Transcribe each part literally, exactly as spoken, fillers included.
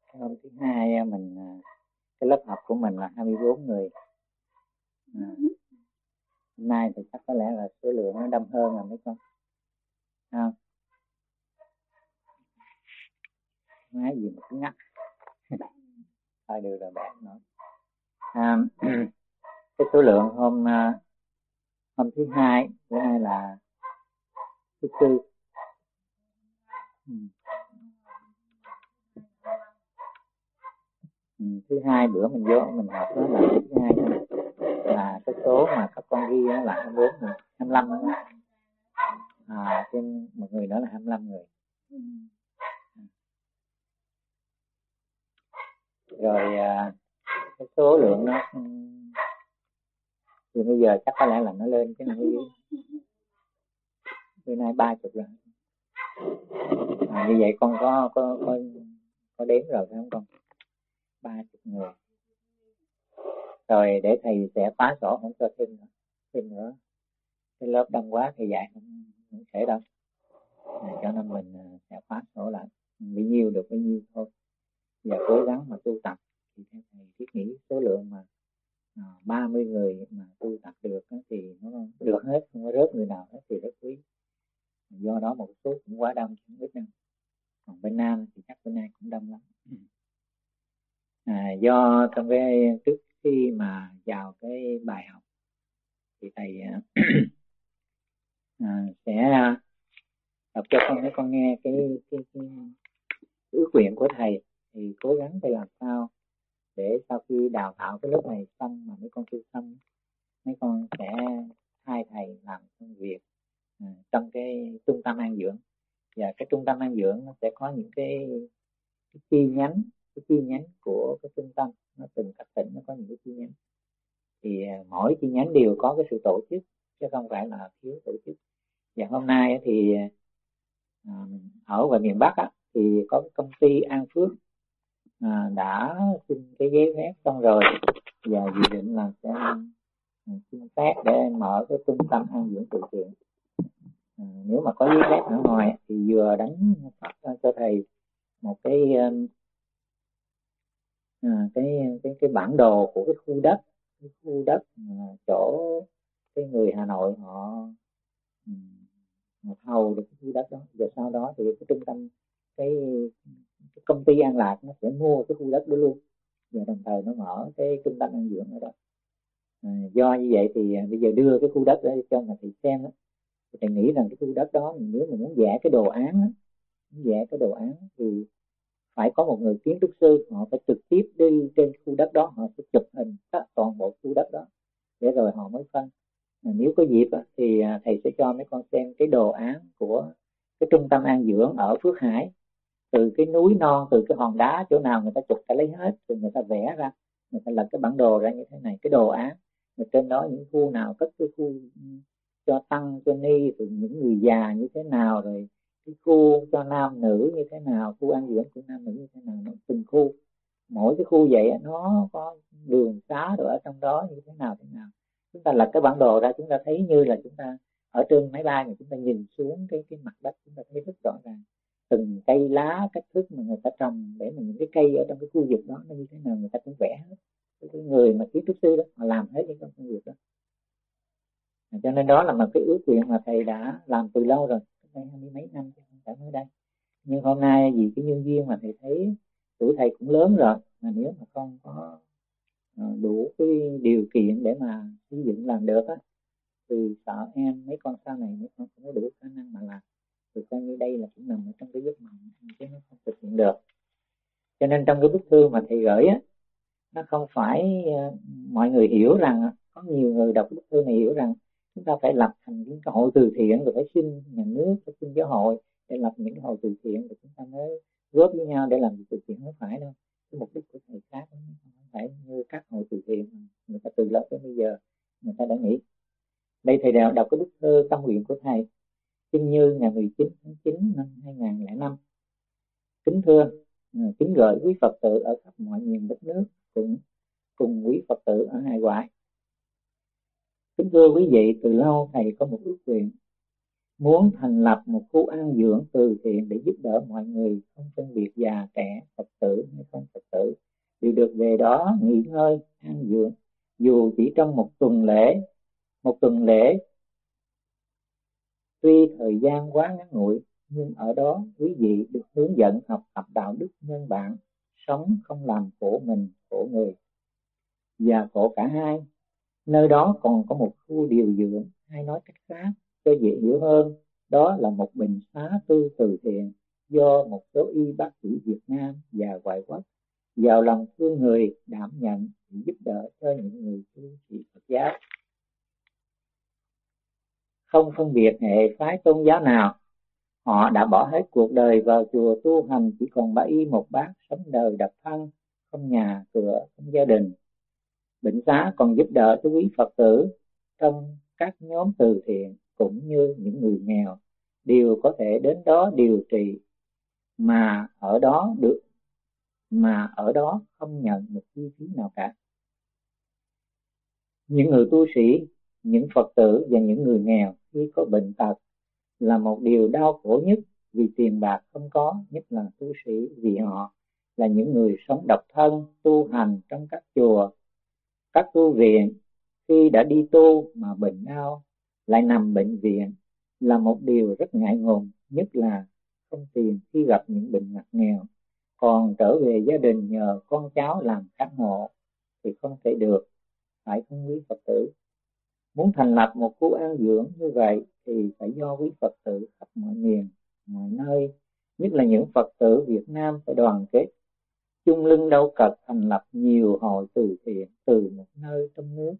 Hôm thứ hai mình cái lớp học của mình là hai mươi bốn người. À, hôm nay thì chắc có lẽ là số lượng nó đông hơn rồi mấy con. Không? Nói gì mà cứ ngắt. Thôi được rồi bạn nói. À, cái số lượng hôm hôm thứ hai, bữa nay là thứ tư. Ừ. Ừ, thứ hai bữa mình vô mình học đó là thứ hai đó, là cái số mà các con ghi đó là hai mươi bốn người, hai mươi lăm nữa. À, trên một người nữa là hai mươi lăm người. Rồi à, cái số lượng nó thì bây giờ chắc có lẽ là nó lên cái này bữa nay ba chục rồi. À, như vậy con có có có có đếm rồi phải không con? Ba chục người. Rồi để thầy sẽ khóa sổ, không cho thêm nữa. Thêm nữa cái lớp đông quá thì dạy không, không thể đâu. À, cho nên mình sẽ khóa sổ lại, bấy nhiêu được bấy nhiêu thôi. Và cố gắng mà tu tập thì theo thầy thiết nghĩ số lượng mà à, ba mươi người mà tu tập được thì nó được hết, không có rớt người nào hết thì rất quý. Do đó một số cũng quá đông, không ít đâu. Còn bên Nam thì chắc bên nay cũng đông lắm. À, do trong cái trước khi mà vào cái bài học thì thầy à, sẽ đọc cho con mấy con nghe cái, cái, cái ước nguyện của thầy, thì cố gắng phải làm sao để sau khi đào tạo cái lớp này xong mà mấy con tu xong, mấy con sẽ thay thầy làm công việc à, trong cái trung tâm an dưỡng. Và cái trung tâm an dưỡng nó sẽ có những cái, cái chi nhánh cái chi nhánh của cái trung tâm, nó từng các tỉnh nó có những cái chi nhánh, thì mỗi chi nhánh đều có cái sự tổ chức chứ không phải là thiếu tổ chức. Và hôm nay thì à, ở ngoài miền Bắc á, thì có cái công ty An Phước à, đã xin cái giấy phép xong rồi và dự định là sẽ xin phép để mở cái trung tâm an dưỡng từ thiện. À, nếu mà có giấy phép ở ngoài thì vừa đánh phát cho thầy một cái à, cái cái cái bản đồ của cái khu đất, cái khu đất mà chỗ cái người Hà Nội họ họ thầu được cái khu đất đó. Rồi sau đó thì cái trung tâm cái, cái công ty An Lạc nó sẽ mua cái khu đất đó luôn, và đồng thời nó mở cái trung tâm an dưỡng ở đó. À, do như vậy thì bây giờ đưa cái khu đất đó cho mà thầy xem đó, thì thầy nghĩ rằng cái khu đất đó nếu mà muốn vẽ cái đồ án đó, muốn vẽ cái đồ án thì phải có một người kiến trúc sư, họ phải trực tiếp đi trên khu đất đó, họ sẽ chụp hình tất toàn bộ khu đất đó để rồi họ mới phân. À, nếu có dịp thì thầy sẽ cho mấy con xem cái đồ án của cái trung tâm an dưỡng ở Phước Hải, từ cái núi non, từ cái hòn đá chỗ nào người ta chụp ta lấy hết, rồi người ta vẽ ra, người ta lập cái bản đồ ra như thế này, cái đồ án. Rồi trên đó những khu nào cất cái khu cho tăng cho ni, rồi những người già như thế nào, rồi cái khu cho nam nữ như thế nào, khu an dưỡng của nam nữ như thế nào, nó từng khu, mỗi cái khu vậy nó có đường xá rồi ở trong đó như thế nào thế nào. Chúng ta lật cái bản đồ ra, chúng ta thấy như là chúng ta ở trên máy bay mà chúng ta nhìn xuống cái cái mặt đất, chúng ta thấy rất rõ ràng từng cây lá, cách thức mà người ta trồng để mà những cái cây ở trong cái khu vực đó nó như thế nào người ta cũng vẽ hết. Cái người mà kiến trúc sư đó họ làm hết những công việc đó. À, cho nên đó là một cái ước nguyện mà thầy đã làm từ lâu rồi, hai mươi mấy năm chứ không phải mới đây. Nhưng hôm nay vì cái nhân duyên mà thầy thấy tuổi thầy cũng lớn rồi, mà nếu mà không có đủ cái điều kiện để mà xây dựng làm được á, thì sợ em mấy con sau này mấy con không có đủ khả năng mà làm, thì coi như đây là cũng nằm ở trong cái giấc mộng chứ nó không thực hiện được. Cho nên trong cái bức thư mà thầy gửi á, nó không phải uh, mọi người hiểu rằng, có nhiều người đọc bức thư này hiểu rằng chúng ta phải lập thành những cái hội từ thiện, rồi phải xin nhà nước, phải xin giáo hội để lập những cái hội từ thiện, rồi chúng ta mới góp với nhau để làm việc từ thiện. Không phải đâu, cái mục đích của thầy khác, không phải như các hội từ thiện người ta từ lâu tới bây giờ người ta đã nghĩ. Đây thầy đọc, đọc cái bức thư tâm nguyện của thầy. Kinh Như ngày mười chín tháng chín năm hai nghìn không trăm lẻ năm. Kính thưa, kính gửi quý Phật tử ở khắp mọi miền đất nước cùng cùng quý Phật tử ở hải ngoại. Kính thưa quý vị, từ lâu thầy có một ước nguyện muốn thành lập một khu an dưỡng từ thiện để giúp đỡ mọi người, không phân biệt già trẻ, Phật tử hay không về đó nghỉ ngơi an dưỡng. Dù chỉ trong một tuần lễ, một tuần lễ tuy thời gian quá ngắn ngủi, nhưng ở đó quý vị được hướng dẫn học tập đạo đức nhân bản, sống không làm khổ mình, khổ người và khổ cả hai. Nơi đó còn có một khu điều dưỡng, hay nói cách khác cho dễ hiểu hơn, đó là một bệnh xá tư từ thiện do một số y bác sĩ Việt Nam và ngoại quốc giàu lòng thương người đảm nhận giúp đỡ cho những người tu sĩ Phật giáo, không phân biệt hệ phái tôn giáo nào. Họ đã bỏ hết cuộc đời vào chùa tu hành, chỉ còn ba y một bát, sống đời độc thân, không nhà cửa, không gia đình. Bệnh xá còn giúp đỡ cho quý Phật tử trong các nhóm từ thiện cũng như những người nghèo đều có thể đến đó điều trị, mà ở đó được mà ở đó không nhận một chi phí nào cả. Những người tu sĩ, những Phật tử và những người nghèo khi có bệnh tật là một điều đau khổ nhất, vì tiền bạc không có, nhất là tu sĩ, vì họ là những người sống độc thân tu hành trong các chùa, các tu viện. Khi đã đi tu mà bệnh đau lại nằm bệnh viện là một điều rất ngại ngùng, nhất là không tiền khi gặp những bệnh ngặt nghèo. Còn trở về gia đình nhờ con cháu làm khám hộ thì không thể được, phải không quý Phật tử? Muốn thành lập một khu an dưỡng như vậy thì phải do quý Phật tử khắp mọi miền, mọi nơi, nhất là những Phật tử Việt Nam phải đoàn kết, chung lưng đâu cật thành lập nhiều hội từ thiện từ một nơi trong nước,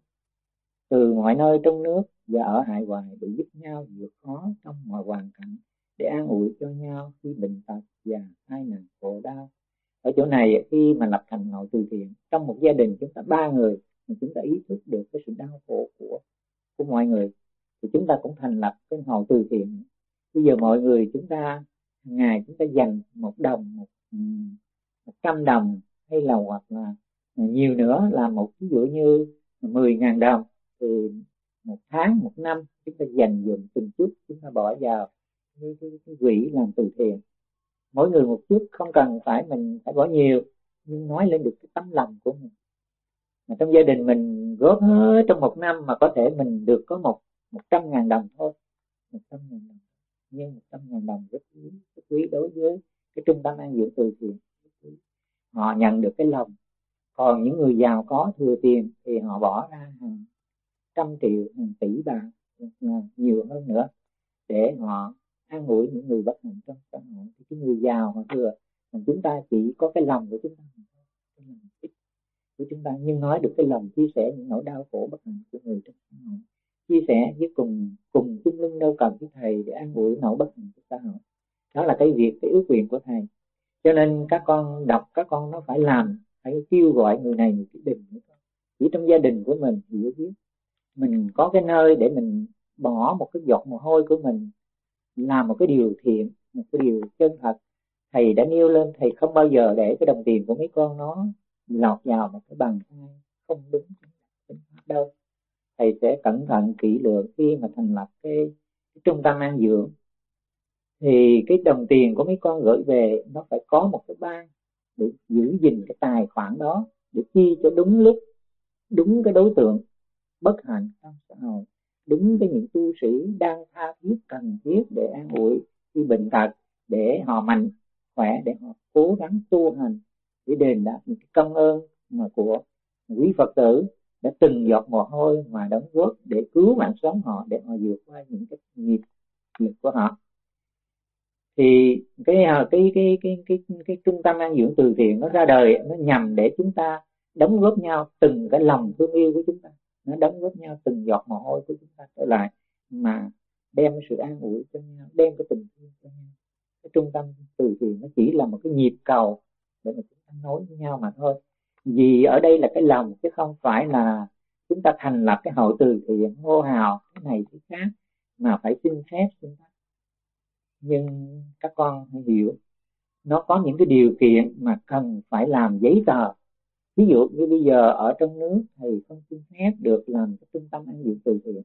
từ mọi nơi trong nước và ở hải ngoại, để giúp nhau vượt khó trong mọi hoàn cảnh, để an ủi cho nhau khi bệnh tật và tai nạn khổ đau. Ở chỗ này, khi mà lập thành hội từ thiện trong một gia đình, chúng ta ba người mà chúng ta ý thức được cái sự đau khổ của của mọi người thì chúng ta cũng thành lập cái hội từ thiện. Bây giờ mọi người chúng ta hàng ngày chúng ta dành một đồng, một, một trăm đồng, hay là hoặc là nhiều nữa là một ví dụ như mười ngàn đồng, thì một tháng, một năm chúng ta dành dụm từng chút, chúng ta bỏ vào cái, cái, cái quỹ làm từ thiện. Mỗi người một chút, không cần phải mình phải bỏ nhiều, nhưng nói lên được cái tấm lòng của mình. Mà trong gia đình mình góp hết trong một năm mà có thể mình được có một một trăm ngàn đồng thôi, một trăm ngàn đồng, nhưng một trăm ngàn đồng rất quý, rất quý đối với cái trung tâm an dưỡng từ thiện. Họ nhận được cái lòng. Còn những người giàu có thừa tiền thì họ bỏ ra hàng trăm triệu, hàng tỷ bạc, nhiều hơn nữa, để họ an ủi những người bất hạnh trong xã hội. Thì cái người giàu họ thừa, còn chúng ta chỉ có cái lòng của chúng ta, cái lòng ít của chúng ta, nhưng nói được cái lòng chia sẻ những nỗi đau khổ bất hạnh của người trong xã hội, chia sẻ với cùng cùng chung lưng đâu cần với thầy để an ủi nỗi bất hạnh của xã hội. Đó là cái việc, cái ước nguyện của thầy. Cho nên các con đọc, các con nó phải làm, phải kêu gọi người này người kia, đừng chỉ trong gia đình của mình hiểu biết, mình có cái nơi để mình bỏ một cái giọt mồ hôi của mình, làm một cái điều thiện, một cái điều chân thật. Thầy đã nêu lên, thầy không bao giờ để cái đồng tiền của mấy con nó lọt vào một cái bàn tay không đúng chính pháp đâu. Thầy sẽ cẩn thận kỹ lưỡng khi mà thành lập cái, cái trung tâm an dưỡng, thì cái đồng tiền của mấy con gửi về nó phải có một cái ban để giữ gìn cái tài khoản đó, để chi cho đúng lúc, đúng cái đối tượng bất hạnh trong xã hội, đúng với những tu sĩ đang tha thiết cần thiết để an ủi khi bệnh tật, để họ mạnh khỏe, để họ cố gắng tu hành để đền đáp những cái công ơn mà của quý Phật tử đã từng giọt mồ hôi mà đóng góp để cứu mạng sống họ, để họ vượt qua những cái nghiệp nghiệp của họ. Thì cái cái cái cái cái cái, cái trung tâm an dưỡng từ thiện nó ra đời, nó nhằm để chúng ta đóng góp nhau từng cái lòng thương yêu của chúng ta, nó đóng góp nhau từng giọt mồ hôi của chúng ta trở lại, mà đem sự an ủi cho nhau, đem cái tình thương cho nhau. Cái trung tâm từ thiện nó chỉ là một cái nhịp cầu để mà chúng ta nối với nhau mà thôi. Vì ở đây là cái lòng, chứ không phải là chúng ta thành lập cái hội từ thiện hô hào cái này cái khác mà phải xin phép chúng ta. Nhưng các con hãy hiểu, nó có những cái điều kiện mà cần phải làm giấy tờ. Ví dụ như bây giờ ở trong nước thầy không xin phép được làm cái trung tâm an dưỡng từ thiện,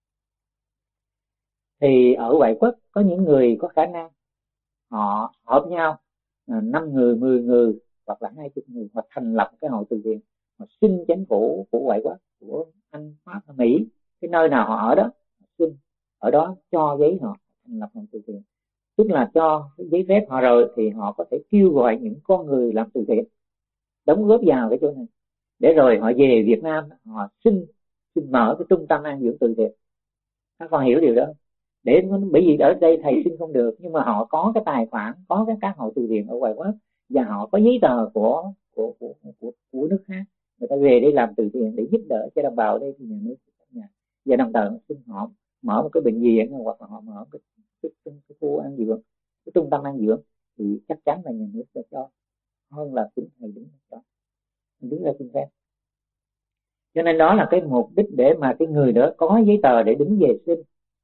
thì ở ngoại quốc có những người có khả năng họ hợp nhau năm người, mười người hoặc là hai chục người, hoặc thành lập cái hội từ thiện, mà xin chính phủ của ngoại quốc, của Anh, Pháp, Mỹ, cái nơi nào họ ở đó, xin ở đó cho giấy họ thành lập hội từ thiện. Tức là cho cái giấy phép họ rồi thì họ có thể kêu gọi những con người làm từ thiện đóng góp vào cái chỗ này, để rồi họ về Việt Nam họ xin xin mở cái trung tâm an dưỡng từ thiện. Các con hiểu điều đó? Để bởi vì ở đây thầy xin không được, nhưng mà họ có cái tài khoản, có cái các hội từ thiện ở ngoài quốc, và họ có giấy tờ của của của của, của nước khác, người ta về đây làm từ thiện để giúp đỡ cho đồng bào ở đây, thì nhà nước nhà và đồng thời xin họ mở một cái bệnh viện, hoặc là họ mở cái, cái, cái, cái khu an dưỡng, cái trung tâm an dưỡng, thì chắc chắn là nhà nước sẽ cho, hơn là chính thầy đứng ra cho, đứng ra xin phép. Cho nên đó là cái mục đích để mà cái người đó có giấy tờ để đứng về xin.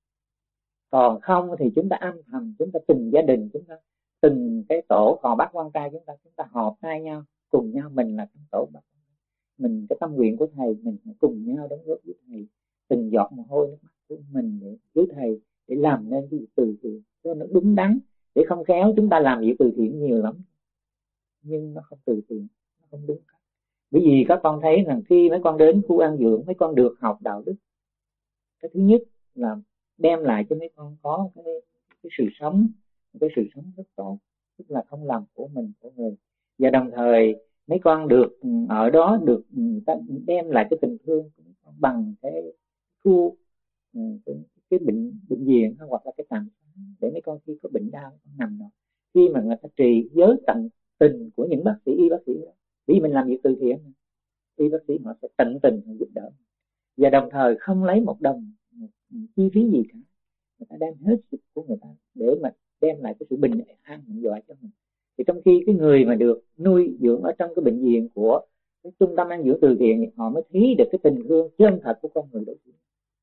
Còn không thì chúng ta âm thầm, chúng ta từng gia đình, chúng ta từng cái tổ còn bác quan trai, chúng ta chúng ta họp hai nhau cùng nhau, mình là trong tổ bác, mình cái tâm nguyện của thầy, mình cùng nhau đóng góp với thầy từng giọt mồ hôi nước mắt của mình để với thầy, để làm nên cái việc từ thiện cho nó đúng đắn. Để không khéo chúng ta làm việc từ thiện nhiều lắm nhưng nó không từ thiện, nó không đúng. Bởi vì các con thấy rằng khi mấy con đến khu an dưỡng, mấy con được học đạo đức. Cái thứ nhất là đem lại cho mấy con có cái, cái sự sống, cái sự sống rất tốt, tức là không làm của mình của người. Và đồng thời mấy con được ở đó được đem lại cái tình thương bằng cái khu cái, cái bệnh bệnh viện hoặc là cái tạm, để mấy con khi có bệnh đau con nằm đó, khi mà người ta trị với tận tình của những bác sĩ y bác sĩ đó, vì mình làm việc từ thiện, y bác sĩ họ sẽ tận tình giúp đỡ, và đồng thời không lấy một đồng một chi phí gì cả, người ta đem hết sức của người ta để mà đem lại cái sự bình an hạnh phúc cho mình. Thì trong khi cái người mà được nuôi dưỡng ở trong cái bệnh viện của cái trung tâm an dưỡng từ thiện, họ mới thấy được cái tình thương chân thật của con người đối diện.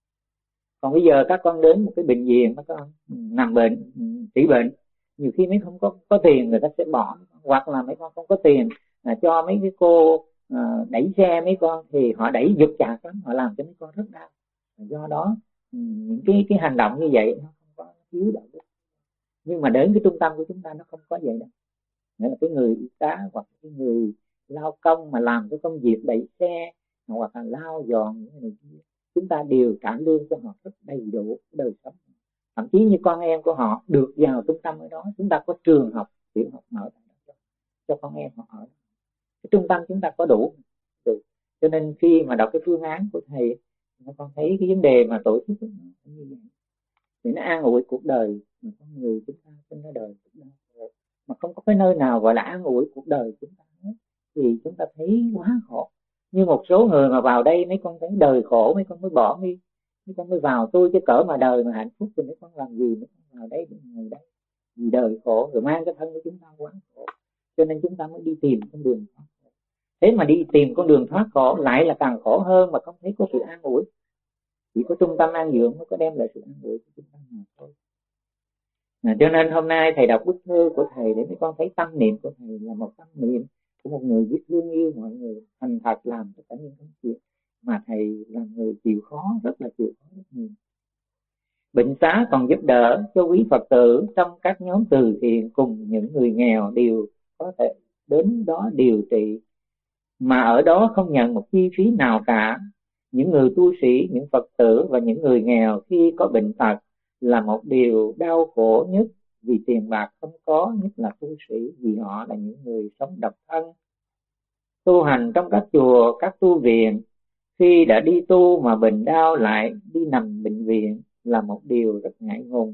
Còn bây giờ các con đến một cái bệnh viện, các con nằm bệnh trị bệnh, nhiều khi mấy không có có tiền người ta sẽ bỏ, hoặc là mấy con không có tiền là cho mấy cái cô à, đẩy xe mấy con, thì họ đẩy giật chặt lắm, họ làm cho mấy con rất đau. Do đó những cái cái hành động như vậy nó không có thiếu đạo đức. Nhưng mà đến cái trung tâm của chúng ta nó không có vậy đâu. Nghĩa là cái người y tá hoặc cái người lao công mà làm cái công việc đẩy xe hoặc là lao dọn những người kia, chúng ta đều trả lương cho họ rất đầy đủ đời sống. Thậm chí như con em của họ được vào trung tâm ở đó, chúng ta có trường học tiểu học mở cho, cho con em họ ở. Cái trung tâm chúng ta có đủ. Được. Cho nên khi mà đọc cái phương án của thầy, nó con thấy cái vấn đề mà tổ chức nó như vậy, thì nó an ủi cuộc đời mà con người chúng ta trên cái đời chúng ta, mà không có cái nơi nào gọi là an ủi cuộc đời chúng ta hết, thì chúng ta thấy quá khổ. Như một số người mà vào đây mấy con thấy đời khổ, mấy con mới bỏ đi, mấy con mới vào. Tôi chứ cỡ mà đời mà hạnh phúc thì mấy con làm gì, mấy con vào đây để ngồi đây vì đời khổ, rồi mang cái thân của chúng ta quá khổ, cho nên chúng ta mới đi tìm con đường thoát khổ. Thế mà đi tìm con đường thoát khổ lại là càng khổ hơn, mà không thấy có sự an ủi. Chỉ có trung tâm an dưỡng mới có đem lại sự an ủi cho chúng ta mà thôi. À, cho nên hôm nay thầy đọc bức thư của thầy để mấy con thấy tâm niệm của thầy là một tâm niệm của một người biết thương yêu mọi người, thành thật làm tất cả những công việc mà thầy là người chịu khó, rất là chịu khó rất nhiều. Bệnh xá còn giúp đỡ cho quý Phật tử trong các nhóm từ thiện cùng những người nghèo đều có thể đến đó điều trị, mà ở đó không nhận một chi phí nào cả. Những người tu sĩ, những Phật tử và những người nghèo khi có bệnh tật là một điều đau khổ nhất, vì tiền bạc không có, nhất là tu sĩ, vì họ là những người sống độc thân. Tu hành trong các chùa, các tu viện, khi đã đi tu mà bệnh đau lại đi nằm bệnh viện là một điều rất ngại ngùng.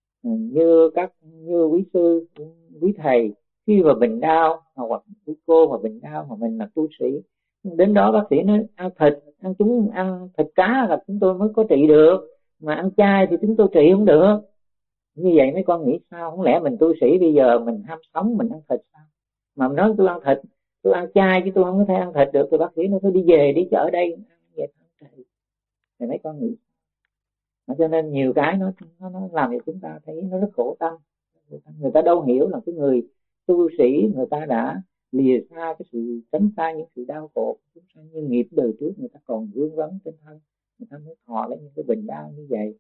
Như các như quý sư, quý thầy khi mà bệnh đau, hoặc quý cô mà bệnh đau mà mình là tu sĩ, đến đó bác sĩ nói ăn thịt, ăn chúng ăn thịt cá là chúng tôi mới có trị được, mà ăn chay thì chúng tôi trị không được. Như vậy mấy con nghĩ sao? Không lẽ mình tu sĩ bây giờ mình ham sống mình ăn thịt sao? Mà mình nói tôi ăn thịt, tôi ăn chay chứ tôi không có thể ăn thịt được, thì bác sĩ nó phải đi về đi chợ đây ăn vậy thôi. Thì mấy con nghĩ. Cho nên nhiều cái nó nó, nó làm cho chúng ta thấy nó rất khổ tâm. Người ta đâu hiểu là cái người tu sĩ người ta đã lìa xa cái sự tránh xa những sự đau khổ, như nghiệp đời trước người ta còn vương vấn trên thân, người ta mới thọ lấy những cái bệnh đau như vậy.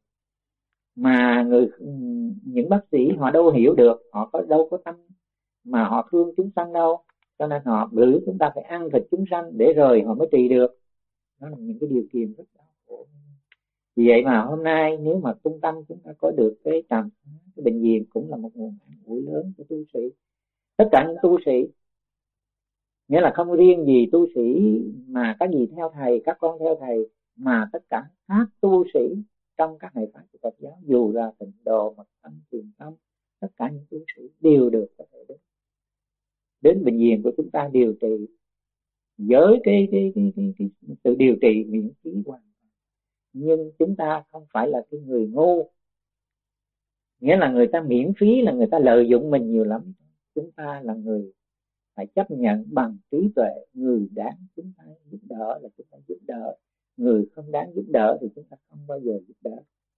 Mà người những bác sĩ họ đâu hiểu được, họ có đâu có tâm mà họ thương chúng sanh đâu. cho nên họ giữ chúng ta phải ăn thịt chúng sanh để rồi họ mới trị được. Đó là những cái điều kiện rất đau khổ. Vì vậy mà hôm nay nếu mà trung tâm chúng ta có được cái trạm cái bệnh viện cũng là một nguồn an ủi lớn cho tu sĩ. Tất cả những tu sĩ, nghĩa là không riêng gì tu sĩ mà các gì theo thầy, các con theo thầy, mà tất cả các tu sĩ trong các hệ phái của Phật giáo, dù là Tịnh Độ, Mật Tông, Thiền Tông, tất cả những tu sĩ đều được có thể đến đến bệnh viện của chúng ta điều trị với cái cái cái, cái, cái, cái sự điều trị miễn phí hoàn toàn. Nhưng chúng ta không phải là cái người ngu, nghĩa là người ta miễn phí là người ta lợi dụng mình nhiều lắm. Chúng ta là người phải chấp nhận bằng trí tuệ, người đáng chúng ta giúp đỡ là chúng ta giúp đỡ, người không đáng giúp đỡ thì chúng ta không bao giờ giúp đỡ.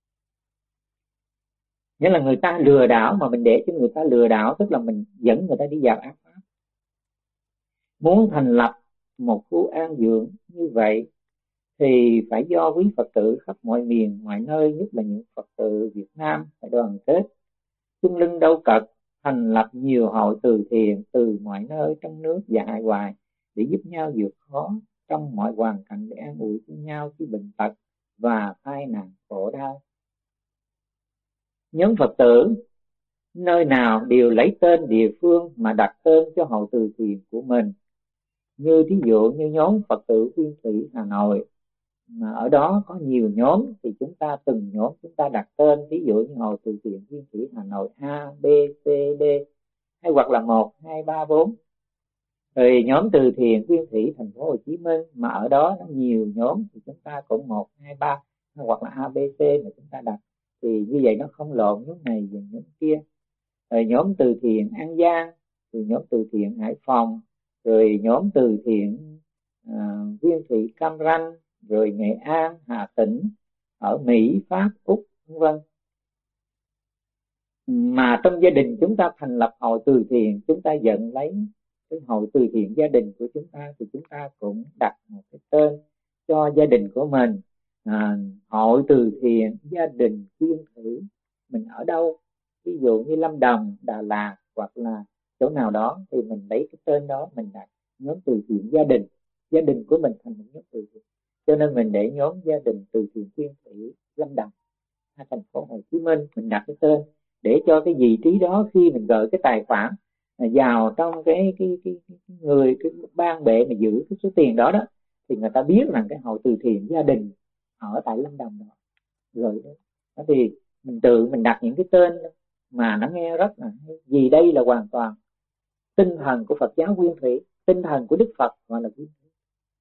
Nghĩa là người ta lừa đảo mà mình để cho người ta lừa đảo, tức là mình dẫn người ta đi vào ác pháp. Muốn thành lập một khu an dưỡng như vậy thì phải do quý Phật tử khắp mọi miền, mọi nơi, nhất là những Phật tử Việt Nam phải đoàn kết, chung lưng đâu cật, thành lập nhiều hội từ thiện từ mọi nơi trong nước và hải ngoại để giúp nhau vượt khó trong mọi hoàn cảnh, để an ủi cho nhau khi bệnh tật và tai nạn khổ đau. Nhóm Phật tử nơi nào đều lấy tên địa phương mà đặt tên cho hội từ thiện của mình. Như thí dụ như nhóm Phật tử Nguyên Thủy Hà Nội, mà ở đó có nhiều nhóm thì chúng ta từng nhóm chúng ta đặt tên, ví dụ như hội từ thiện Nguyên Thủy Hà Nội A, B, C, D, hay hoặc là một, hai, ba, bốn. Rồi nhóm từ thiện Nguyên Thủy Thành phố Hồ Chí Minh, mà ở đó nó nhiều nhóm thì chúng ta cũng một, hai, ba, hoặc là A, B, C mà chúng ta đặt. Thì như vậy nó không lộn nhóm này và nhóm kia. Rồi nhóm từ thiện An Giang, rồi nhóm từ thiện Hải Phòng, rồi nhóm từ thiện uh, Nguyên Thủy Cam Ranh, rồi Nghệ An, Hà Tĩnh, ở Mỹ, Pháp, Úc, vân vân. Mà trong gia đình chúng ta thành lập hội từ thiện, chúng ta dẫn lấy cái hội từ thiện gia đình của chúng ta, thì chúng ta cũng đặt một cái tên cho gia đình của mình. À, hội từ thiện gia đình Nguyên Thủy, mình ở đâu, ví dụ như Lâm Đồng, Đà Lạt hoặc là chỗ nào đó, thì mình lấy cái tên đó mình đặt nhóm từ thiện gia đình, gia đình của mình thành một nhóm từ thiện. Cho nên mình để nhóm gia đình từ thiện Nguyên Thủy Lâm Đồng hay thành phố Hồ Chí Minh, mình đặt cái tên để cho cái vị trí đó khi mình gửi cái tài khoản vào trong cái cái cái, cái người cái ban bệ mà giữ cái số tiền đó đó, thì người ta biết rằng cái hội từ thiện gia đình ở tại Lâm Đồng đó. Rồi đó thì mình tự mình đặt những cái tên mà nó nghe rất là hay, vì đây là hoàn toàn tinh thần của Phật giáo Nguyên Thủy, tinh thần của Đức Phật gọi là Nguyên Thủy.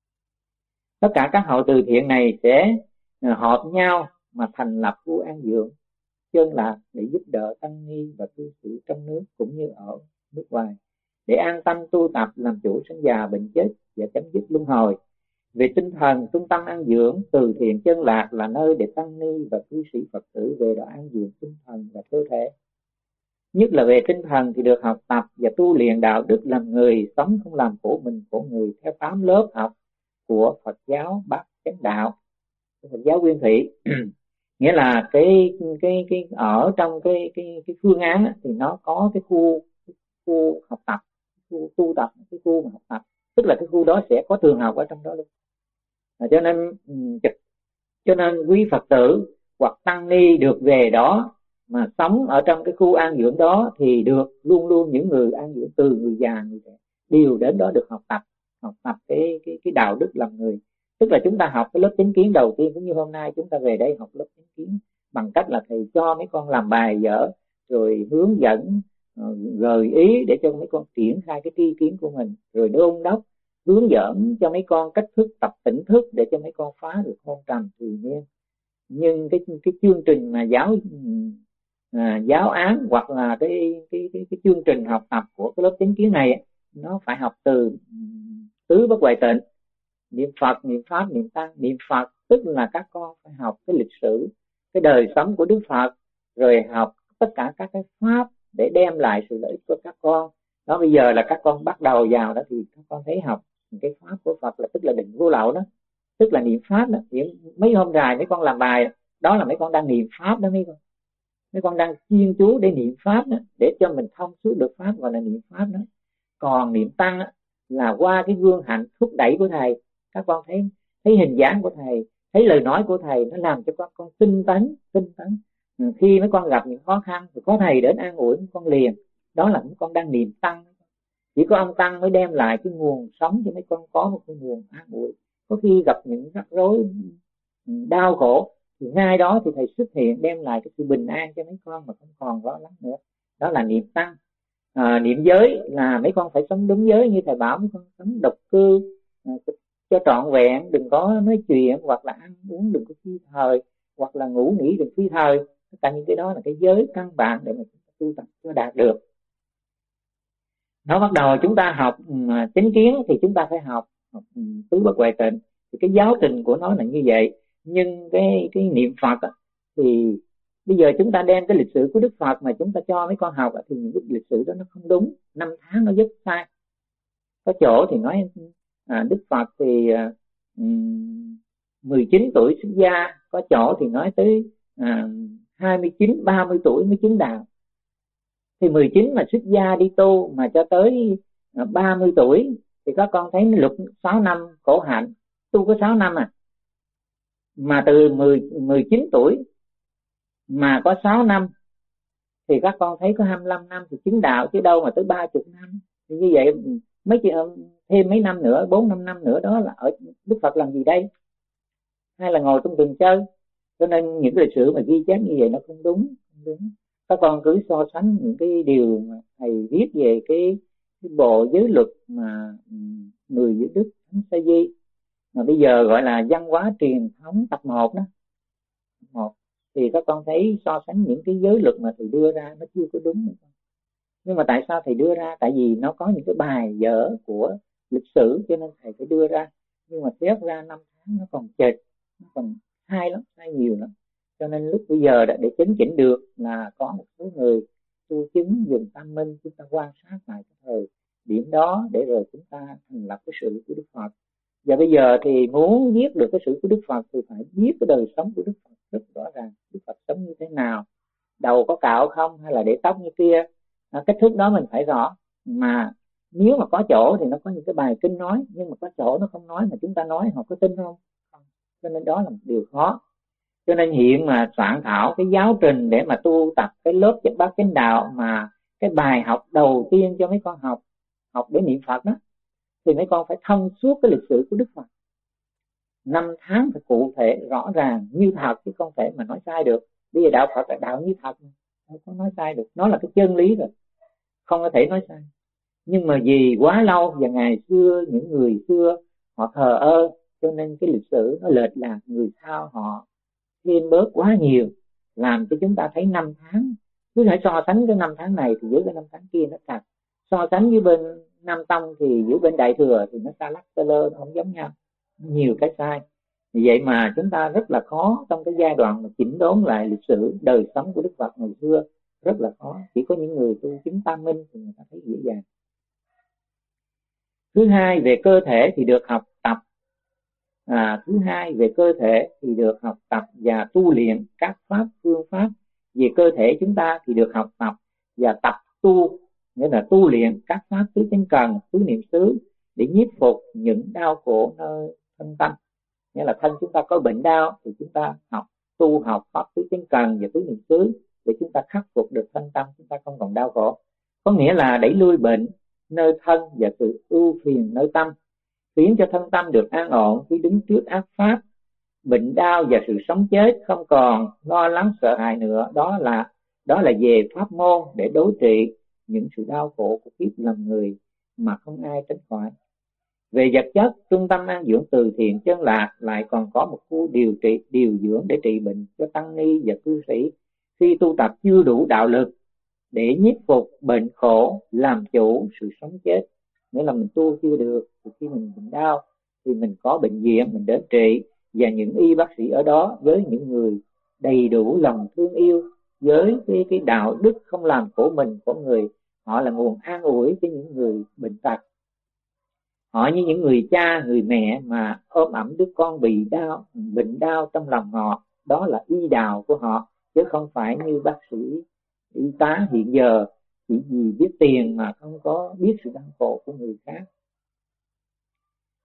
Tất cả các hội từ thiện này sẽ hợp nhau mà thành lập khu an dưỡng Chân Lạc để giúp đỡ tăng ni và tu sĩ trong nước cũng như ở nước ngoài, để an tâm tu tập, làm chủ sinh già bệnh chết và chấm dứt luân hồi. Về tinh thần, trung tâm an dưỡng từ thiện Chân Lạc là nơi để tăng ni và tu sĩ Phật tử về đó an dưỡng tinh thần và cơ thể. Nhất là về tinh thần thì được học tập và tu luyện đạo đức làm người, sống không làm khổ mình khổ người theo tám lớp học của Phật giáo Bát Chánh Đạo, Phật giáo Nguyên Thủy. Nghĩa là cái cái cái ở trong cái cái cái phương án thì nó có cái khu cái khu học tập, khu tu tập, cái khu mà học tập, tức là cái khu đó sẽ có trường học ở trong đó luôn. À, cho nên cho nên quý Phật tử hoặc tăng ni được về đó mà sống ở trong cái khu an dưỡng đó thì được luôn luôn những người an dưỡng, từ người già người trẻ đều đến đó được học tập, học tập cái cái cái đạo đức làm người. Tức là chúng ta học cái lớp chánh kiến đầu tiên, cũng như hôm nay chúng ta về đây học lớp chánh kiến bằng cách là thầy cho mấy con làm bài vở, rồi hướng dẫn, gợi ý để cho mấy con triển khai cái tri kiến của mình, rồi đôn đốc, hướng dẫn cho mấy con cách thức tập tỉnh thức để cho mấy con phá được hôn trầm tùy nhiên. Nhưng cái cái chương trình mà giáo à, giáo án hoặc là cái cái cái cái chương trình học tập của cái lớp chánh kiến này, nó phải học từ tứ bất huệ tịnh, niệm Phật, niệm Pháp, niệm Tăng. Niệm Phật tức là các con phải học cái lịch sử, cái đời sống của Đức Phật, rồi học tất cả các cái pháp để đem lại sự lợi ích cho các con. Đó, bây giờ là các con bắt đầu vào đó thì các con thấy học cái pháp của Phật là tức là định vô lậu đó, tức là niệm Pháp đó. Thì mấy hôm dài mấy con làm bài đó là mấy con đang niệm Pháp đó, mấy con mấy con đang chuyên chú để niệm Pháp đó, để cho mình thông suốt được Pháp, gọi là niệm Pháp đó. Còn niệm Tăng đó, là qua cái gương hạnh thúc đẩy của thầy. Các con thấy thấy hình dáng của thầy, thấy lời nói của thầy, nó làm cho các con tinh tấn tinh tấn. Khi mấy con gặp những khó khăn thì có thầy đến an ủi mấy con liền, đó là mấy con đang niệm tăng. Chỉ có ông tăng mới đem lại cái nguồn sống cho mấy con có một cái nguồn an ủi. Có khi gặp những rắc rối đau khổ thì ngay đó thì thầy xuất hiện đem lại cái sự bình an cho mấy con mà không còn lo lắng nữa. Đó là niệm tăng. À, niệm giới là mấy con phải sống đúng giới, như thầy bảo mấy con sống độc cư à, cho trọn vẹn, đừng có nói chuyện hoặc là ăn uống đừng có phi thời, hoặc là ngủ nghỉ đừng phi thời. Tất cả những cái đó là cái giới căn bản để mà chúng ta tu tập cho đạt được. Nó bắt đầu chúng ta học uh, chánh kiến thì chúng ta phải học, học um, tứ bất huệ tịnh, thì cái giáo trình của nó là như vậy. Nhưng cái cái niệm Phật á, thì bây giờ chúng ta đem cái lịch sử của Đức Phật mà chúng ta cho mấy con học á, thì những cái lịch sử đó nó không đúng, năm tháng nó rất sai. Có chỗ thì nói à, Đức Phật thì à, mười chín tuổi xuất gia, có chỗ thì nói tới à, hai mươi chín, ba mươi tuổi mới chứng đạo. Thì mười chín mà xuất gia đi tu mà cho tới ba mươi tuổi thì các con thấy nó lục sáu năm khổ hạnh, tu có sáu năm à. Mà từ mười chín tuổi mà có sáu năm thì các con thấy có hai mươi lăm năm thì chứng đạo, chứ đâu mà tới ba mươi năm. Thì như vậy mấy thêm mấy năm nữa, bốn năm năm nữa đó là ở Đức Phật làm gì đây? Hay là ngồi trong rừng chơi? Cho nên những lịch sử mà ghi chép như vậy nó không đúng, không đúng. Các con cứ so sánh những cái điều mà thầy viết về cái, cái bộ giới luật mà người giữ đức Thánh Sa Di mà bây giờ gọi là văn hóa truyền thống tập một đó, một thì các con thấy so sánh những cái giới luật mà thầy đưa ra nó chưa có đúng. Nhưng mà tại sao thầy đưa ra? Tại vì nó có những cái bài dở của lịch sử cho nên thầy phải đưa ra. Nhưng mà xét ra năm tháng nó còn chệch, nó còn sai lắm, sai nhiều lắm. Cho nên lúc bây giờ để chấn chỉnh được là có một số người tu chứng dùng tam minh, chúng ta quan sát lại cái thời điểm đó để rồi chúng ta thành lập cái sự của Đức Phật. Và bây giờ thì muốn viết được cái sự của Đức Phật thì phải viết cái đời sống của Đức Phật rất rõ ràng. Đức Phật sống như thế nào, đầu có cạo không hay là để tóc như kia, à, cách thức đó mình phải rõ. Mà nếu mà có chỗ thì nó có những cái bài kinh nói, nhưng mà có chỗ nó không nói mà chúng ta nói họ có tin không? Cho nên đó là một điều khó. Cho nên hiện mà soạn thảo cái giáo trình để mà tu tập cái lớp Chánh Bát Chánh Đạo, mà cái bài học đầu tiên cho mấy con học học để niệm Phật đó, thì mấy con phải thông suốt cái lịch sử của Đức Phật, năm tháng phải cụ thể rõ ràng như thật, chứ không thể mà nói sai được. Bây giờ đạo Phật là đạo như thật, không có nói sai được, nó là cái chân lý rồi, không có thể nói sai. Nhưng mà vì quá lâu và ngày xưa những người xưa họ thờ ơ, cho nên cái lịch sử nó lệch lạc, người sau họ thêm bớt quá nhiều, làm cho chúng ta thấy năm tháng cứ phải so sánh cái năm tháng này thì với cái năm tháng kia nó chặt, so sánh với bên Nam Tông thì giữa bên Đại Thừa thì nó xa lắc tơ lơ, nó không giống nhau, nhiều cái sai. Vì vậy mà chúng ta rất là khó trong cái giai đoạn mà chỉnh đốn lại lịch sử đời sống của Đức Phật ngày xưa, rất là khó. Chỉ có những người tu chứng tam minh thì người ta thấy dễ dàng. Thứ hai, về cơ thể thì được học tập à, thứ hai về cơ thể thì được học tập và tu luyện các pháp phương pháp về cơ thể chúng ta thì được học tập và tập tu, nghĩa là tu luyện các pháp tứ chánh cần, tứ niệm xứ để nhiếp phục những đau khổ nơi thân tâm. Nghĩa là thân chúng ta có bệnh đau thì chúng ta học tu học pháp tứ chánh cần và tứ niệm xứ để chúng ta khắc phục được thân tâm chúng ta không còn đau khổ. Có nghĩa là đẩy lui bệnh nơi thân và sự ưu phiền nơi tâm, khiến cho thân tâm được an ổn khi đứng trước ác pháp, bệnh đau và sự sống chết không còn lo lắng sợ hãi nữa. Đó là đó là về pháp môn để đối trị những sự đau khổ của kiếp làm người mà không ai tránh khỏi. Về vật chất, trung tâm an dưỡng từ thiện Chân Lạc lại còn có một khu điều trị điều dưỡng để trị bệnh cho tăng ni và cư sĩ khi tu tập chưa đủ đạo lực để nhiếp phục bệnh khổ, làm chủ sự sống chết. Nghĩa là mình tu chưa được thì khi mình bệnh đau thì mình có bệnh viện mình đến trị, và những y bác sĩ ở đó với những người đầy đủ lòng thương yêu, với cái, cái đạo đức không làm khổ mình của người, họ là nguồn an ủi cho những người bệnh tật. Họ như những người cha, người mẹ mà ôm ẩm đứa con bị đau, bệnh đau trong lòng họ, đó là y đạo của họ, chứ không phải như bác sĩ, y tá hiện giờ chỉ vì biết tiền mà không có biết sự đau khổ của người khác.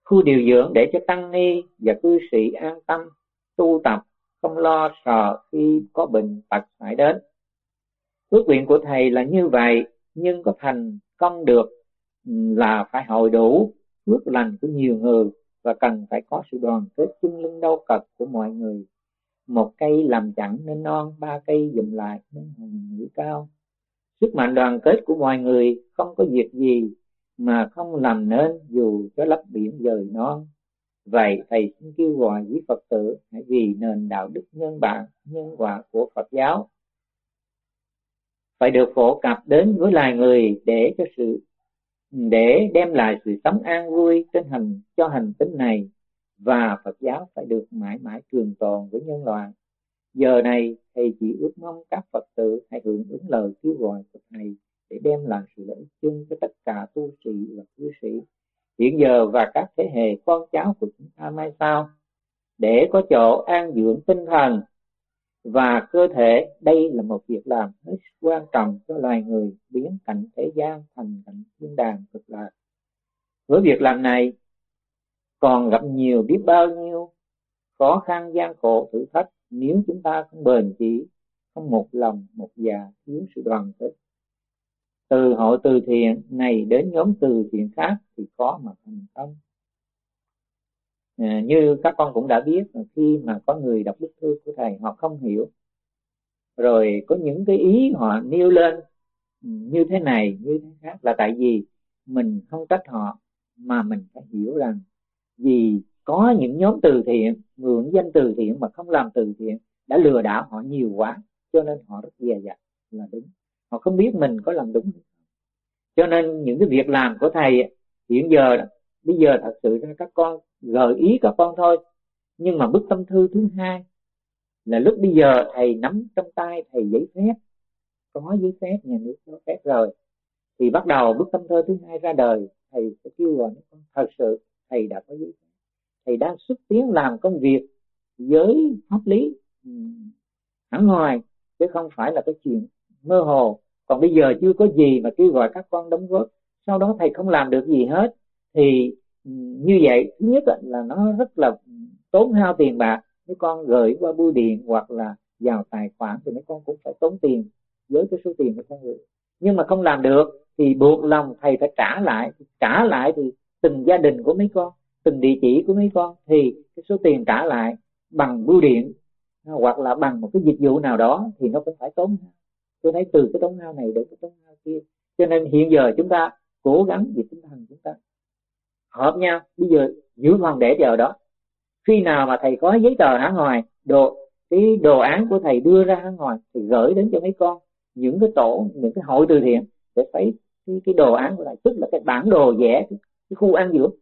khu điều dưỡng để cho tăng ni và cư sĩ an tâm tu tập, không lo sợ khi có bệnh tật xảy đến. Ước nguyện của thầy là như vậy, nhưng có thành công được là phải hội đủ phước lành của nhiều người và cần phải có sự đoàn kết chung lưng đâu cật của mọi người. Một cây làm chặn nên non, ba cây dùm lại nên hùng ngữ cao. Sức mạnh đoàn kết của mọi người không có việc gì mà không làm nên, dù cho lấp biển dời non. Vậy thầy xin kêu gọi quý Phật tử hãy vì nền đạo đức nhân bản, nhân quả của Phật giáo phải được phổ cập đến với loài người để cho sự để đem lại sự sống an vui trên hành cho hành tinh này, và Phật giáo phải được mãi mãi trường tồn với nhân loại. Giờ này thầy chỉ ước mong các Phật tử hãy hưởng ứng lời kêu gọi của thầy để đem lại sự lợi ích chung cho tất cả tu sĩ và cư sĩ hiện giờ và các thế hệ con cháu của chúng ta mai sau, để có chỗ an dưỡng tinh thần và cơ thể. Đây là một việc làm hết sức quan trọng cho loài người biến cảnh thế gian thành cảnh thiên đàng cực lạc. Với việc làm này còn gặp nhiều biết bao nhiêu khó khăn gian khổ thử thách nếu chúng ta không bền chí, không một lòng một dạ, thiếu sự đoàn kết. Từ hội từ thiện này đến nhóm từ thiện khác thì khó mà thành công. À, như các con cũng đã biết, khi mà có người đọc bức thư của thầy họ không hiểu, rồi có những cái ý họ nêu lên như thế này như thế khác, là tại vì mình không trách họ, mà mình phải hiểu rằng vì có những nhóm từ thiện mượn danh từ thiện mà không làm từ thiện đã lừa đảo họ nhiều quá, cho nên họ rất dè dặt là đúng, họ không biết mình có làm đúng. Cho nên những cái việc làm của thầy hiện giờ bây giờ thật sự ra các con gợi ý các con thôi, nhưng mà bức tâm thư thứ hai là lúc bây giờ thầy nắm trong tay thầy giấy phép, có giấy phép nhà nước cho phép rồi, thì bắt đầu bức tâm thư thứ hai ra đời. Thầy sẽ kêu gọi con thật sự thầy đã có giấy phép, thầy đang xúc tiến làm công việc với pháp lý hẳn ngoài, chứ không phải là cái chuyện mơ hồ. Còn bây giờ chưa có gì mà kêu gọi các con đóng góp, sau đó thầy không làm được gì hết, thì như vậy thứ nhất là nó rất là tốn hao tiền bạc. Mấy con gửi qua bưu điện hoặc là vào tài khoản thì mấy con cũng phải tốn tiền với cái số tiền mấy con gửi, nhưng mà không làm được thì buộc lòng thầy phải trả lại. Trả lại thì từng gia đình của mấy con, từng địa chỉ của mấy con, thì cái số tiền trả lại bằng bưu điện hoặc là bằng một cái dịch vụ nào đó thì nó cũng phải tốn hao. Tôi thấy từ cái tốn hao này đến cái tốn hao kia, cho nên hiện giờ chúng ta cố gắng vì tinh thần chúng ta hợp nhau. Bây giờ giữ phần để chờ đó, khi nào mà thầy có giấy tờ hẳn ngoài, đồ cái đồ án của thầy đưa ra hẳn ngoài thì gửi đến cho mấy con, những cái tổ, những cái hội từ thiện để thấy cái, cái đồ án của thầy, tức là cái bản đồ vẽ cái, cái khu ăn dưỡng,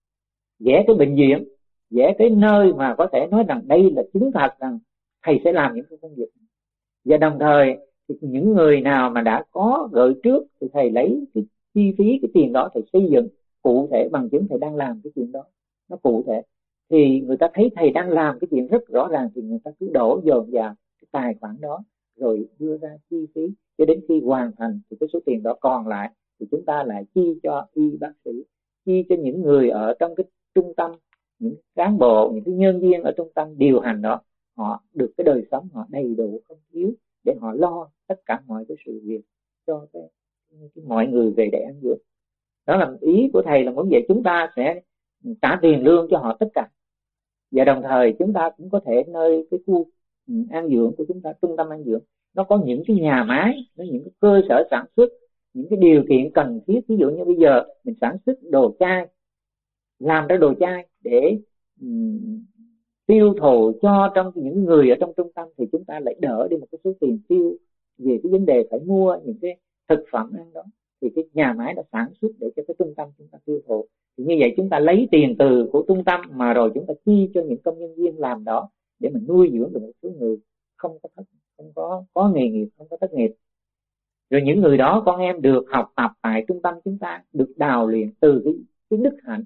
vẽ cái bệnh viện, vẽ cái nơi mà có thể nói rằng đây là chứng thật rằng thầy sẽ làm những cái công việc. Và đồng thời thì những người nào mà đã có gửi trước thì thầy lấy cái chi phí, cái tiền đó thầy xây dựng cụ thể bằng chứng thầy đang làm cái chuyện đó, nó cụ thể, thì người ta thấy thầy đang làm cái chuyện rất rõ ràng, thì người ta cứ đổ dồn vào cái tài khoản đó rồi đưa ra chi phí, cho đến khi hoàn thành thì cái số tiền đó còn lại thì chúng ta lại chi cho y bác sĩ, chi cho những người ở trong cái trung tâm, những cán bộ, những cái nhân viên ở trung tâm điều hành đó, họ được cái đời sống họ đầy đủ không thiếu, để họ lo tất cả mọi cái sự việc cho cái, cái mọi người về để ăn dưỡng. Đó là ý của thầy là muốn vậy, chúng ta sẽ trả tiền lương cho họ tất cả, và đồng thời chúng ta cũng có thể nơi cái khu ăn dưỡng của chúng ta, trung tâm ăn dưỡng, nó có những cái nhà máy, nó những cái cơ sở sản xuất, những cái điều kiện cần thiết. Ví dụ như bây giờ mình sản xuất đồ chai, làm ra đồ chai để um, tiêu thụ cho trong những người ở trong trung tâm, thì chúng ta lại đỡ đi một cái số tiền tiêu về cái vấn đề phải mua những cái thực phẩm ăn đó, thì cái nhà máy đã sản xuất để cho cái trung tâm chúng ta tiêu thụ. Thì như vậy chúng ta lấy tiền từ của trung tâm mà rồi chúng ta chi cho những công nhân viên làm đó, để mình nuôi dưỡng được một số người không có thất, không có có nghề nghiệp, không có thất nghiệp. Rồi những người đó con em được học tập tại trung tâm chúng ta, được đào luyện từ cái, cái đức hạnh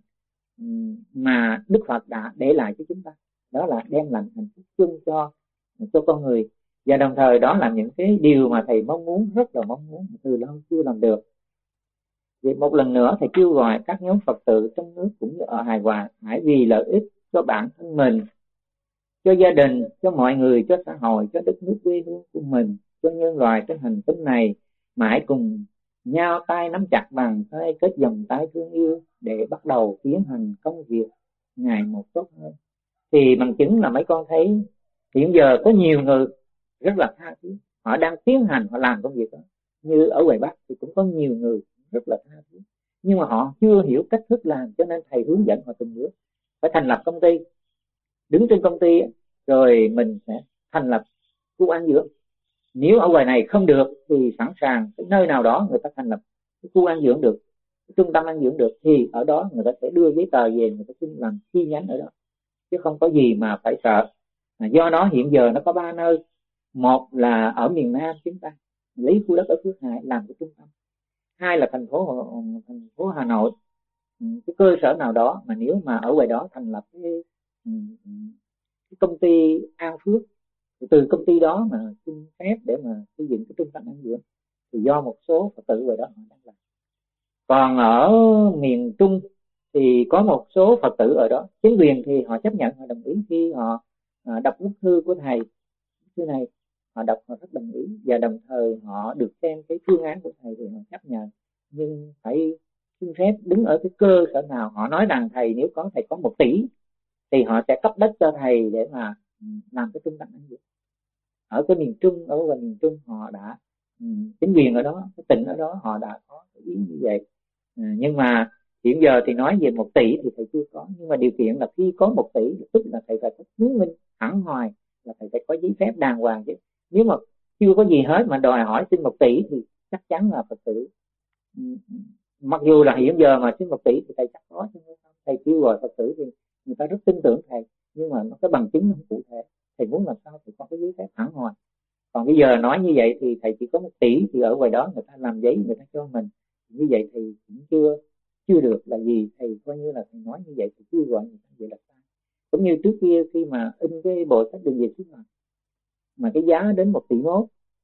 mà Đức Phật đã để lại cho chúng ta, đó là đem lại hạnh phúc chung cho cho con người. Và đồng thời đó là những cái điều mà thầy mong muốn, rất là mong muốn từ lâu chưa làm được. Thì một lần nữa thầy kêu gọi các nhóm Phật tử trong nước cũng như ở Hài Hòa hãy vì lợi ích cho bản thân mình, cho gia đình, cho mọi người, cho xã hội, cho đất nước quê hương của mình, cho nhân loại trên hành tinh này mà hãy cùng nhau tay nắm chặt bàn tay, kết vòng tay thương yêu để bắt đầu tiến hành công việc ngày một tốt hơn. Thì bằng chứng là mấy con thấy hiện giờ có nhiều người rất là tha thiết, họ đang tiến hành, họ làm công việc đó. Như ở ngoài Bắc thì cũng có nhiều người rất là tha thiết, nhưng mà họ chưa hiểu cách thức làm, cho nên thầy hướng dẫn họ từng bước. Phải thành lập công ty, đứng trên công ty rồi mình sẽ thành lập khu ăn dưỡng. Nếu ở ngoài này không được thì sẵn sàng cái nơi nào đó người ta thành lập cái khu ăn dưỡng được, cái trung tâm ăn dưỡng được, thì ở đó người ta sẽ đưa giấy tờ về, người ta xin làm chi nhánh ở đó, chứ không có gì mà phải sợ. Do đó hiện giờ nó có ba nơi. Một là ở miền Nam chúng ta lấy khu đất ở Phước Hải làm cái trung tâm. Hai là thành phố thành phố Hà Nội, cái cơ sở nào đó mà nếu mà ở ngoài đó thành lập cái, cái công ty An Phước, từ công ty đó mà xin phép để mà xây dựng cái trung tâm ăn dưỡng, thì do một số Phật tử ngoài đó họ đang làm. Còn ở miền Trung thì có một số Phật tử ở đó, chính quyền thì họ chấp nhận, họ đồng ý khi họ à, đọc bức thư của thầy. Thư này họ đọc, họ rất đồng ý, và đồng thời họ được xem cái phương án của thầy thì họ chấp nhận, nhưng phải xin phép đứng ở cái cơ sở nào. Họ nói rằng thầy nếu có thầy có một tỷ thì họ sẽ cấp đất cho thầy để mà làm cái trung tâm ăn dưỡng. Ở cái miền Trung, ở ngoài miền Trung họ đã, chính quyền ở đó, cái tỉnh ở đó họ đã có ý như vậy. À, nhưng mà hiện giờ thì nói về một tỷ thì thầy chưa có, nhưng mà điều kiện là khi có một tỷ tức là thầy phải có chứng minh hẳn hoài, là thầy phải có giấy phép đàng hoàng chứ. Nếu mà chưa có gì hết mà đòi hỏi xin một tỷ thì chắc chắn là Phật tử, mặc dù là hiện giờ mà xin một tỷ thì thầy chắc có, chứ không thầy kêu gọi Phật tử thì người ta rất tin tưởng thầy, nhưng mà nó cái bằng chứng không cụ thể. Thầy muốn làm sao thì có cái giấy phép hẳn hoài. Còn bây giờ nói như vậy thì thầy chỉ có một tỷ thì ở ngoài đó người ta làm giấy người ta cho mình, như vậy thì cũng chưa chưa được là gì. Thầy coi như là thầy nói như vậy thì chưa gọi người ta vậy là sai. Cũng như trước kia khi mà in cái bộ sách Đường Về Xứ Phật mà cái giá đến một tỷ mốt,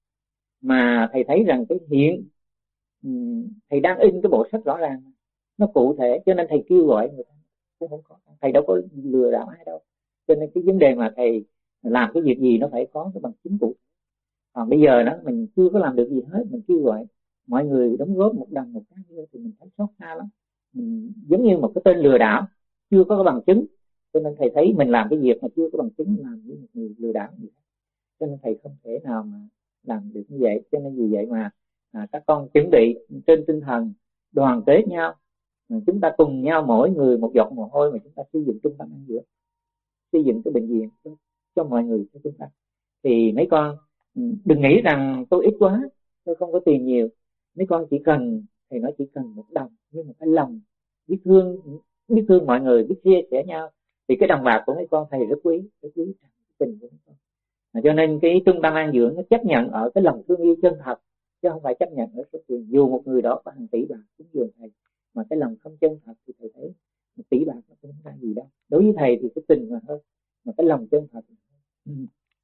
mà thầy thấy rằng cái hiện thầy đang in cái bộ sách rõ ràng nó cụ thể, cho nên thầy kêu gọi người ta cũng không có, thầy đâu có lừa đảo ai đâu. Cho nên cái vấn đề mà thầy làm cái việc gì nó phải có cái bằng chứng cụ. Còn bây giờ đó mình chưa có làm được gì hết, mình kêu gọi mọi người đóng góp một đồng một cái thì mình thấy xót xa lắm. Mình giống như một cái tên lừa đảo chưa có cái bằng chứng, cho nên thầy thấy mình làm cái việc mà chưa có bằng chứng làm như một người lừa đảo gì. Cho nên thầy không thể nào mà làm được như vậy. Cho nên vì vậy mà à, các con chuẩn bị trên tinh thần đoàn kết nhau, à, chúng ta cùng nhau mỗi người một giọt mồ hôi mà chúng ta xây dựng trung tâm ăn dưỡng, xây dựng cái bệnh viện cho, cho mọi người, cho chúng ta. Thì mấy con đừng nghĩ rằng tôi ít quá, tôi không có tiền nhiều. Mấy con chỉ cần, thầy nói chỉ cần một đồng, nhưng mà cái lòng biết thương, biết thương mọi người, biết chia sẻ nhau, thì cái đồng bạc của mấy con thầy rất quý, rất quý tình của mấy con. À, cho nên cái trung tâm an dưỡng nó chấp nhận ở cái lòng thương yêu chân thật, chứ không phải chấp nhận ở số tiền. Dù một người đó có hàng tỷ bạc cũng dường thầy, mà cái lòng không chân thật thì thầy thấy một tỷ bạc nó không ra gì đâu. Đối với thầy thì cái tình mà hơn, mà cái lòng chân thật. Ừ.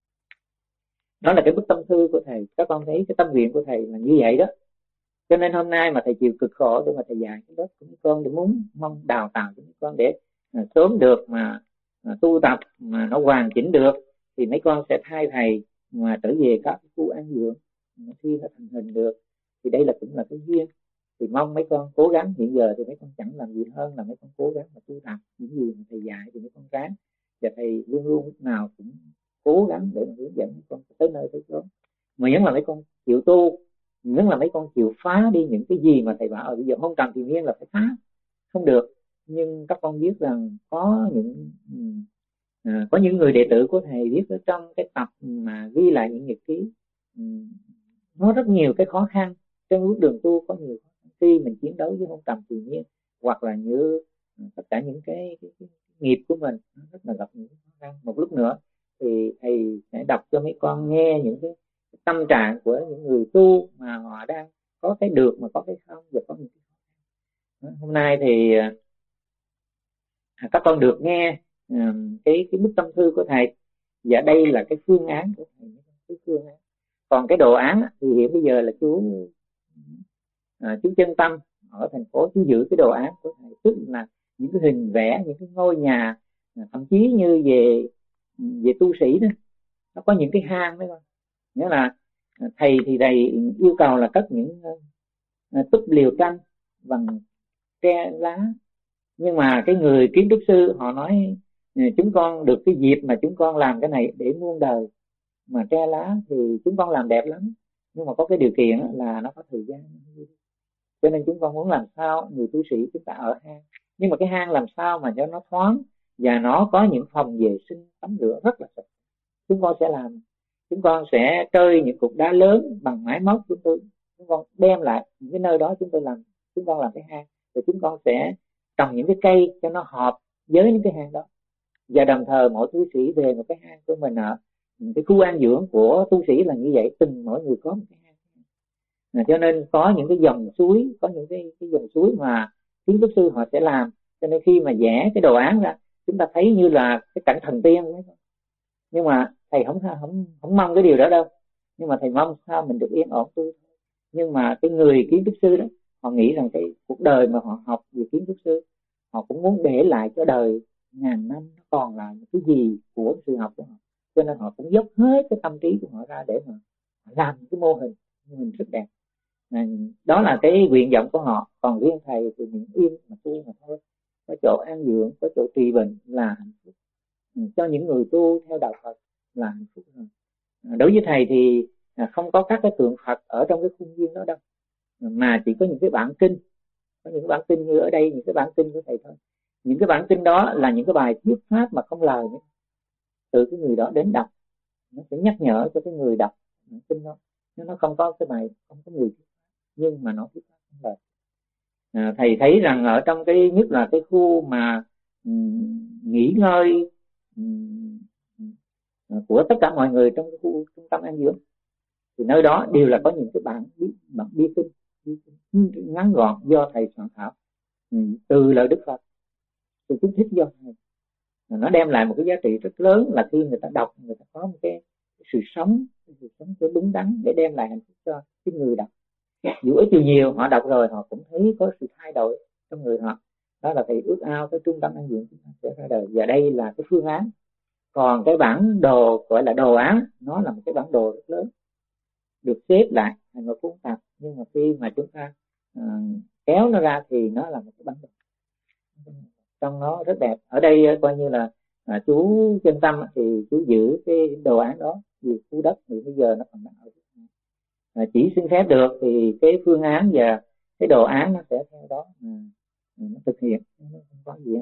Đó là cái bức tâm thư của thầy. Các con thấy cái tâm nguyện của thầy là như vậy đó. Cho nên hôm nay mà thầy chịu cực khổ để mà thầy dạy cái lớp của mấy con, để muốn mong đào tạo cho mấy con để à, sớm được mà à, tu tập mà nó hoàn chỉnh được, thì mấy con sẽ thay thầy mà trở về các khu ăn dưỡng khi nó thành hình được. Thì đây là cũng là cái duyên. Thì mong mấy con cố gắng. Hiện giờ thì mấy con chẳng làm gì hơn là mấy con cố gắng mà tu tập những gì mà thầy dạy, thì mấy con ráng, và thầy luôn luôn lúc nào cũng cố gắng để mà hướng dẫn mấy con tới nơi tới chốn. Mà nhấn là mấy con chịu tu, nhấn là mấy con chịu phá đi những cái gì mà thầy bảo ở bây giờ không trầm thì nhiên là phải phá, không được. Nhưng các con biết rằng có những à, có những người đệ tử của thầy viết ở trong cái tập mà ghi lại những nhật ký, nó rất nhiều cái khó khăn trên bước đường tu, có nhiều khó khăn khi mình chiến đấu với hôn trầm tự nhiên, hoặc là như tất cả những cái, cái, cái nghiệp của mình nó rất là gặp những khó khăn. Một lúc nữa thì thầy sẽ đọc cho mấy con nghe những cái tâm trạng của những người tu mà họ đang có cái được mà có cái không, và có những cái khó khăn. Hôm nay thì các con được nghe cái cái bức tâm thư của thầy, và đây là cái phương án của thầy, cái phương án. Còn cái đồ án thì hiện bây giờ là chú à, chú Chân Tâm ở thành phố chú giữ cái đồ án của thầy, tức là những cái hình vẽ, những cái ngôi nhà, thậm chí như về về tu sĩ đó, nó có những cái hang đấy con. Nghĩa là thầy thì thầy yêu cầu là cất những uh, túp liều tranh bằng tre lá, nhưng mà cái người kiến trúc sư họ nói chúng con được cái dịp mà chúng con làm cái này để muôn đời, mà tre lá thì chúng con làm đẹp lắm, nhưng mà có cái điều kiện là nó có thời gian, cho nên chúng con muốn làm sao người tu sĩ chúng ta ở hang, nhưng mà cái hang làm sao mà cho nó thoáng và nó có những phòng vệ sinh tắm rửa rất là sạch. Chúng con sẽ làm, chúng con sẽ trơi những cục đá lớn bằng máy móc, chúng tôi chúng con đem lại những cái nơi đó, chúng tôi làm chúng con làm cái hang, rồi chúng con sẽ trồng những cái cây cho nó hợp với những cái hang đó, và đồng thời mỗi tu sĩ về một cái hang của mình ở cái khu an dưỡng của tu sĩ là như vậy, từng mỗi người có một cái hang. À, cho nên có những cái dòng suối, có những cái, cái dòng suối mà kiến trúc sư họ sẽ làm, cho nên khi mà vẽ cái đồ án ra chúng ta thấy như là cái cảnh thần tiên ấy. Nhưng mà thầy không không không mong cái điều đó đâu, nhưng mà thầy mong sao mình được yên ổn tu. Nhưng mà cái người kiến trúc sư đó họ nghĩ rằng cái cuộc đời mà họ học về kiến trúc sư, họ cũng muốn để lại cho đời ngàn năm nó còn lại cái gì của sự học của họ, cho nên họ cũng dốc hết cái tâm trí của họ ra để mà làm cái mô hình mô hình rất đẹp. À, đó là cái nguyện vọng của họ. Còn riêng thầy thì mình yên mà tu mà thôi, có chỗ an dưỡng, có chỗ trị bệnh là hạnh phúc. Ừ, cho những người tu theo đạo Phật là hạnh phúc rồi. À, đối với thầy thì à, không có các cái tượng Phật ở trong cái khuôn viên đó đâu, mà chỉ có những cái bản kinh, có những cái bản kinh như ở đây, những cái bản kinh của thầy thôi. Những cái bản kinh đó là những cái bài thuyết pháp mà không lời nữa, từ cái người đó đến đọc, nó sẽ nhắc nhở cho cái người đọc bản kinh đó. Nó không có cái bài, không có người thuyết pháp, nhưng mà nó thuyết pháp không lời. À, thầy thấy rằng ở trong cái nhất là cái khu mà um, nghỉ ngơi um, của tất cả mọi người trong cái khu trung tâm an dưỡng, thì nơi đó đều là có những cái bản bản bi kinh ngắn gọn do thầy soạn thảo, um, từ lời Đức Phật, từ chú thích do thầy. Nó đem lại một cái giá trị rất lớn, là khi người ta đọc, người ta có một cái, cái sự sống, cái sự sống cái đúng đắn để đem lại hạnh phúc cho cái người đọc. Dù ít dù nhiều họ đọc rồi họ cũng thấy có sự thay đổi trong người họ. Đó là thầy ước ao cái trung tâm an dưỡng chúng ta sẽ ra đời, và đây là cái phương án. Còn cái bản đồ gọi là đồ án, nó là một cái bản đồ rất lớn, được xếp lại thành một cuốn tập, nhưng mà khi mà chúng ta uh, kéo nó ra thì nó là một cái bản đồ trong nó rất đẹp. Ở đây coi như là à, chú Chân Tâm thì chú giữ cái đồ án đó vì khu đất thì bây giờ nó còn đang ở à, chỉ xin phép được thì cái phương án và cái đồ án nó sẽ theo đó mà nó thực hiện, nó không có gì hết.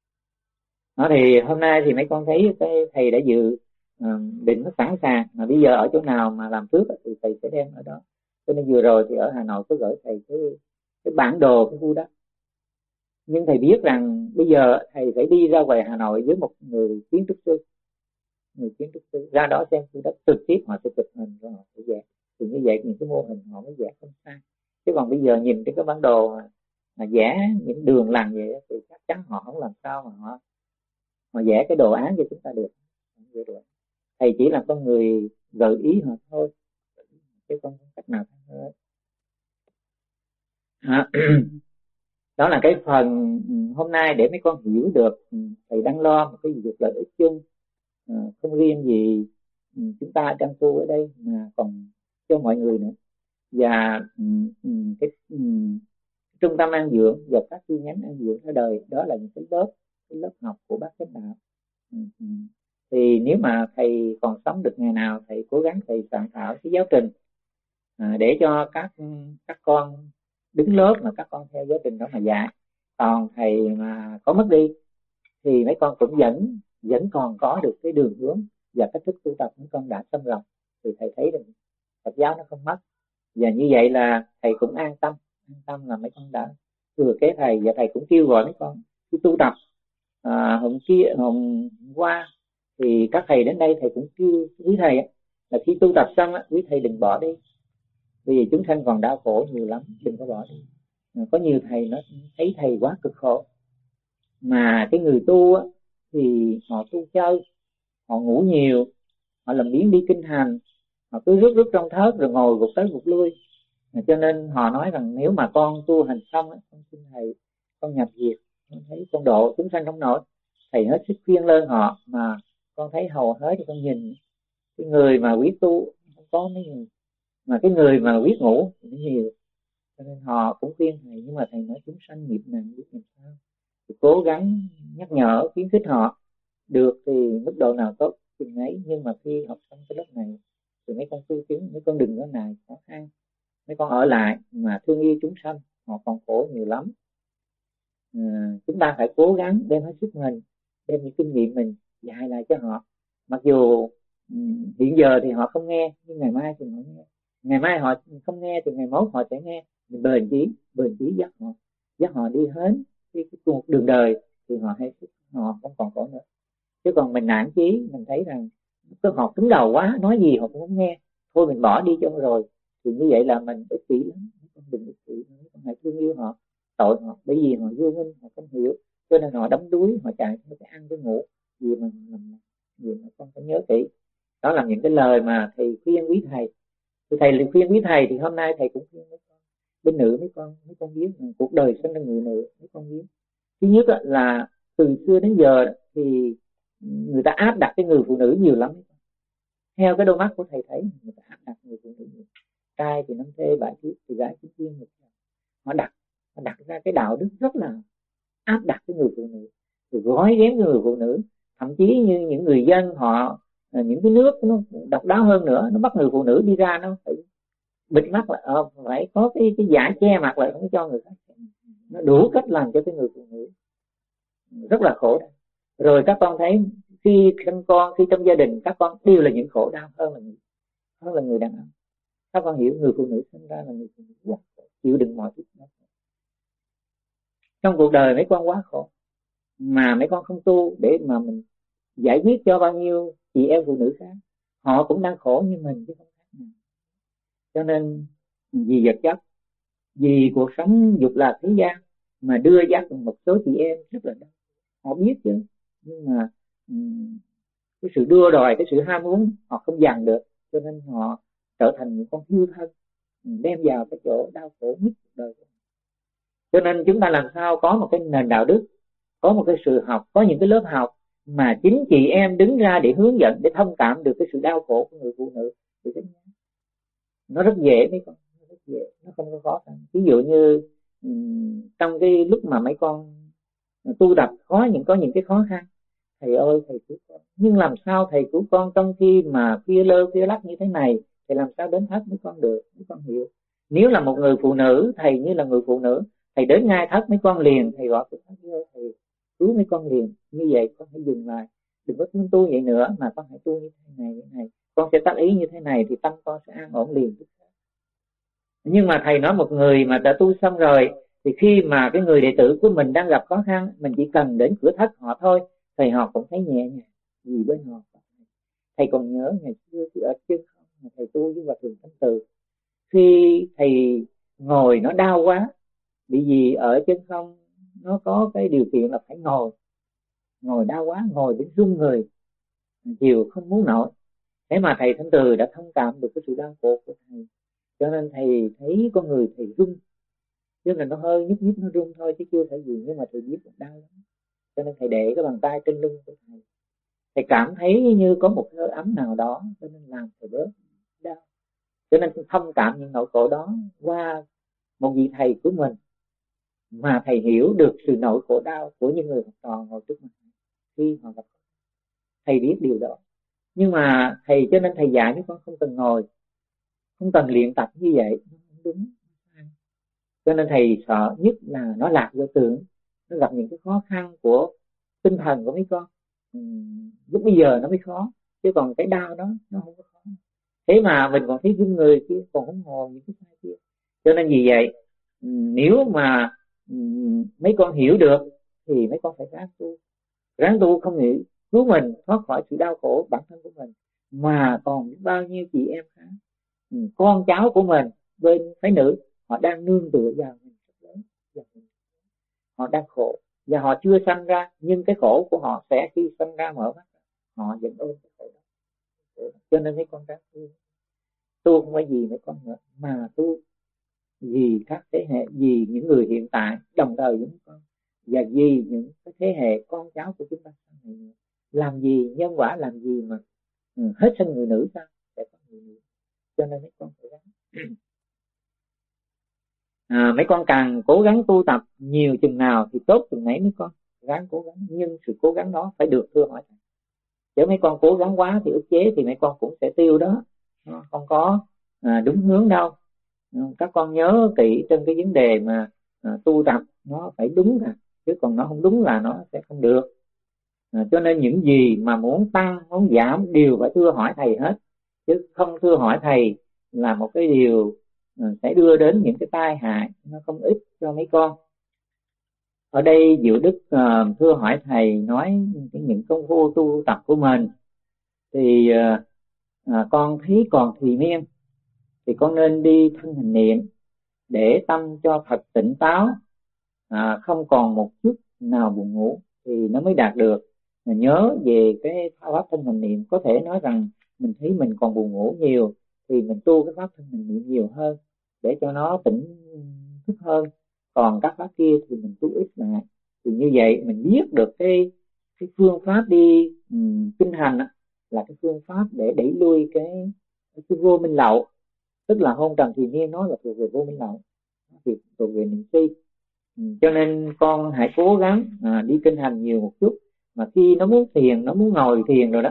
Đó thì hôm nay thì mấy con thấy cái thầy đã dự uh, định nó sẵn sàng, mà bây giờ ở chỗ nào mà làm trước thì thầy sẽ đem ở đó. Cho nên vừa rồi thì ở Hà Nội có gửi thầy cái cái bản đồ cái khu đất. Nhưng thầy biết rằng bây giờ thầy phải đi ra ngoài Hà Nội với một người kiến trúc sư, người kiến trúc sư ra đó xem khu đất trực tiếp, họ sẽ chụp hình rồi họ sẽ vẽ, thì như vậy những cái mô hình họ mới vẽ không sai. Chứ còn bây giờ nhìn cái cái bản đồ mà, mà vẽ những đường làng vậy thì chắc chắn họ không làm sao mà họ mà vẽ cái đồ án cho chúng ta được. Thầy chỉ là con người gợi ý họ thôi, chứ không có cách nào hết. À, đó là cái phần hôm nay để mấy con hiểu được thầy đang lo một cái việc lợi ích chung, à, không riêng gì chúng ta đang tu ở đây mà còn cho mọi người nữa. Và cái, cái trung tâm an dưỡng và các chi nhánh an dưỡng ra đời, đó là những cái lớp cái lớp học của bác Chánh Đạo. Thì nếu mà thầy còn sống được ngày nào, thầy cố gắng thầy soạn thảo cái giáo trình à, để cho các các con đứng lớp mà các con theo giáo trình đó mà dạy. Còn thầy mà có mất đi thì mấy con cũng vẫn vẫn còn có được cái đường hướng và cách thức tu tập mấy con đã xâm rộng, thì thầy thấy được Phật giáo nó không mất. Và như vậy là thầy cũng an tâm, an tâm là mấy con đã thừa kế thầy, và thầy cũng kêu gọi mấy con khi tu tập. À, hôm kia hôm qua thì các thầy đến đây thầy cũng kêu quý thầy là khi tu tập xong quý thầy đừng bỏ đi, vì chúng sanh còn đau khổ nhiều lắm, đừng có bỏ đi. Có nhiều thầy nó thấy thầy quá cực khổ, mà cái người tu á, thì họ tu chơi, họ ngủ nhiều, họ làm biến đi kinh hành, họ cứ rút rút trong thớt rồi ngồi gục tới gục lui, Cho nên họ nói rằng nếu mà con tu hành xong, con xin thầy, con nhập diệt, con thấy con độ chúng sanh không nổi. Thầy hết sức khuyên lơn họ, mà con thấy hầu hết thì con nhìn cái người mà quyết tu không có mấy người, mà cái người mà quyết ngủ thì nhiều. Cho nên họ cũng khuyên thầy, nhưng mà thầy nói chúng sanh nghiệp nặng biết làm sao, thì cố gắng nhắc nhở khuyến khích họ, được thì mức độ nào tốt chừng ấy. Nhưng mà khi học xong cái lớp này thì mấy con tu chứng, mấy con đừng có nài khó khăn, mấy con ở lại mà thương yêu chúng sanh, họ còn khổ nhiều lắm. À, chúng ta phải cố gắng đem hết sức mình, đem những kinh nghiệm mình dạy lại cho họ. Mặc dù um, hiện giờ thì họ không nghe, nhưng ngày mai thì họ nghe. Ngày mai họ không nghe thì ngày mốt họ sẽ nghe. Mình bền chí, bền chí dắt họ, dắt họ đi hết cái, cái cuộc đường đời thì họ hay họ không còn khổ nữa. Chứ còn mình nản chí, mình thấy rằng cái họ cứng đầu quá, nói gì họ cũng không nghe, thôi mình bỏ đi cho rồi, thì như vậy là mình ích kỷ lắm. Không đừng ích kỷ, không hãy thương yêu họ, tội họ, bởi vì họ vô minh, họ không hiểu, cho nên họ đắm đuối, họ chạy theo cái ăn cái ngủ gì mà mình gì mà con phải nhớ kỹ. Đó là những cái lời mà thầy khuyên quý thầy. Thì thầy lời khuyên quý thầy thì hôm nay thầy cũng khuyên mấy con bên nữ, mấy con mấy con biết cuộc đời sinh ra người nữ, mấy con biết. Thứ nhất là từ xưa đến giờ thì người ta áp đặt cái người phụ nữ nhiều lắm. Theo cái đôi mắt của thầy thấy, người ta áp đặt người phụ nữ nhiều. Trai thì năm thê bảy thiếp, thì gái chín tiên một chồng. Họ đặt họ đặt ra cái đạo đức rất là áp đặt cái người phụ nữ, rồi gói ghém người phụ nữ. Thậm chí như những người dân họ, những cái nước nó độc đáo hơn nữa, nó bắt người phụ nữ đi ra nó phải bịt mắt lại, ờ, phải có cái cái giả che mặt lại, không cho người khác. Nó đủ cách làm cho cái người phụ nữ rất là khổ đau. Rồi các con thấy khi sinh con, khi trong gia đình các con đều là những khổ đau hơn là người, hơn là người đàn ông. Các con hiểu người phụ nữ sinh ra là người phụ nữ quá khổ, chịu đựng mọi thứ. Trong cuộc đời mấy con quá khổ, mà mấy con không tu để mà mình giải quyết cho bao nhiêu chị em phụ nữ khác, họ cũng đang khổ như mình chứ không khác nào. Cho nên vì vật chất, vì cuộc sống dục lạc thế gian mà đưa dắt một số chị em rất là đau. Họ biết chứ, nhưng mà um, cái sự đua đòi, cái sự ham muốn họ không dằn được, cho nên họ trở thành những con hư thân, đem vào cái chỗ đau khổ nhất cuộc đời. Cho nên chúng ta làm sao có một cái nền đạo đức, có một cái sự học, có những cái lớp học mà chính chị em đứng ra để hướng dẫn, để thông cảm được cái sự đau khổ của người phụ nữ. Thì nó rất dễ mấy con, nó rất dễ, nó không có khó khăn. Ví dụ như um, trong cái lúc mà mấy con tu tập có những có những cái khó khăn, thầy ơi thầy cứu con, nhưng làm sao thầy cứu con trong khi mà phia lơ phia lắc như thế này, thì làm sao đến thất mấy con được, mấy con hiểu. Nếu là một người phụ nữ, thầy như là người phụ nữ, thầy đến ngay thất mấy con liền, thầy gọi thầy thầy cứu mấy con liền. Như vậy con hãy dừng lại, đừng có tu tu vậy nữa, mà con hãy tu như thế này, như thế này, con sẽ tác ý như thế này thì tâm con sẽ an ổn liền. Nhưng mà thầy nói một người mà đã tu xong rồi, thì khi mà cái người đệ tử của mình đang gặp khó khăn, mình chỉ cần đến cửa thất họ thôi, thầy họ cũng thấy nhẹ nhàng vì bên họ. Thầy còn nhớ ngày xưa khi ở chân không mà thầy tu với Hòa Thượng Thanh Từ, khi thầy ngồi nó đau quá, bởi vì ở chân không nó có cái điều kiện là phải ngồi, ngồi đau quá, ngồi đến run người, chiều không muốn nổi. Thế mà thầy Thanh Từ đã thông cảm được cái sự đau khổ của thầy, cho nên thầy thấy con người thầy run, chứ là nó hơi nhúc nhích, nó run thôi chứ chưa phải gì, nhưng mà thầy biết là đau lắm. Cho nên thầy để cái bàn tay trên lưng của thầy, thầy cảm thấy như có một hơi ấm nào đó, cho nên làm thầy bớt đau. Cho nên thông cảm những nỗi khổ đó qua một vị thầy của mình, mà thầy hiểu được sự nỗi khổ đau của những người học trò ngồi trước mặt khi họ gặp. Thầy biết điều đó, nhưng mà thầy cho nên thầy dạy mấy con không cần ngồi, không cần luyện tập như vậy, đúng. Cho nên thầy sợ nhất là nó lạc vô tưởng, nó gặp những cái khó khăn của tinh thần của mấy con. Ừ, lúc bây giờ nó mới khó, chứ còn cái đau đó nó không có khó. Thế mà mình còn thấy những người kia còn không hồn những cái sai kia. Cho nên vì vậy, nếu mà mấy con hiểu được thì mấy con phải ráng tu, ráng tu không nghĩ cứu mình thoát khỏi sự đau khổ bản thân của mình, mà còn bao nhiêu chị em khác, con cháu của mình bên phái nữ, họ đang nương tựa vào mình rất lớn, họ đang khổ và họ chưa sanh ra, nhưng cái khổ của họ sẽ khi sanh ra mở mắt họ vẫn ôm cái khổ đó. Cho nên mấy con ráng tu, tu không phải gì mấy con nữa, mà tu vì các thế hệ, vì những người hiện tại đồng thời với con, và vì những cái thế hệ con cháu của chúng ta sau này. Làm gì nhân quả, làm gì mà ừ, hết sinh người nữ sao sẽ có người nữ. Cho nên mấy con phải gắng. À, mấy con càng cố gắng tu tập nhiều chừng nào thì tốt chừng nấy mấy con ráng cố gắng, nhưng sự cố gắng đó phải được thưa hỏi thầy. Nếu mấy con cố gắng quá thì ức chế thì mấy con cũng sẽ tiêu đó, nó không có à, đúng hướng đâu. Các con nhớ kỹ trên cái vấn đề mà à, tu tập nó phải đúng nè, chứ còn nó không đúng là nó sẽ không được. À, cho nên những gì mà muốn tăng muốn giảm đều phải thưa hỏi thầy hết, chứ không thưa hỏi thầy là một cái điều à, sẽ đưa đến những cái tai hại nó không ít cho mấy con. Ở đây Diệu Đức uh, thưa hỏi thầy nói những công phu tu tập của mình thì uh, uh, con thấy còn thùy miên thì con nên đi thanh hành niệm để tâm cho thật tỉnh táo, à, không còn một chút nào buồn ngủ thì nó mới đạt được. Mà nhớ về cái pháp thanh hành niệm, có thể nói rằng mình thấy mình còn buồn ngủ nhiều thì mình tu cái pháp thanh hành niệm nhiều hơn để cho nó tỉnh thức hơn, còn các pháp kia thì mình tu ít lại. Thì như vậy mình biết được cái cái phương pháp đi um, kinh hành đó, là cái phương pháp để đẩy lui cái, cái vô minh lậu, tức là hôn trầm thì niên nói là thuộc về vô minh lậu, thì thuộc về niệm si. Ừ, cho nên con hãy cố gắng à, đi kinh hành nhiều một chút, mà khi nó muốn thiền, nó muốn ngồi thiền rồi đó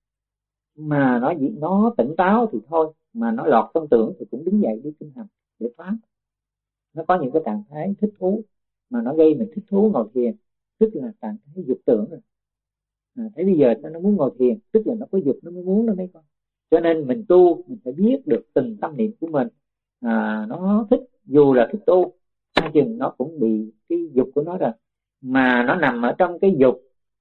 mà nó nó tỉnh táo thì thôi, mà nó lọt tâm tưởng thì cũng đứng dậy đi kinh hành để phá. Nó có những cái trạng thái thích thú mà nó gây mình thích thú ngồi thiền, tức là trạng thái dục tưởng rồi. À, thế bây giờ nó muốn ngồi thiền tức là nó có dục nó mới muốn đó mấy con. Cho nên mình tu mình phải biết được từng tâm niệm của mình, à, nó thích dù là thích tu hai chừng nó cũng bị cái dục của nó rồi, mà nó nằm ở trong cái dục.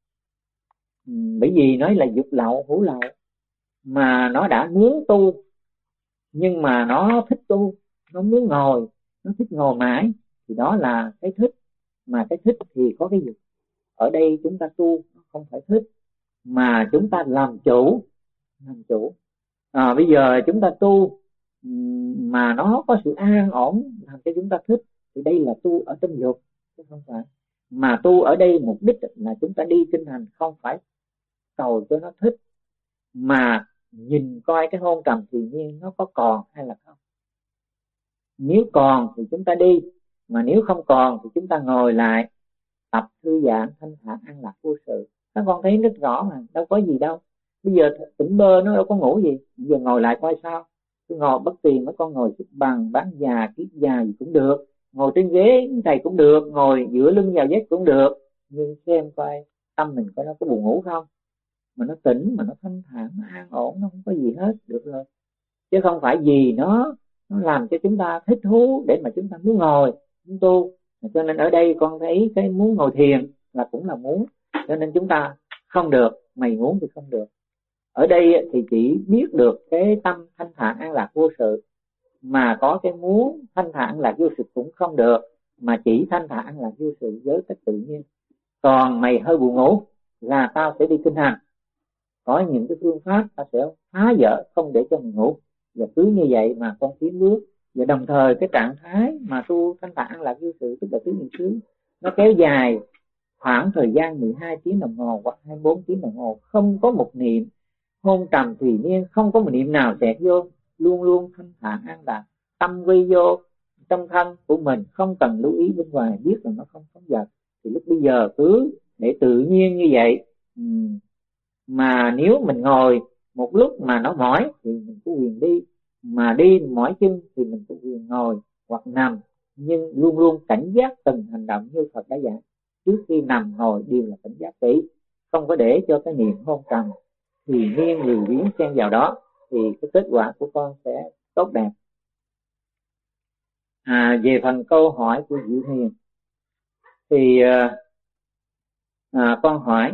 Ừ, bởi vì nói là dục lậu hữu lậu, mà nó đã muốn tu nhưng mà nó thích tu, nó muốn ngồi, nó thích ngồi mãi thì đó là cái thích. Mà cái thích thì có cái dục. Ở đây chúng ta tu không phải thích mà chúng ta làm chủ, làm chủ. À, bây giờ chúng ta tu mà nó có sự an ổn làm cho chúng ta thích thì đây là tu ở trong dục, chứ không phải. Mà tu ở đây mục đích là chúng ta đi kinh hành không phải cầu cho nó thích, mà nhìn coi cái hôn trầm tự nhiên nó có còn hay là không. Nếu còn thì chúng ta đi, mà nếu không còn thì chúng ta ngồi lại tập thư giãn thanh thản an lạc vô sự. Các con thấy rất rõ mà, đâu có gì đâu. Bây giờ tỉnh bơ nó đâu có ngủ gì, bây giờ ngồi lại coi sao. Cứ ngồi bất kỳ mấy con ngồi xếp bằng bán già kiết già gì cũng được, ngồi trên ghế thầy cũng được, ngồi giữa lưng vào vách cũng được, nhưng xem coi tâm mình coi nó có buồn ngủ không, mà nó tỉnh, mà nó thanh thản, nó an ổn, nó không có gì hết, được rồi. Chứ không phải vì nó nó làm cho chúng ta thích thú để mà chúng ta muốn ngồi muốn tu. Cho nên ở đây con thấy cái muốn ngồi thiền là cũng là muốn, cho nên chúng ta không được, mày muốn thì không được. Ở đây thì chỉ biết được cái tâm thanh thản an lạc vô sự, mà có cái muốn thanh thản an lạc vô sự cũng không được, mà chỉ thanh thản an lạc vô sự với cách tự nhiên. Còn mày hơi buồn ngủ là tao sẽ đi kinh hành, có những cái phương pháp ta sẽ phá vỡ không để cho mình ngủ, và cứ như vậy mà con tiến bước. Và đồng thời cái trạng thái mà tu thanh thản an lạc vô sự tức là tứ niệm xứ nó kéo dài khoảng thời gian mười hai tiếng đồng hồ hoặc hai mươi bốn tiếng đồng hồ, không có một niệm hôn trầm thùy miên, không có một niệm nào xẹt vô, luôn luôn thanh thản an lạc, tâm quy vô trong thân của mình, không cần lưu ý bên ngoài, biết là nó không phóng dật. Thì lúc bây giờ cứ để tự nhiên như vậy. uhm. Mà nếu mình ngồi một lúc mà nó mỏi thì mình có quyền đi, mà đi mỏi chân thì mình có quyền ngồi hoặc nằm, nhưng luôn luôn cảnh giác từng hành động như Phật đã dạy. Trước khi nằm ngồi đều là cảnh giác kỹ, không có để cho cái niệm hôn trầm thì miên lười biếng xen vào đó, thì cái kết quả của con sẽ tốt đẹp. À, về phần câu hỏi của Diệu Hiền thì à, con hỏi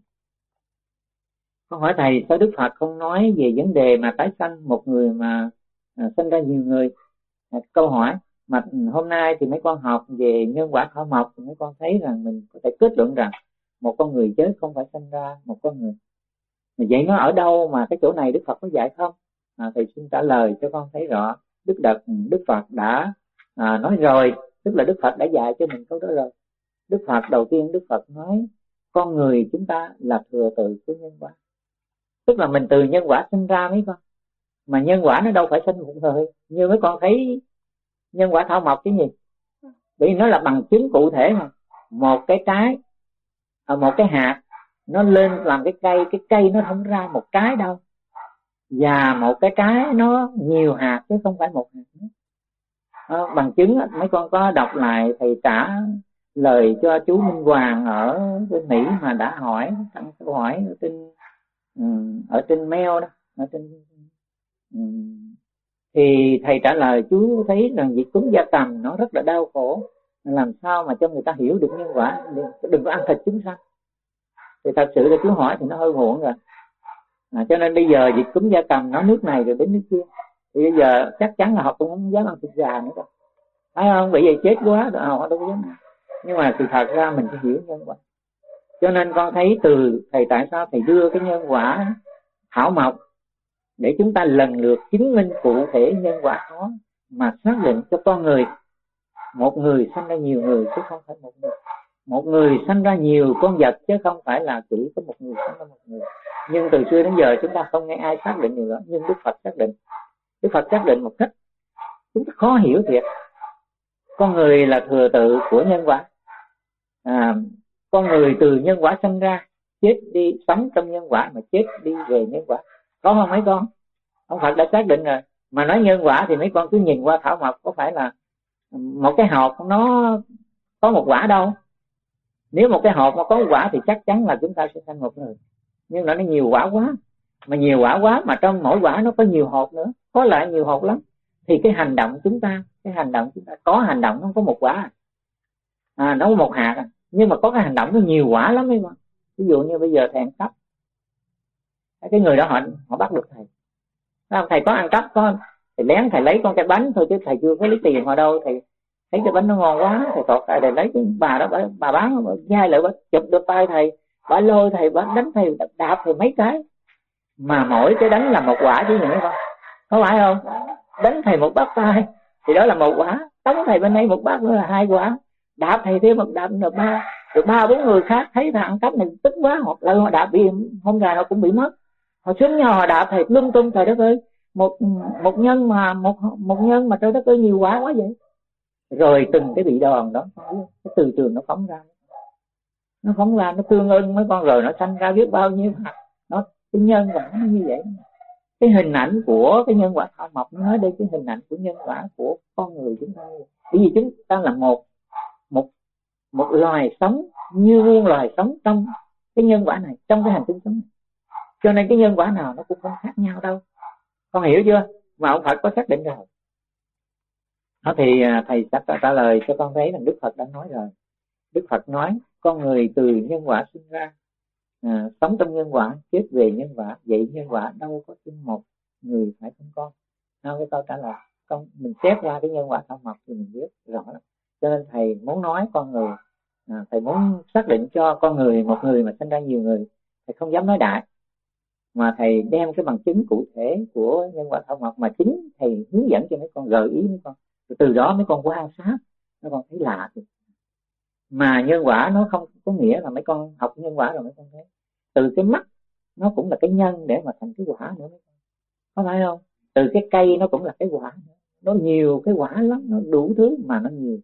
con hỏi thầy, sao Đức Phật không nói về vấn đề mà tái sanh một người mà à, sinh ra nhiều người? À, câu hỏi mà hôm nay thì mấy con học về nhân quả khoa học thì mấy con thấy rằng mình có thể kết luận rằng một con người chết không phải sinh ra một con người. Vậy nó ở đâu mà cái chỗ này Đức Phật có dạy không? À, thầy xin trả lời cho con thấy rõ. Đức Đạt, Đức Phật đã à, nói rồi, tức là Đức Phật đã dạy cho mình câu đó rồi. Đức Phật đầu tiên Đức Phật nói con người chúng ta là thừa tự của nhân quả, tức là mình từ nhân quả sinh ra mấy con, mà nhân quả nó đâu phải sinh một thời. Như mấy con thấy nhân quả thảo mộc cái gì, vì nó là bằng chứng cụ thể mà. Một cái trái, một cái hạt nó lên làm cái cây, cái cây nó không ra một trái đâu, và một cái trái nó nhiều hạt chứ không phải một hạt nữa. À, bằng chứng mấy con có đọc lại thầy trả lời cho chú Minh Hoàng ở bên Mỹ mà đã hỏi thằng câu hỏi ở trên ở trên mail đó, ở trên thì thầy trả lời chú thấy rằng việc cúng gia cầm nó rất là đau khổ, làm sao mà cho người ta hiểu được nhân quả, đừng có ăn thịt chúng sanh. Thì thật sự là chú hỏi thì nó hơi muộn rồi, à, cho nên bây giờ việc cúng gia cầm nó nước này rồi đến nước kia, thì bây giờ chắc chắn là họ cũng không dám ăn thịt gà nữa đâu, phải không? Bởi vì chết quá rồi họ đâu có dám ăn. Nhưng mà sự thật ra mình phải hiểu nhân quả. Cho nên con thấy từ thầy tại sao thầy đưa cái nhân quả thảo mộc để chúng ta lần lượt chứng minh cụ thể nhân quả đó, mà xác định cho con người, một người sanh ra nhiều người chứ không phải một người, một người sanh ra nhiều con vật chứ không phải là chỉ có một người sanh ra một người. Nhưng từ xưa đến giờ chúng ta không nghe ai xác định điều đó, nhưng Đức Phật xác định. Đức Phật xác định một cách chúng ta khó hiểu thiệt. Con người là thừa tự của nhân quả, à, con người từ nhân quả sanh ra, chết đi sống trong nhân quả, mà chết đi về nhân quả. Có không mấy con? Ông Phật đã xác định rồi. Mà nói nhân quả thì mấy con cứ nhìn qua thảo mộc, có phải là một cái hộp nó có một quả đâu. Nếu một cái hộp mà có một quả thì chắc chắn là chúng ta sẽ sanh một người. Nhưng nó nhiều quả quá, mà nhiều quả quá mà trong mỗi quả nó có nhiều hộp nữa, có lại nhiều hộp lắm. Thì cái hành động chúng ta, cái hành động chúng ta có hành động nó không có một quả, à, nó có một hạt, nhưng mà có cái hành động nó nhiều quả lắm ấy mà. Ví dụ như bây giờ thầy ăn cắp, cái người đó họ họ bắt được thầy, thầy có ăn cắp, có thầy lén thầy lấy con cái bánh thôi chứ thầy chưa có lấy tiền họ đâu. Thầy thấy cái bánh nó ngon quá, thầy tọt tay để lấy cái bà đó, bà, bà bán nhai lại, bà chụp được tay thầy, bà lôi thầy, bà đánh thầy, đạp thầy mấy cái, mà mỗi cái đánh là một quả chứ nữa không, có phải không? Đánh thầy một bát tay thì đó là một quả, tống thầy bên đây một bát nữa là hai quả, đạp thầy thêm một đạp là ba, rồi ba bốn người khác thấy thằng ăn cắp này tức quá, hoặc là họ đạp bị hôm nay họ cũng bị mất, họ xuống nhau họ đạp thầy lung tung. Trời đất ơi, một một nhân mà một một nhân mà trời đất ơi nhiều quả quá vậy. Rồi từng cái bị đòn đó, cái từ trường nó phóng ra, nó phóng ra, nó tương ưng mấy con, rồi nó sanh ra biết bao nhiêu hạt. Nó cái nhân quả nó như vậy. Cái hình ảnh của cái nhân quả thảo mộc nó nói đây, cái hình ảnh của nhân quả của con người chúng ta. Bởi vì chúng ta là một một một loài sống như muôn loài sống trong cái nhân quả này, trong cái hành tinh sống này. Cho nên cái nhân quả nào nó cũng không khác nhau đâu, con hiểu chưa? Mà ông Phật có xác định rồi. Đó thì thầy sẽ trả lời cho con thấy rằng Đức Phật đã nói rồi. Đức Phật nói con người từ nhân quả sinh ra, à, sống trong nhân quả, chết về nhân quả. Vậy nhân quả đâu có sinh một người phải không con? Nào cái câu trả lời con, mình xét ra cái nhân quả thảo mộc thì mình biết rõ lắm. Cho nên thầy muốn nói con người, à, thầy muốn xác định cho con người, một người mà sinh ra nhiều người, thầy không dám nói đại, mà thầy đem cái bằng chứng cụ thể của nhân quả thảo mộc mà chính thầy hướng dẫn cho mấy con, gợi ý mấy con, rồi từ đó mấy con quan sát, mấy con thấy lạ. Thì mà nhân quả nó không có nghĩa là mấy con học nhân quả rồi mấy con thấy từ cái mắt nó cũng là cái nhân để mà thành cái quả nữa, mấy con có phải không? Từ cái cây nó cũng là cái quả nữa. Nó nhiều cái quả lắm, nó đủ thứ mà nó nhiều,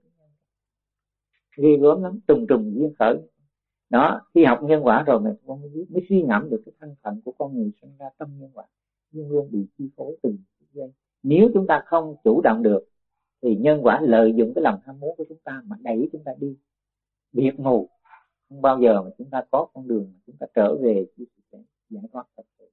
ghê gớm lắm, trùng trùng duyên khởi. Đó, khi học nhân quả rồi mình con mới biết, mới suy ngẫm được cái thân phận của con người sinh ra trong nhân quả, luôn luôn bị chi phối từng giây. Nếu chúng ta không chủ động được thì nhân quả lợi dụng cái lòng ham muốn của chúng ta mà đẩy chúng ta đi biệt mù, không bao giờ mà chúng ta có con đường mà chúng ta trở về với sự giải thoát thật sự.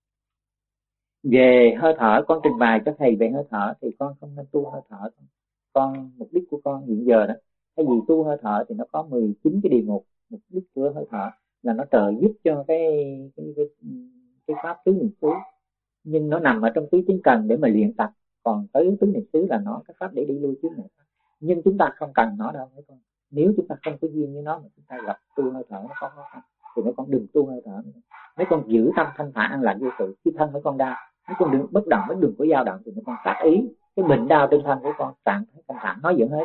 Về hơi thở, con trình bày cho thầy về hơi thở thì con không nên tu hơi thở. Con mục đích của con hiện giờ đó, cái gì tu hơi thở thì nó có mười chín cái đề mục. Mục đích của hơi thở là nó trợ giúp cho cái cái cái, cái pháp tứ niệm xứ, nhưng nó nằm ở trong tứ chính cần để mà luyện tập. Còn tới tứ niệm xứ là nó cái pháp để đi lui trước này, nhưng chúng ta không cần nó đâu mấy con. Nếu chúng ta không có duyên với nó mà chúng ta gặp tu hơi thở nó có khó khăn thì mấy con đừng tu hơi thở nữa. Mấy con giữ tâm thanh thản an lành vô sự, khi thân mấy con đau, mấy con đừng bất động, mấy đừng có dao động thì mấy con tác ý cái bệnh đau trên thân của con, trạng thái căng thẳng nó vẫn hết.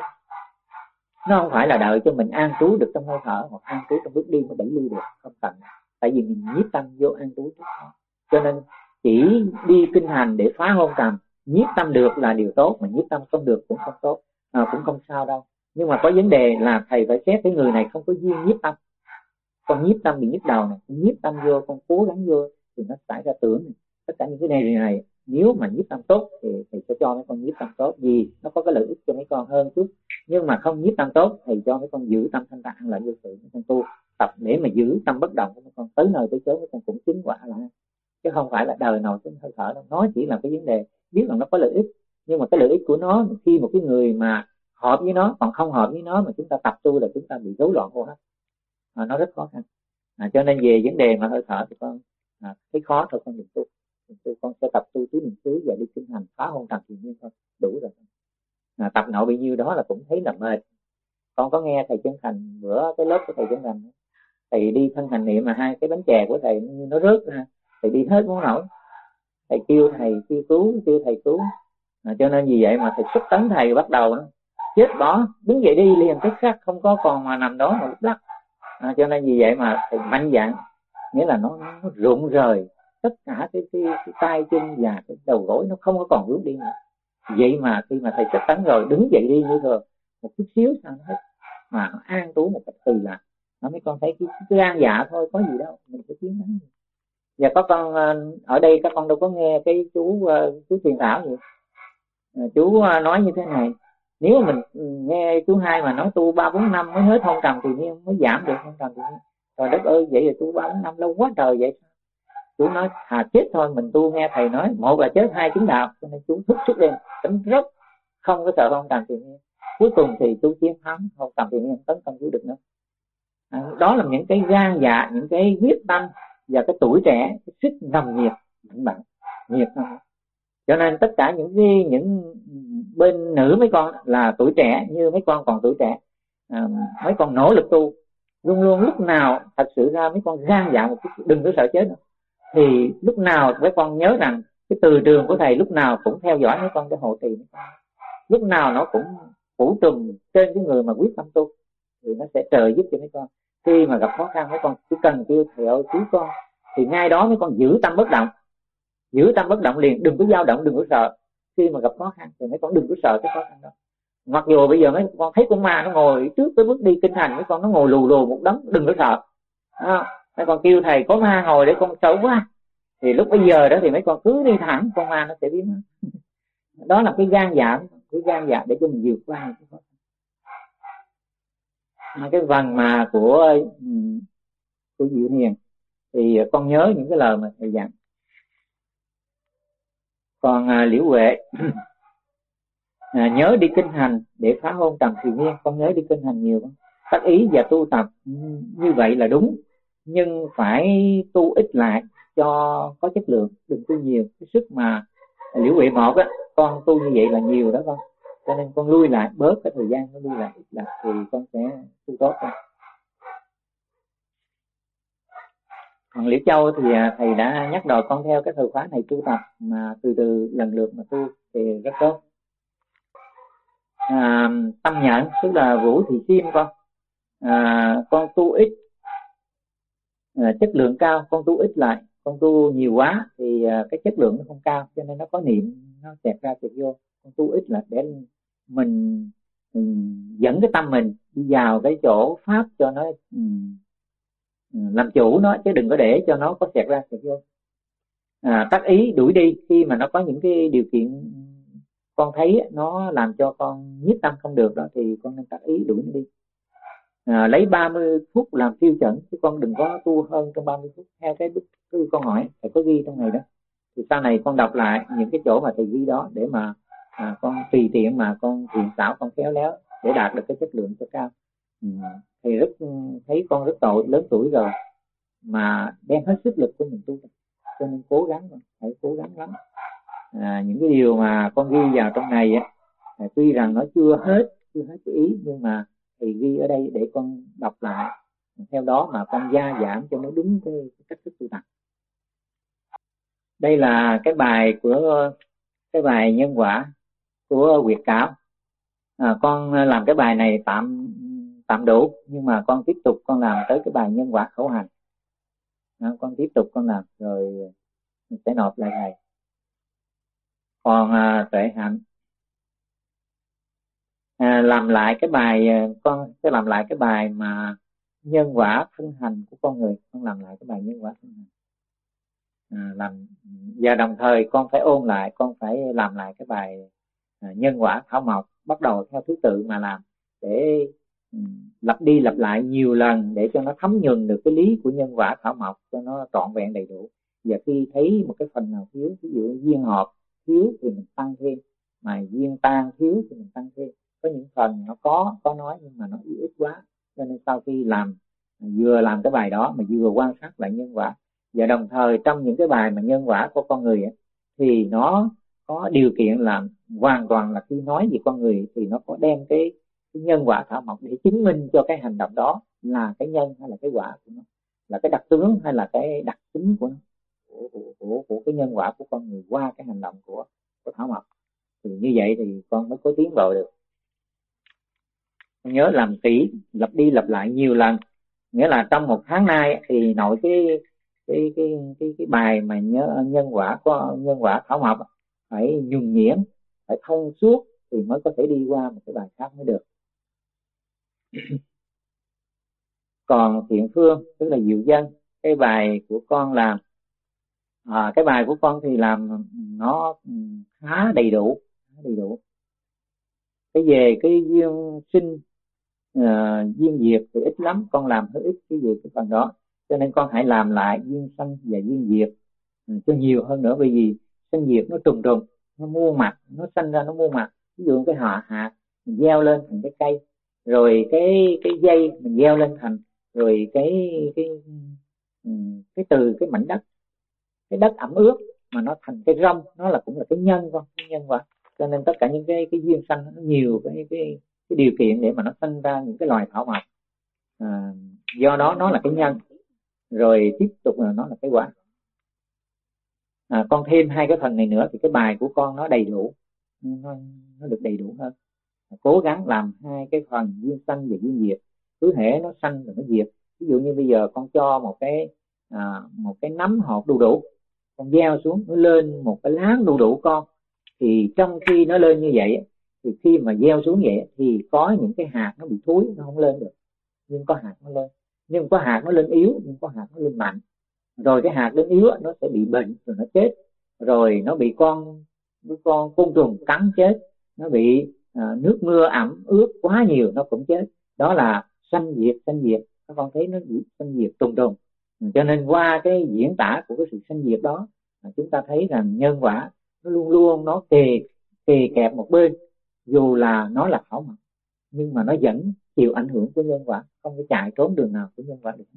Nó không phải là đợi cho mình an trú được trong hơi thở hoặc an trú trong bước đi mới đẩy lui được, không cần. Tại vì mình nhiếp tâm vô an trú trước đó. Cho nên chỉ đi kinh hành để phá hôn trầm, nhiếp tâm được là điều tốt, mà nhiếp tâm không được cũng không tốt, à, cũng không sao đâu. Nhưng mà có vấn đề là thầy phải xét cái người này không có duyên nhiếp tâm. Con nhiếp tâm bị nhức đầu này, nhiếp tâm vô, con cố gắng vô thì nó xảy ra tưởng này. Tất cả những cái này này nếu mà nhiếp tâm tốt thì thầy sẽ cho mấy con nhiếp tâm tốt, vì nó có cái lợi ích cho mấy con hơn chút. Nhưng mà không nhiếp tâm tốt thầy cho mấy con giữ tâm thanh tạng là vô sự, mấy con tu tập để mà giữ tâm bất động của mấy con tới nơi tới chốn mấy con cũng chứng quả lại, chứ không phải là đời nào trên hơi thở đâu. Nó chỉ là cái vấn đề biết rằng nó có lợi ích, nhưng mà cái lợi ích của nó khi một cái người mà hợp với nó, còn không hợp với nó mà chúng ta tập tu là chúng ta bị rối loạn hô hấp, à, nó rất khó khăn. À, cho nên về vấn đề mà hơi thở thì con à, thấy khó thôi con đừng tu. Con sẽ tập tu tứ niệm xứ và đi kinh hành phá hôn trầm thiền nhiên thôi, đủ rồi. À, tập nội bị nhiêu đó là cũng thấy là mệt. Con có nghe thầy Chân Thành bữa cái lớp của thầy Chân Thành, thầy đi thân hành niệm mà hai cái bánh chè của thầy nó rớt ra, thầy đi hết muốn nổi, thầy kêu thầy kêu cứu, kêu thầy cứu. À, cho nên vì vậy mà thầy xuất tấn thầy bắt đầu nó chết bỏ, đứng dậy đi liền tức khắc, không có còn mà nằm đó mà lúc lắc. À, cho nên vì vậy mà thầy mạnh dạn, nghĩa là nó, nó rụng rời tất cả cái, cái, cái tay chân và cái đầu gối, nó không có còn hướng đi nữa. Vậy mà khi mà thầy xuất tấn rồi đứng dậy đi như thường, một chút xíu sao nó hết, mà nó an trú một cách từ là nó mấy con thấy cái, cái gan dạ thôi, có gì đâu, mình phải chiến thắng. Và có con ở đây các con đâu có nghe cái chú chú truyền thảo gì, chú nói như thế này: nếu mà mình nghe chú hai mà nói tu ba bốn năm mới hết hôn trầm tự nhiên, mới giảm được hôn trầm tự nhiên, rồi đất ơi vậy là tu ba bốn năm lâu quá trời vậy. Chú nói thà chết thôi, mình tu nghe thầy nói một là chết, hai chứng đạo, cho nên chú thức suốt đêm đánh rất không có sợ hôn trầm tự nhiên. Cuối cùng thì chú chiến thắng hôn trầm tự nhiên, tấn công chú được nữa. À, đó là những cái gan dạ, những cái quyết tâm và cái tuổi trẻ, cái sức nồng nhiệt mạnh bạn nhiệt không. Cho nên tất cả những cái những bên nữ mấy con là tuổi trẻ, như mấy con còn tuổi trẻ, à, mấy con nỗ lực tu, luôn luôn lúc nào thật sự ra mấy con gan dạ một chút, đừng có sợ chết nữa. Thì lúc nào mấy con nhớ rằng cái từ trường của thầy lúc nào cũng theo dõi mấy con, cái hộ trì mấy con, lúc nào nó cũng phủ trùm trên cái người mà quyết tâm tu, thì nó sẽ trợ giúp cho mấy con. Khi mà gặp khó khăn mấy con chỉ cần kêu thầy ơi cứu con, thì ngay đó mấy con giữ tâm bất động, giữ tâm bất động liền, đừng có dao động, đừng có sợ. Khi mà gặp khó khăn thì mấy con đừng có sợ cái khó khăn đó. Mặc dù bây giờ mấy con thấy con ma nó ngồi trước cái bước đi kinh hành, mấy con nó ngồi lù lù một đống, đừng có sợ. À, mấy con kêu thầy có ma ngồi để con xấu quá, thì lúc bây giờ đó thì mấy con cứ đi thẳng, con ma nó sẽ biến mất. Đó là cái gan dạ, cái gan dạ để cho mình vượt qua cái khó khăn. Cái văn mà của của Diệu Hiền thì con nhớ những cái lời mà thầy dặn. Còn à, Liễu Huệ à, nhớ đi kinh hành để phá hôn trầm thiền nhiên. Con nhớ đi kinh hành nhiều không? Tác ý và tu tập như vậy là đúng, nhưng phải tu ít lại cho có chất lượng, đừng tu nhiều. Cái sức mà Liễu Huệ một á, con tu như vậy là nhiều đó con, cho nên con lui lại, bớt cái thời gian nó lui lại ít lại thì con sẽ tu tốt hơn. Còn Liễu Châu thì thầy đã nhắc đòi con theo cái thời khóa này tu tập, mà từ từ lần lượt mà tu thì rất tốt. À, Tâm Nhẫn tức là Vũ Thị Sim con, à, con tu ít à, chất lượng cao, con tu ít lại, con tu nhiều quá thì à, cái chất lượng nó không cao, cho nên nó có niệm nó xẹt ra xẹt vô. Con tu ít lại để mình, mình dẫn cái tâm mình đi vào cái chỗ pháp cho nó um, làm chủ nó, chứ đừng có để cho nó có xẹt ra xẹt vô. À, tác ý đuổi đi khi mà nó có những cái điều kiện con thấy nó làm cho con nhiếp tâm không được đó, thì con nên tác ý đuổi nó đi. À, lấy ba mươi phút làm tiêu chuẩn, chứ con đừng có tu hơn trong ba mươi phút. Theo cái bức thư con hỏi thầy có ghi trong này đó, thì sau này con đọc lại những cái chỗ mà thầy ghi đó để mà à, con tùy tiện mà con thiện xảo, con khéo léo để đạt được cái chất lượng cho cao. Ừ, thầy rất thấy con rất tội, lớn tuổi rồi mà đem hết sức lực của mình tu, cho nên cố gắng, phải cố gắng lắm. À, những cái điều mà con ghi vào trong này á, tuy rằng nó chưa hết chưa hết cái ý, nhưng mà thì ghi ở đây để con đọc lại, theo đó mà con gia giảm cho nó đúng cái, cái cách thức tu tập. Đây là cái bài của cái bài nhân quả của Việt Cảm. À, con làm cái bài này tạm tạm đủ, nhưng mà con tiếp tục con làm tới cái bài nhân quả khẩu hành. À, con tiếp tục con làm rồi mình sẽ nộp lại thầy. Còn à, tuệ hạnh, à, làm lại cái bài, con sẽ làm lại cái bài mà nhân quả thân hành của con người. Con làm lại cái bài nhân quả thân hành, à, làm và đồng thời con phải ôn lại, con phải làm lại cái bài à, nhân quả thảo mộc, bắt đầu theo thứ tự mà làm, để um, lặp đi lặp lại nhiều lần để cho nó thấm nhuần được cái lý của nhân quả thảo mộc cho nó trọn vẹn đầy đủ. Và khi thấy một cái phần nào thiếu, ví dụ duyên hợp thiếu thì mình tăng thêm, mà duyên tan thiếu thì mình tăng thêm. Có những phần nó có có nói nhưng mà nó yếu ít quá, cho nên sau khi làm vừa làm cái bài đó mà vừa quan sát lại nhân quả. Và đồng thời trong những cái bài mà nhân quả của con người ấy, thì nó có điều kiện là hoàn toàn là khi nói về con người thì nó có đem cái, cái nhân quả thảo mộc để chứng minh cho cái hành động đó là cái nhân hay là cái quả của nó, là cái đặc tướng hay là cái đặc tính của nó, của, của, của, của cái nhân quả của con người qua cái hành động của, của thảo mộc. Thì như vậy thì con mới có tiến bộ được. Nhớ làm kỹ, lặp đi lặp lại nhiều lần, nghĩa là trong một tháng nay thì nội cái cái cái cái cái bài mà nhớ nhân quả có nhân quả thảo mộc phải nhuần nhuyễn, phải thông suốt thì mới có thể đi qua một cái bài khác mới được. Còn thiện phương tức là diệu dân, cái bài của con làm, à, cái bài của con thì làm nó khá đầy đủ, khá đầy đủ. Cái về cái duyên sinh, uh, duyên diệt thì ít lắm, con làm hơi ít cái gì cái phần đó, cho nên con hãy làm lại duyên sanh và duyên diệt uh, cho nhiều hơn nữa, bởi vì sanh diệt nó trùng trùng, nó muôn mặt, nó sanh ra nó muôn mặt. Ví dụ cái họ hạt mình gieo lên thành cái cây, rồi cái cái dây mình gieo lên thành, rồi cái cái cái từ cái mảnh đất, cái đất ẩm ướt mà nó thành cái rong, nó là cũng là cái nhân con, cái nhân quả. Cho nên tất cả những cái cái duyên sanh nó nhiều cái cái cái điều kiện để mà nó sinh ra những cái loài thảo mộc, à, do đó nó là cái nhân, rồi tiếp tục là nó là cái quả. À, con thêm hai cái phần này nữa thì cái bài của con nó đầy đủ, nó, nó được đầy đủ hơn. Cố gắng làm hai cái phần duyên sanh và duyên diệt, cứ hễ nó sanh rồi nó diệt. Ví dụ như bây giờ con cho một cái à, một cái nắm hột đu đủ, con gieo xuống nó lên một cái láng đu đủ con, thì trong khi nó lên như vậy thì khi mà gieo xuống vậy thì có những cái hạt nó bị thúi, nó không lên được, nhưng có hạt nó lên, nhưng có hạt nó lên yếu, nhưng có hạt nó lên mạnh. Rồi cái hạt lên yếu nó sẽ bị bệnh rồi nó chết, rồi nó bị con con côn trùng cắn chết, nó bị à, nước mưa ẩm ướt quá nhiều nó cũng chết. Đó là sanh diệt, sanh diệt. Các con thấy nó sanh diệt trùng trùng. Cho nên qua cái diễn tả của cái sự sanh diệt đó, chúng ta thấy rằng nhân quả nó luôn luôn nó kề kề kẹp một bên, dù là nó là thảo mộc nhưng mà nó vẫn chịu ảnh hưởng của nhân quả, không có chạy trốn đường nào của nhân quả được.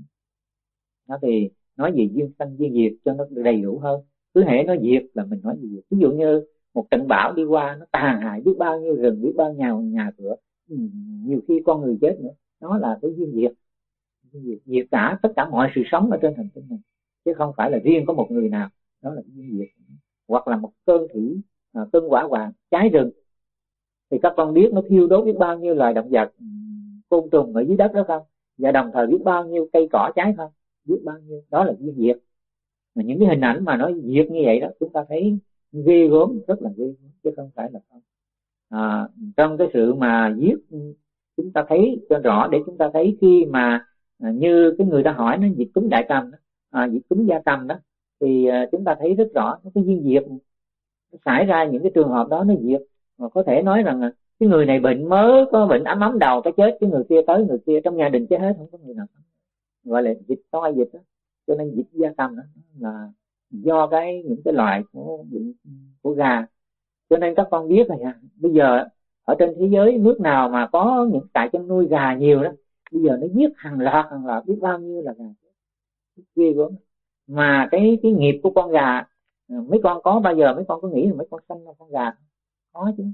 Nó thì nói về duyên sanh duyên diệt cho nó đầy đủ hơn. Cứ hễ nó diệt là mình nói gì diệt. Ví dụ như một trận bão đi qua nó tàn hại biết bao nhiêu rừng, biết bao nhiêu nhà cửa, nhiều khi con người chết nữa, nó là cái duyên diệt. Diệt, diệt cả tất cả mọi sự sống ở trên hành tinh này, chứ không phải là riêng có một người nào. Đó là duyên diệt. Hoặc là một cơn thủy, à, cơn hỏa hoạn cháy rừng thì các con biết nó thiêu đốt biết bao nhiêu loài động vật, côn trùng ở dưới đất đó không, và đồng thời biết bao nhiêu cây cỏ cháy không, biết bao nhiêu. Đó là duyên diệt. Mà những cái hình ảnh mà nó diệt như vậy đó, chúng ta thấy ghê gớm, rất là ghê gớm, chứ không phải là không. À, trong cái sự mà giết, chúng ta thấy cho rõ để chúng ta thấy khi mà à, như cái người ta hỏi nó diệt cúm đại cầm đó, à, diệt cúm gia cầm đó, thì à, chúng ta thấy rất rõ cái duyên diệt xảy ra những cái trường hợp đó nó diệt. Mà có thể nói rằng cái người này bệnh mới có bệnh ấm ấm đầu cái chết, cái người kia tới người kia trong gia đình chết hết, không có người nào, gọi là dịch toi dịch đó. Cho nên dịch gia cầm đó là do cái những cái loại của của gà. Cho nên các con biết rồi, bây giờ ở trên thế giới nước nào mà có những trại chăn nuôi gà nhiều đó, bây giờ nó giết hàng loạt hàng loạt biết bao nhiêu là gà ghê gớm. Mà cái cái nghiệp của con gà, mấy con có bao giờ mấy con có nghĩ là mấy con sanh ra con gà? Có chứ.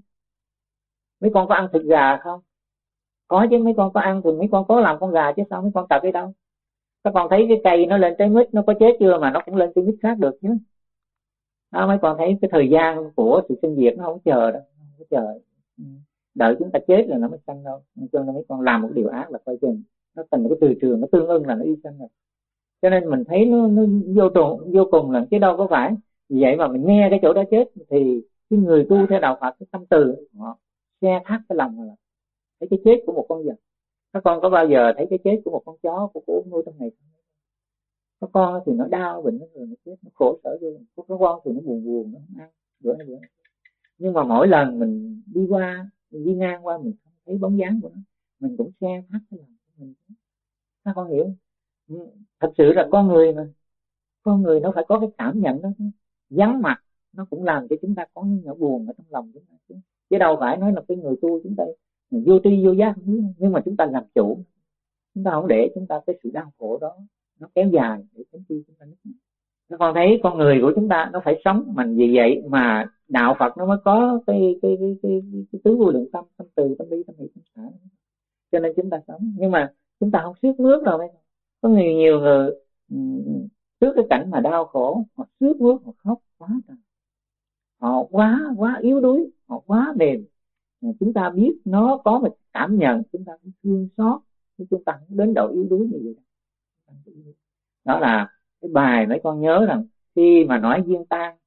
Mấy con có ăn thịt gà không? Có chứ. Mấy con có ăn thì mấy con có làm con gà chứ sao mấy con tập cái đâu. Các con thấy cái cây nó lên trái mít nó có chết chưa mà nó cũng lên trái mít khác được chứ. Đó, mấy con thấy cái thời gian của sự sinh diệt nó không chờ đâu, có chờ đợi chúng ta chết rồi nó mới sanh đâu. Cho nên mấy con làm một điều ác là coi chừng nó thành một cái từ trường, nó tương ưng là nó đi sanh rồi. Cho nên mình thấy nó, nó vô cùng vô cùng là chứ đâu có phải. Vì vậy mà mình nghe cái chỗ đó chết thì cái người tu theo đạo Phật cái tâm từ họ xe thắt cái lòng là thấy cái chết của một con vật. Các con có bao giờ thấy cái chết của một con chó của cô nuôi trong này không? Các con thì nó đau bệnh nó rồi nó chết, nó khổ sở rồi. Các con thì nó buồn buồn, nó không ăn bữa nó bữa. Nhưng mà mỗi lần mình đi qua, mình đi ngang qua mình không thấy bóng dáng của nó, mình cũng xe thắt cái lòng của mình. Các con hiểu? Thật sự là con người mà, con người nó phải có cái cảm nhận đó. Vắng mặt nó cũng làm cho chúng ta có những nỗi buồn ở trong lòng chúng ta, chứ đâu phải nói là cái người tu chúng ta vô tri vô giác. Nhưng mà chúng ta làm chủ, chúng ta không để chúng ta cái sự đau khổ đó nó kéo dài để đến khi chúng ta nứt. Các con thấy con người của chúng ta nó phải sống, mà vì vậy mà đạo Phật nó mới có cái cái cái cái, cái, cái tứ vô lượng tâm, tâm từ, tâm bi, tâm hỷ, tâm xả, cho nên chúng ta sống. Nhưng mà chúng ta không xước nước đâu. Có nhiều nhiều người trước cái cảnh mà đau khổ họ xước nước, họ khóc quá trời, họ quá quá yếu đuối, họ quá mềm. Chúng ta biết nó có một cảm nhận, chúng ta cũng thương xót, nhưng chúng ta không đến độ yếu đuối như vậy. Đó là cái bài mấy con nhớ rằng khi mà nói duyên tan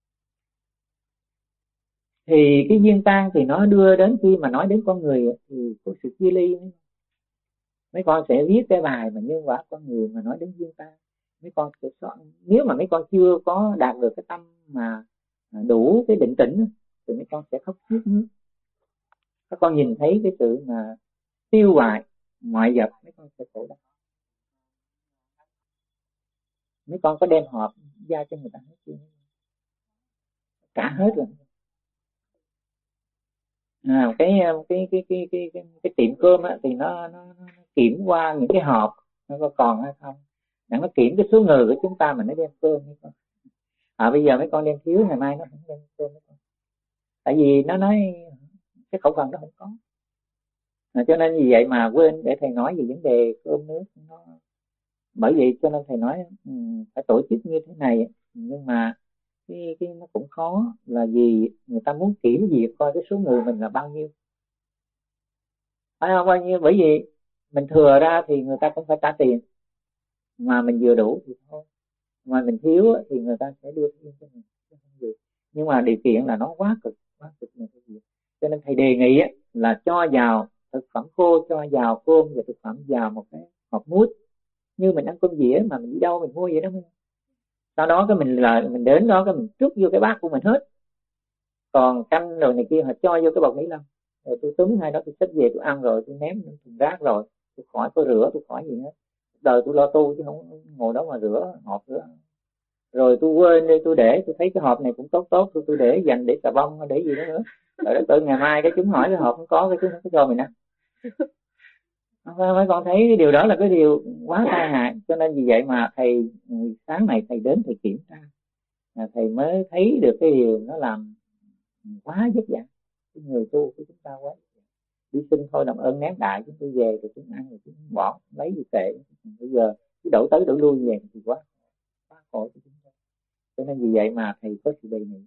thì cái duyên tan thì nó đưa đến khi mà nói đến con người thì có sự chia ly. Mấy con sẽ viết cái bài mà nhân quả con người mà nói đến duyên tan. Mấy con sẽ soạn, nếu mà mấy con chưa có đạt được cái tâm mà đủ cái định tĩnh thì mấy con sẽ khóc sướt nước. Các con nhìn thấy cái sự mà tiêu hoại ngoại vật, mấy con sẽ khổ đau. Mấy con có đem hộp giao cho người ta hết chưa? Cả hết rồi. À, cái, cái, cái, cái, cái, cái, cái tiệm cơm á, thì nó, nó, nó kiểm qua những cái hộp nó có còn hay không, để nó kiểm cái số người của chúng ta mà nó đem cơm hay không. À, bây giờ mấy con đem thiếu, ngày mai nó không đem cơm mấy con. Tại vì nó nói cái khẩu phần nó không có. À, cho nên vì vậy mà quên để thầy nói về vấn đề cơm nước nó. Bởi vậy cho nên thầy nói um, phải tổ chức như thế này. Nhưng mà cái, cái nó cũng khó, là vì người ta muốn kiểm duyệt coi cái số người mình là bao nhiêu, phải không, bao nhiêu. Bởi vì mình thừa ra thì người ta cũng phải trả tiền, mà mình vừa đủ thì thôi, mà mình thiếu thì người ta sẽ đưa thêm cho mình. Nhưng mà điều kiện là nó quá cực, quá cực. Cho nên thầy đề nghị là cho vào thực phẩm khô, cho vào cơm và thực phẩm vào một cái hộp mút như mình ăn cơm dĩa mà mình đi đâu mình mua vậy đó. Sau đó cái mình là mình đến đó cái mình trút vô cái bát của mình hết, còn canh rồi này kia họ cho vô cái bọc ni lông, rồi tôi túm hai đó tôi xách về tôi ăn rồi tôi ném thùng rác rồi tôi khỏi có rửa, tôi khỏi gì hết. Đời tôi lo tu chứ không ngồi đó mà rửa hộp rửa. Rồi tôi quên đi, tôi để tôi thấy cái hộp này cũng tốt tốt tôi tôi để dành để xà bông để gì đó nữa. Rồi tới ngày mai cái chúng hỏi cái hộp không có, cái chúng nó có cho mình ăn. Mấy con thấy cái điều đó là cái điều quá tai hại. Cho nên vì vậy mà thầy sáng này thầy đến thầy kiểm tra, thầy mới thấy được cái điều nó làm quá vất vả cái người tu của chúng ta quá. Đi sinh thôi làm ơn ném đại chúng tôi về rồi chúng ăn rồi chúng bỏ lấy gì tệ. Bây giờ cứ đổ tới đổ lui về thì quá quá khổ cho chúng ta. Cho nên vì vậy mà thầy có sự đề nghị.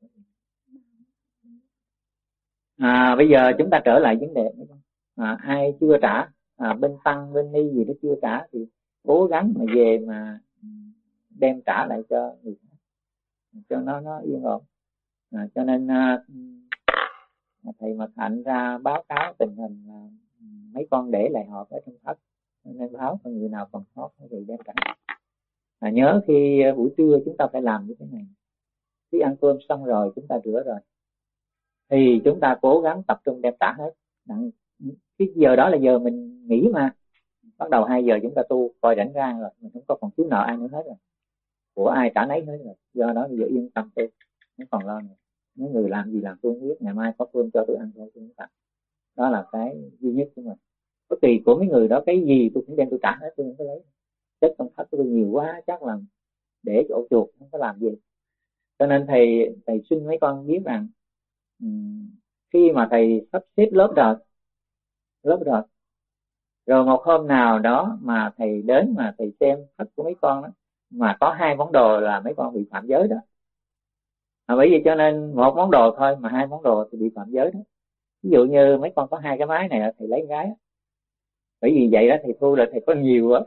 À, bây giờ chúng ta trở lại vấn đề. À, ai chưa trả, à, bên tăng bên ni gì đó chưa trả thì cố gắng mà về mà đem trả lại cho người khác cho nó nó yên ổn. À, cho nên à, thầy Mật Hạnh ra báo cáo tình hình là mấy con để lại hộp ở trong thất, nên báo cho người nào còn sót thì đem trả. À, nhớ khi buổi trưa chúng ta phải làm như thế này. Khi ăn cơm xong rồi chúng ta rửa rồi thì chúng ta cố gắng tập trung đem trả hết. Cái giờ đó là giờ mình nghỉ mà, bắt đầu hai giờ chúng ta tu coi rảnh rang rồi, mình không có còn thiếu nợ ai nữa hết rồi, của ai trả nấy hết rồi. Do đó bây giờ yên tâm tu, không còn lo nữa. Mấy người làm gì làm tôi không biết, ngày mai có cơm cho tôi ăn thôi tôi không tặng. Đó là cái duy nhất của mình. Có tùy của mấy người đó cái gì tôi cũng đem tôi trả hết, tôi không có lấy. Chất trong thất tôi nhiều quá chắc là để chỗ chuột không có làm gì. Cho nên thầy thầy xin mấy con biết rằng um, khi mà thầy sắp xếp lớp đợt lớp đợt rồi một hôm nào đó mà thầy đến mà thầy xem thất của mấy con đó mà có hai món đồ là mấy con bị phạm giới đó, À, bởi vì cho nên một món đồ thôi mà hai món đồ thì bị phạm giới đó. Ví dụ như mấy con có hai cái máy này thì lấy gái, bởi vì vậy đó thì thu là thầy có nhiều quá.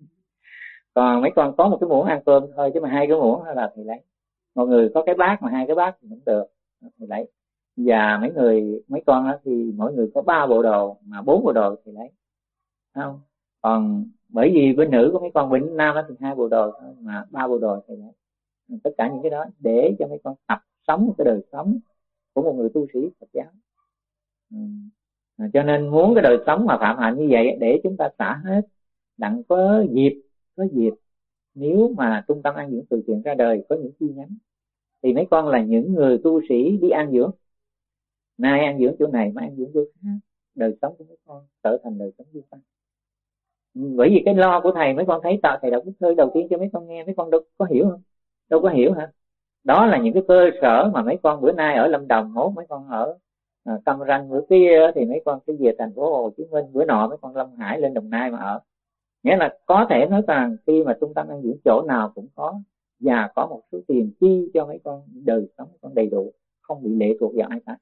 Còn mấy con có một cái muỗng ăn cơm thôi, chứ mà hai cái muỗng là thầy lấy. Mọi người có cái bát mà hai cái bát thì cũng được, thầy lấy. Và mấy người mấy con đó thì mỗi người có ba bộ đồ mà bốn bộ đồ thì lấy, không? Còn bởi vì bên nữ của mấy con, bên nam đó thì hai bộ đồ thôi mà ba bộ đồ thì lấy. Tất cả những cái đó để cho mấy con tập sống cái đời sống của một người tu sĩ Phật giáo. Ừ. À, cho nên muốn cái đời sống mà phạm hạnh như vậy để chúng ta xả hết, đặng có dịp có dịp nếu mà trung tâm an dưỡng từ thiện ra đời có những chi nhánh thì mấy con là những người tu sĩ đi an dưỡng, nay an dưỡng chỗ này mai an dưỡng chỗ khác, đời sống của mấy con trở thành đời sống du tăng. Bởi vì cái lo của thầy mấy con thấy tạo thầy đọc bức thơ đầu tiên cho mấy con nghe, mấy con đâu có hiểu không? Đâu có hiểu hả? Đó là những cái cơ sở mà mấy con bữa nay ở Lâm Đồng, mốt mấy con ở à, Cam Ranh, bữa kia thì mấy con sẽ về thành phố Hồ Chí Minh, bữa nọ mấy con Lâm Hải lên Đồng Nai mà ở. Nghĩa là có thể nói rằng khi mà trung tâm an dưỡng chỗ nào cũng có, và có một số tiền chi cho mấy con đời sống mấy con đầy đủ, không bị lệ thuộc vào ai cả.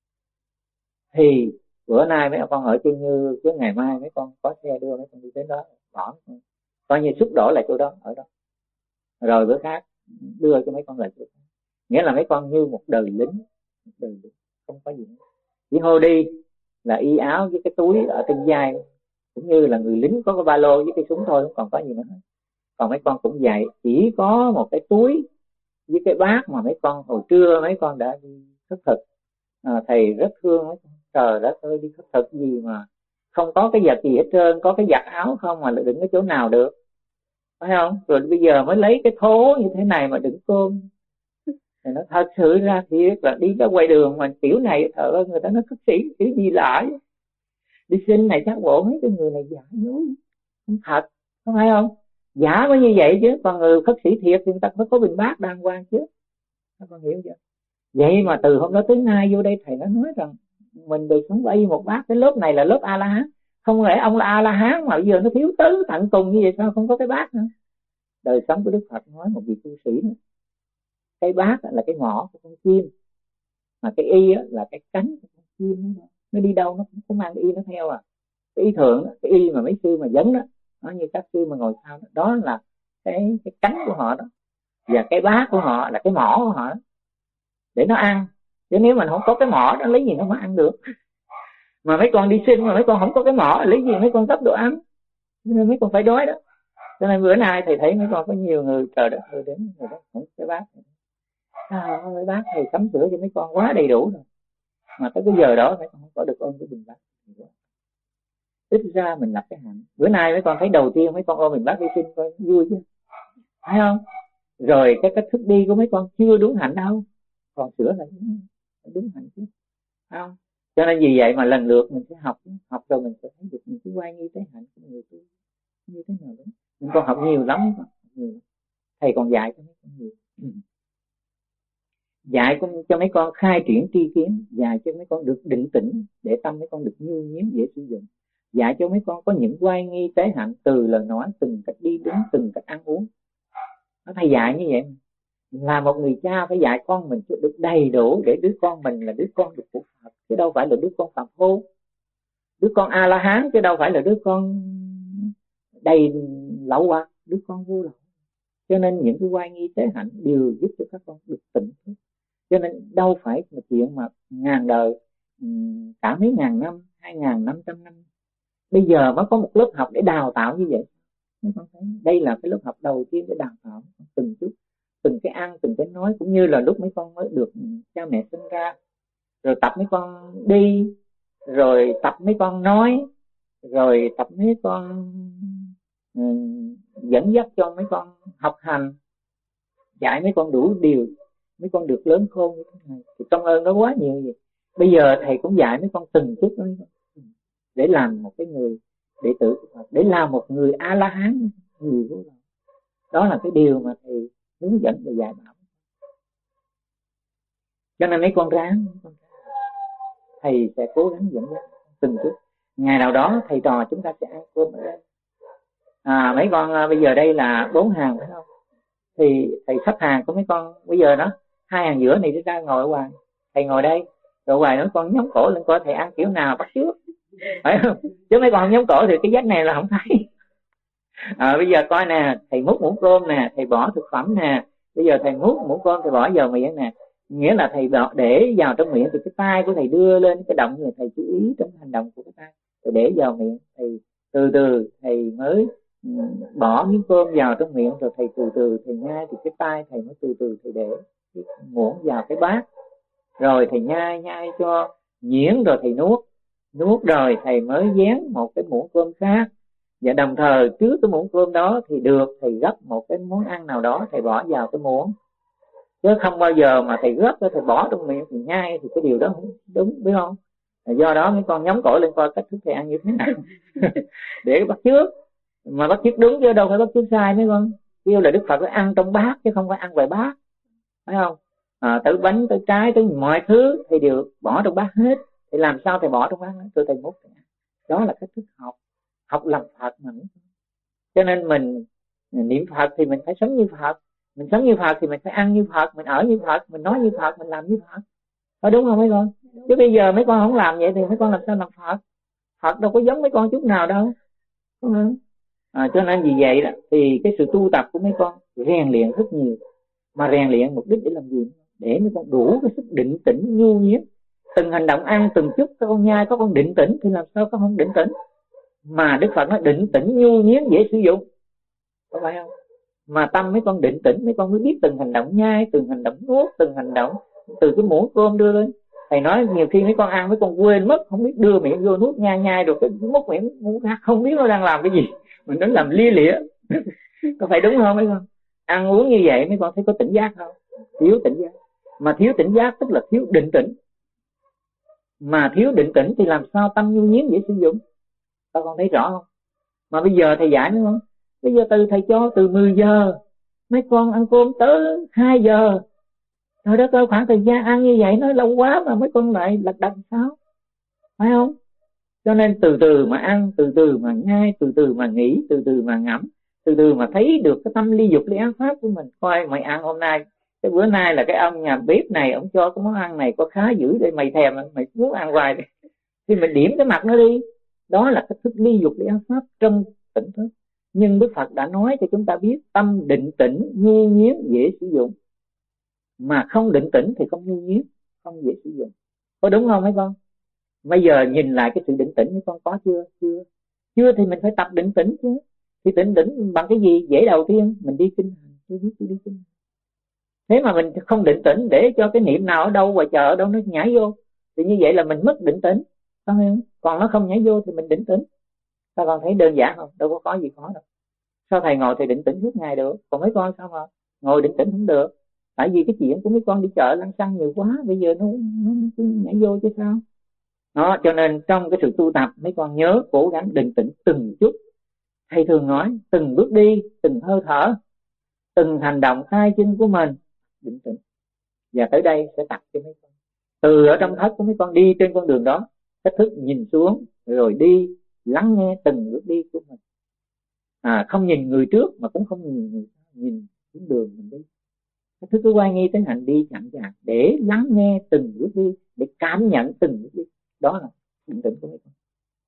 Thì bữa nay mấy con ở Chân Như, chứ ngày mai mấy con có xe đưa mấy con đi đến đó, bỏ coi như xúc đổ lại chỗ đó, ở đó, rồi bữa khác đưa cho mấy con lại chỗ đó. Nghĩa là mấy con như một đời lính, một đời lính không có gì nữa. Chỉ hô đi là y áo với cái túi ở trên vai, cũng như là người lính có cái ba lô với cái súng thôi, không còn có gì nữa. Còn mấy con cũng vậy, chỉ có một cái túi với cái bát mà mấy con hồi trưa mấy con đã đi khất thực. À, thầy rất thương mấy con, trời đất ơi, đi khất thực gì mà không có cái vật gì hết trơn, có cái giặt áo không mà đựng cái chỗ nào được, phải không? Rồi bây giờ mới lấy cái thố như thế này mà đựng cơm. Thì nó thật sự ra thiệt là đi ra ngoài đường mà kiểu này, thợ ơi, người ta nói khất sĩ kiểu gì lạ vậy? Đi xin này chắc bộ mấy cái người này giả dối, không thật, không phải không? Giả có như vậy chứ, còn người khất sĩ thiệt thì người ta phải có bình bát đàng hoàng chứ, các con hiểu chưa? Vậy mà từ hôm đó tới nay vô đây thầy đã nói rằng mình được sống y một bát, cái lớp này là lớp A La Hán. Không lẽ ông là A La Hán mà bây giờ nó thiếu tứ tận cùng như vậy, sao không có cái bát nữa? Đời sống của Đức Phật nói một vị tu sĩ nữa, cái bát là cái mỏ của con chim, mà cái y là cái cánh của con chim. Nó đi đâu nó cũng có mang cái y nó theo à. Cái y thường, cái y mà mấy sư mà dẫn đó, nó như các sư mà ngồi sau đó, đó là cái cái cánh của họ đó, và cái bát của họ là cái mỏ của họ đó, để nó ăn. Chứ nếu mà không có cái mỏ đó lấy gì nó mà ăn được? Mà mấy con đi xin mà mấy con không có cái mỏ lấy gì mấy con cấp đồ ăn? Nên mấy con phải đói đó. Cho nên bữa nay thầy thấy mấy con có nhiều người trời đất ơi đến rồi đó, không cái bát này. À, cái bát thầy sắm sửa cho mấy con quá đầy đủ rồi, mà tới cái giờ đó mấy con không có được ôm cái bình bát. Ít ra mình lập cái hạnh. Bữa nay mấy con thấy đầu tiên mấy con ôm bình bát đi xin coi vui chứ, phải không? Rồi cái cách thức đi của mấy con chưa đúng hạnh đâu, còn sửa lại đúng hạnh chứ, phải không? Cho nên vì vậy mà lần lượt mình sẽ học, học rồi mình sẽ thấy được những cái quay nghi tế hạnh của người tu như thế nào đó. Mình còn học nhiều lắm, nhiều. Thầy còn dạy cho mấy con nhiều. Dạy cho mấy con khai triển tri kiến, dạy cho mấy con được định tĩnh để tâm mấy con được nhu nhiếm dễ sử dụng, dạy cho mấy con có những quay nghi tế hạnh từ lời nói, từng cách đi đứng, từng cách ăn uống. Nó thầy dạy như vậy. Là một người cha phải dạy con mình được đầy đủ để đứa con mình là đứa con được của Phật, chứ đâu phải là đứa con phạm phu, đứa con A La Hán, chứ đâu phải là đứa con đầy lậu hoặc, đứa con vô lậu. Cho nên những cái quay nghi tế hạnh đều giúp cho các con được tỉnh thức. Cho nên đâu phải một chuyện mà ngàn đời, cả mấy ngàn năm, hai ngàn năm trăm năm, bây giờ mới có một lớp học để đào tạo như vậy. Mấy con thấy đây là cái lớp học đầu tiên để đào tạo từng chút, từng cái ăn, từng cái nói, cũng như là lúc mấy con mới được cha mẹ sinh ra, rồi tập mấy con đi, rồi tập mấy con nói, rồi tập mấy con um, dẫn dắt cho mấy con học hành, dạy mấy con đủ điều, mấy con được lớn khôn như thế này, thì công ơn đó quá nhiều vậy. Bây giờ thầy cũng dạy mấy con từng chút đó, để làm một cái người đệ tử, để làm một người A La Hán, người vô lậu. Đó là cái điều mà thầy hướng dẫn và dạy bảo. Cho nên mấy con ráng, thầy sẽ cố gắng dẫn dắt từng chút. Ngày nào đó thầy trò chúng ta sẽ ăn cơm ở đây. À, mấy con bây giờ đây là bốn hàng phải không? Thì thầy sắp hàng của mấy con bây giờ đó, hai hàng giữa này đi ra ngồi ở ngoài, thầy ngồi đây, rồi ngoài nói con nhón cổ lên coi thầy ăn kiểu nào bắt trước, phải không? Chứ mấy con không nhón cổ thì cái vách này là không thấy. À, bây giờ coi nè, thầy múc muỗng cơm nè, thầy bỏ thực phẩm nè, bây giờ thầy múc muỗng cơm thầy bỏ vào miệng nè, nghĩa là thầy để vào trong miệng thì cái tay của thầy đưa lên cái động này, thầy chú ý trong hành động của cái tay, rồi để vào miệng, thầy từ từ thầy mới bỏ miếng cơm vào trong miệng, rồi thầy từ từ thầy nhai, thì cái tay thầy mới từ từ thầy để cái muỗng vào cái bát, rồi thầy nhai nhai cho nhuyễn, rồi thầy nuốt, nuốt rồi thầy mới dán một cái muỗng cơm khác, và đồng thời trước cái muỗng cơm đó thì được thầy gấp một cái món ăn nào đó thầy bỏ vào cái muỗng, chứ không bao giờ mà thầy gấp thầy bỏ trong miệng thì nhai, thì cái điều đó không đúng, biết không? Do đó mấy con nhóng cổ lên coi cách thức thầy ăn như thế nào để bắt chước, mà bắt chước đúng chứ đâu phải bắt chước sai mấy con. Kêu là Đức Phật phải ăn trong bát chứ không phải ăn ngoài bát, phải không? À, từ bánh tới trái tới mọi thứ thì đều bỏ trong bát hết, thì làm sao thầy bỏ trong bát hết rồi thầy múc. Đó là cách thức học, học làm Phật mà. Cho nên mình niệm Phật thì mình phải sống như Phật, mình sống như Phật thì mình phải ăn như Phật, mình ở như Phật, mình nói như Phật, mình làm như Phật, có đúng không mấy con? Chứ bây giờ mấy con không làm vậy thì mấy con làm sao làm Phật? Phật đâu có giống mấy con chút nào đâu, đúng không? À, cho nên vì vậy đó, thì cái sự tu tập của mấy con rèn luyện rất nhiều, mà rèn luyện mục đích để làm gì? Để mấy con đủ cái sức định tĩnh nhu nhuyễn, từng hành động ăn từng chút các con nhai, các con định tĩnh thì làm sao các con không định tĩnh? Mà Đức Phật nói định tĩnh nhu nhuyễn dễ sử dụng, có phải không? Mà tâm mấy con định tĩnh, mấy con mới biết từng hành động nhai, từng hành động nuốt, từng hành động từ cái muỗng cơm đưa lên. Thầy nói nhiều khi mấy con ăn mấy con quên mất, không biết đưa miệng vô nuốt nhai nhai rồi cái múc miệng không biết nó đang làm cái gì, mình nó làm lia lịa có phải đúng không mấy con? Ăn uống như vậy mấy con thấy có tỉnh giác không? Thiếu tỉnh giác, mà thiếu tỉnh giác tức là thiếu định tĩnh, mà thiếu định tĩnh thì làm sao tâm nhu nhuyễn dễ sử dụng? các con thấy rõ không? Mà bây giờ thầy dạy nữa không? Bây giờ từ thầy cho từ mười giờ mấy con ăn cơm tới hai giờ, rồi đó cơ khoảng thời gian ăn như vậy nó lâu quá mà mấy con lại lật đật sao, phải không? Cho nên từ từ mà ăn, từ từ mà nhai, từ từ mà nghĩ, từ từ mà ngẫm, từ từ mà thấy được cái tâm ly dục ly ác pháp của mình. Coi mày ăn hôm nay, cái bữa nay là cái ông nhà bếp này ông cho cái món ăn này có khá dữ để mày thèm, mày muốn ăn hoài đi. Thì mình điểm cái mặt nó đi. Đó là cái thức ly dục ly ác pháp trong tỉnh thức. Nhưng Đức Phật đã nói cho chúng ta biết tâm định tĩnh nhu nhuyễn dễ sử dụng, mà không định tĩnh thì không nhu nhuyễn, không dễ sử dụng. Có đúng không mấy con? Bây giờ nhìn lại cái sự định tĩnh mấy con có chưa? Chưa. Chưa thì mình phải tập định tĩnh chứ. Thì định tĩnh bằng cái gì? Dễ đầu tiên mình đi kinh hành. Tôi biết tôi đi kinh hành. Thế mà mình không định tĩnh để cho cái niệm nào ở đâu và chờ ở đâu nó nhảy vô, thì như vậy là mình mất định tĩnh, không? Còn nó không nhảy vô thì mình định tĩnh. Sao con thấy đơn giản không? Đâu có có gì khó đâu. Sao thầy ngồi thầy định tĩnh suốt ngày được? Còn mấy con sao mà ngồi định tĩnh không được? Tại vì cái chuyện của mấy con đi chợ lăn xăng nhiều quá, bây giờ nó, nó, nó nhảy vô chứ sao? Đó, cho nên trong cái sự tu tập mấy con nhớ cố gắng định tĩnh từng chút. Thầy thường nói từng bước đi, từng hơi thở, từng hành động hai chân của mình định tĩnh. Và tới đây sẽ tập cho mấy con từ ở trong thất của mấy con đi trên con đường đó, cách thức nhìn xuống rồi đi, lắng nghe từng bước đi của mình. À, không nhìn người trước mà cũng không nhìn người sau, nhìn xuống đường mình đi. Cách thức cứ quay nghi tới hành đi chậm chạp để lắng nghe từng bước đi, để cảm nhận từng bước đi. Đó là định tĩnh của mấy con.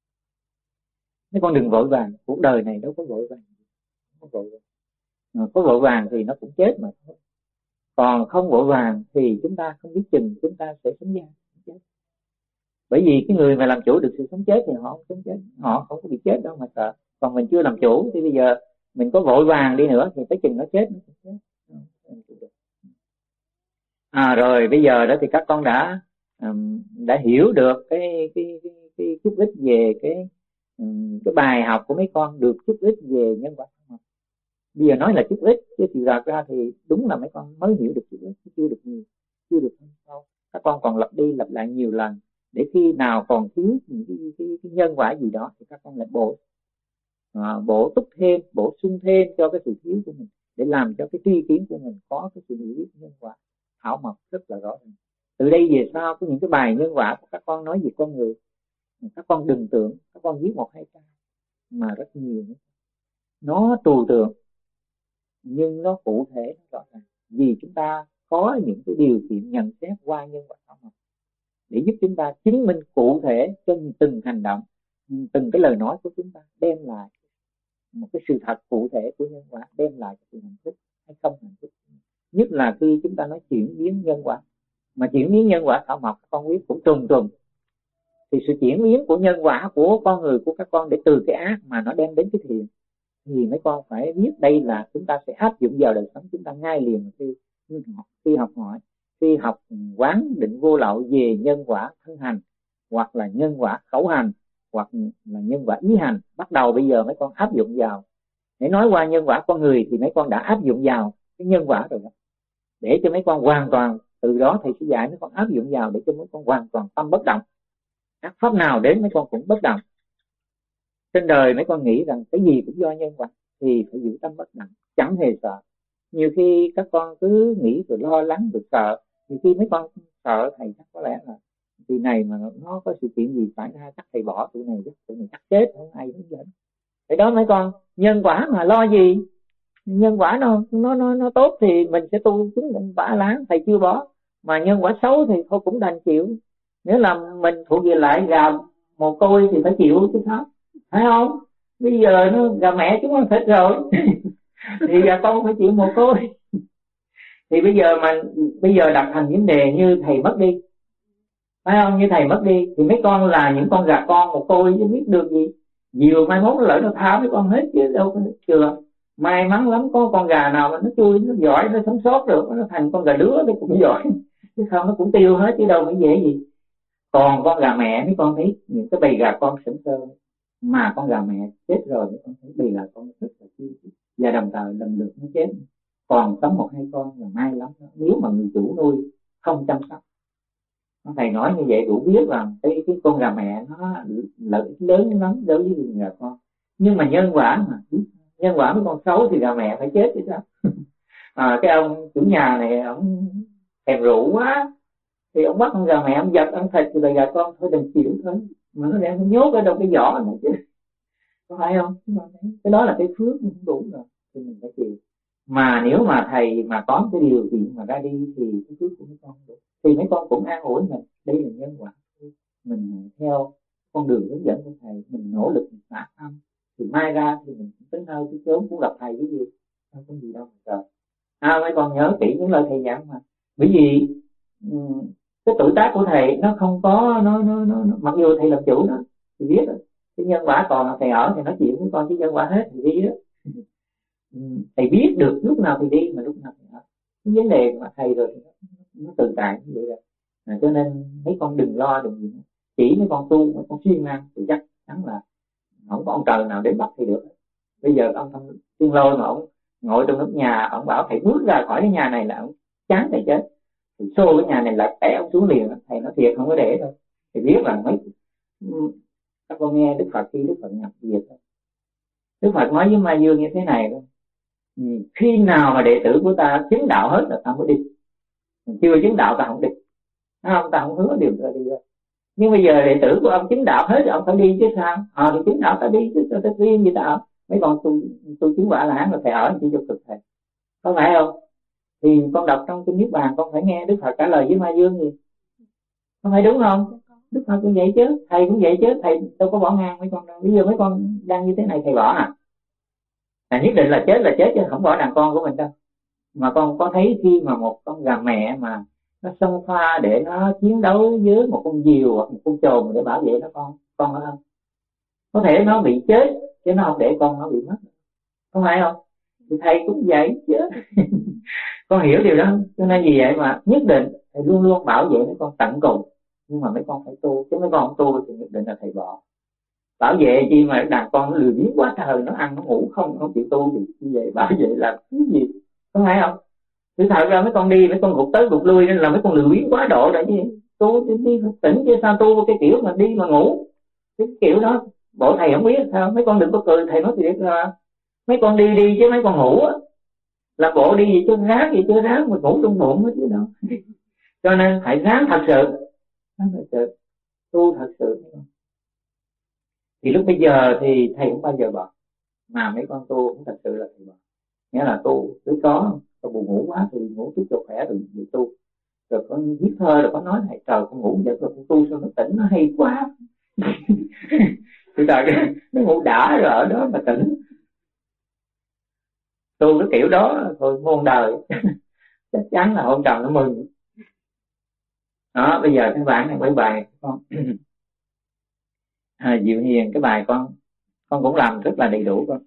Mấy con đừng vội vàng, cuộc đời này đâu có vội vàng, không có vội vàng. À, có vội vàng thì nó cũng chết mà thôi. Còn không vội vàng thì chúng ta không biết chừng chúng ta sẽ sống gian chết. Bởi vì cái người mà làm chủ được sự sống chết thì họ không sống chết, họ không có bị chết đâu mà sợ. Còn mình chưa làm chủ thì bây giờ mình có vội vàng đi nữa thì tới chừng nó chết nó cũng chết. À rồi bây giờ đó thì các con đã um, đã hiểu được cái cái cái, cái chút ít về cái um, cái bài học của mấy con, được chút ít về nhân quả học. Bây giờ nói là chút ít chứ thực ra ra thì đúng là mấy con mới hiểu được chút ít, chưa được nhiều, chưa được sâu. Các con còn lặp đi lặp lại nhiều lần để khi nào còn thiếu những cái, cái, cái nhân quả gì đó thì các con lại bổ à, bổ túc thêm, bổ sung thêm cho cái sự thiếu của mình, để làm cho cái tri kiến của mình có cái sự hiểu biết nhân quả thảo mộc rất là rõ ràng. Từ đây về sau có những cái bài nhân quả của các con nói về con người, các con đừng tưởng các con viết một hai trang mà rất nhiều, nó trừu tượng nhưng nó cụ thể, nó rõ ràng. Vì chúng ta có những cái điều kiện nhận xét qua nhân quả khoa học để giúp chúng ta chứng minh cụ thể cho từng hành động, từng cái lời nói của chúng ta đem lại một cái sự thật cụ thể của nhân quả, đem lại sự hạnh phúc hay không hạnh phúc. Nhất là khi chúng ta nói chuyển biến nhân quả, mà chuyển biến nhân quả khoa học con biết cũng trùng trùng, thì sự chuyển biến của nhân quả của con người, của các con, để từ cái ác mà nó đem đến cái thiện, thì mấy con phải biết đây là chúng ta sẽ áp dụng vào đời sống chúng ta ngay liền khi khi học hỏi, khi học quán định vô lậu về nhân quả thân hành, hoặc là nhân quả khẩu hành, hoặc là nhân quả ý hành. Bắt đầu bây giờ mấy con áp dụng vào. Để nói qua nhân quả con người thì mấy con đã áp dụng vào cái nhân quả rồi đó, để cho mấy con hoàn toàn, từ đó thầy sẽ dạy mấy con áp dụng vào để cho mấy con hoàn toàn tâm bất động. Ác pháp nào đến mấy con cũng bất động. Trên đời mấy con nghĩ rằng cái gì cũng do nhân quả, thì phải giữ tâm bất động, chẳng hề sợ. Nhiều khi các con cứ nghĩ rồi lo lắng rồi sợ, nhiều khi mấy con sợ thầy chắc có lẽ là từ này mà nó có sự kiện gì xảy ra chắc thầy bỏ tụi này, tụi này chắc chết, không ai hướng dẫn. Thế đó mấy con, nhân quả mà lo gì? Nhân quả nó nó nó nó tốt thì mình sẽ tu chứng định quả láng, thầy chưa bỏ. Mà nhân quả xấu thì thôi cũng đành chịu. Nếu là mình thuộc về lại gà mồ côi thì phải chịu chứ sao, phải không? Bây giờ nó gà mẹ chúng ăn thịt rồi thì gà con phải chịu mồ côi. Thì bây giờ mà bây giờ đặt thành vấn đề như thầy mất đi, phải không? Như thầy mất đi thì mấy con là những con gà con mồ côi chứ biết được gì. Nhiều mai mốt nó lỡ nó tháo mấy con hết chứ đâu có chừa. May mắn lắm có con gà nào mà nó chui, nó giỏi, nó sống sót được, nó thành con gà đứa nó cũng giỏi, chứ không nó cũng tiêu hết chứ đâu phải dễ gì. Còn con gà mẹ mấy con thấy những cái bầy gà con sững sờ, mà con gà mẹ chết rồi mấy con thấy bầy gà con rất là chiêu, và đồng thời lần lượt nó chết. Còn sống một hai con là may lắm đó. Nếu mà người chủ nuôi không chăm sóc. Thầy nói như vậy đủ biết rằng cái, cái con gà mẹ nó lợi ích lớn lắm đối với người gà con. Nhưng mà nhân quả mà, nhân quả với con xấu thì gà mẹ phải chết chứ sao. À, cái ông chủ nhà này ông thèm rượu quá thì ông bắt con gà mẹ ông giật ăn thịt thì là gà con thôi đừng chịu thôi, mà nó đem nó nhốt ở đâu cái vỏ này chứ, có phải không? Cái đó là cái phước không đủ rồi thì mình phải chịu. Mà nếu mà thầy mà có cái điều kiện mà ra đi thì cái phước của mấy con được, thì mấy con cũng an ủi mình, đây là nhân quả, mình theo con đường hướng dẫn của thầy, mình nỗ lực mình phát tâm thì mai ra thì mình cũng tới nơi cái chốn cũng gặp thầy cái gì, không có gì đâu mà sợ. À, mấy con nhớ kỹ những lời thầy dặn mà, bởi vì um, cái tuổi tác của thầy nó không có nó nó nó, nó mặc dù thầy làm chủ đó thì biết rồi, cái nhân quả còn là thầy ở thì nói chuyện với con, chứ nhân quả hết thì đi đó. Thầy biết được lúc nào thì đi mà lúc nào thì ở. Cái vấn đề mà thầy rồi nó, nó tự tại như vậy rồi. À, cho nên mấy con đừng lo đừng gì nữa. Chỉ mấy con tu, mấy con siêng năng thì chắc chắn là không có ông trời nào để bắt thầy được. Bây giờ ông thông tiên lôi mà ông ngồi trong nước nhà, ông bảo thầy bước ra khỏi cái nhà này là ông chán thầy chết, thì xô cái nhà này là té ông xuống liền. Thầy nói thiệt không có để đâu. Thầy biết là mấy các con nghe Đức Phật khi Đức Phật nhập Việt, Đức Phật nói với Ma Dương như thế này thôi: khi nào mà đệ tử của ta chứng đạo hết là ta mới đi, chưa chứng đạo ta không đi, không, ta không hứa điều ta đi đâu. Nhưng bây giờ đệ tử của ông chứng đạo hết rồi ông phải đi chứ sao? Ờ à, thì chứng đạo ta đi chứ sao ta riêng gì ta ở? Mấy con tu tu chứng quả là hán là thầy ở chỉ cho cực thầy, có phải không? Thì con đọc trong kinh Niết Bàn con phải nghe Đức Phật trả lời với Ma Dương gì, không phải đúng không? Đức Phật cũng vậy chứ, thầy cũng vậy chứ, thầy đâu có bỏ ngang mấy con đâu. Bây giờ mấy con đang như thế này thầy bỏ à? À, nhất định là chết là chết chứ không bỏ đàn con của mình đâu. Mà con có thấy khi mà một con gà mẹ mà nó xông pha để nó chiến đấu với một con diều hoặc một con trồn để bảo vệ nó, con con nó không? Có thể nó bị chết chứ nó không để con nó bị mất, không phải không? Thì thầy cũng vậy chứ. Con hiểu điều đó. Cho nên vì vậy mà nhất định thầy luôn luôn bảo vệ mấy con tận cùng. Nhưng mà mấy con phải tu, chứ mấy con không tu thì nhất định là thầy bỏ. Bảo vệ chi mà đàn con nó lười biếng quá trời, nó ăn nó ngủ không không chịu tu thì như vậy bảo vệ là cái gì, không phải không? Thì thật ra mấy con đi mấy con gục tới gục lui nên là mấy con lười biếng quá độ rồi chứ. Tu thì đi tỉnh chứ sao tu cái kiểu mà đi mà ngủ cái kiểu đó. Bộ thầy không biết sao, mấy con đừng có cười, thầy nói thì biết là mấy con đi đi chứ mấy con ngủ á, làm bộ đi gì chứ ráng gì chứ ráng mà ngủ trong bụng hết chứ đâu. Cho nên phải ráng thật sự, ráng thật sự tu thật sự. Thì lúc bây giờ thì thầy không bao giờ bỏ, mà mấy con tu cũng thật sự là thầy bỏ. Nghĩa là tu cứ có có buồn ngủ quá thì ngủ chút cho khỏe rồi về tu. Rồi có viết thơ rồi có nói này, trời con ngủ vậy rồi con tu sao nó tỉnh nó hay quá. Thì trời nó ngủ đã rồi ở đó mà tỉnh. Tu cái kiểu đó thôi muôn đời chắc chắn là ông trời nó mừng. Đó, bây giờ các bạn này mấy bài con à, Diệu Hiền, cái bài con con cũng làm rất là đầy đủ con.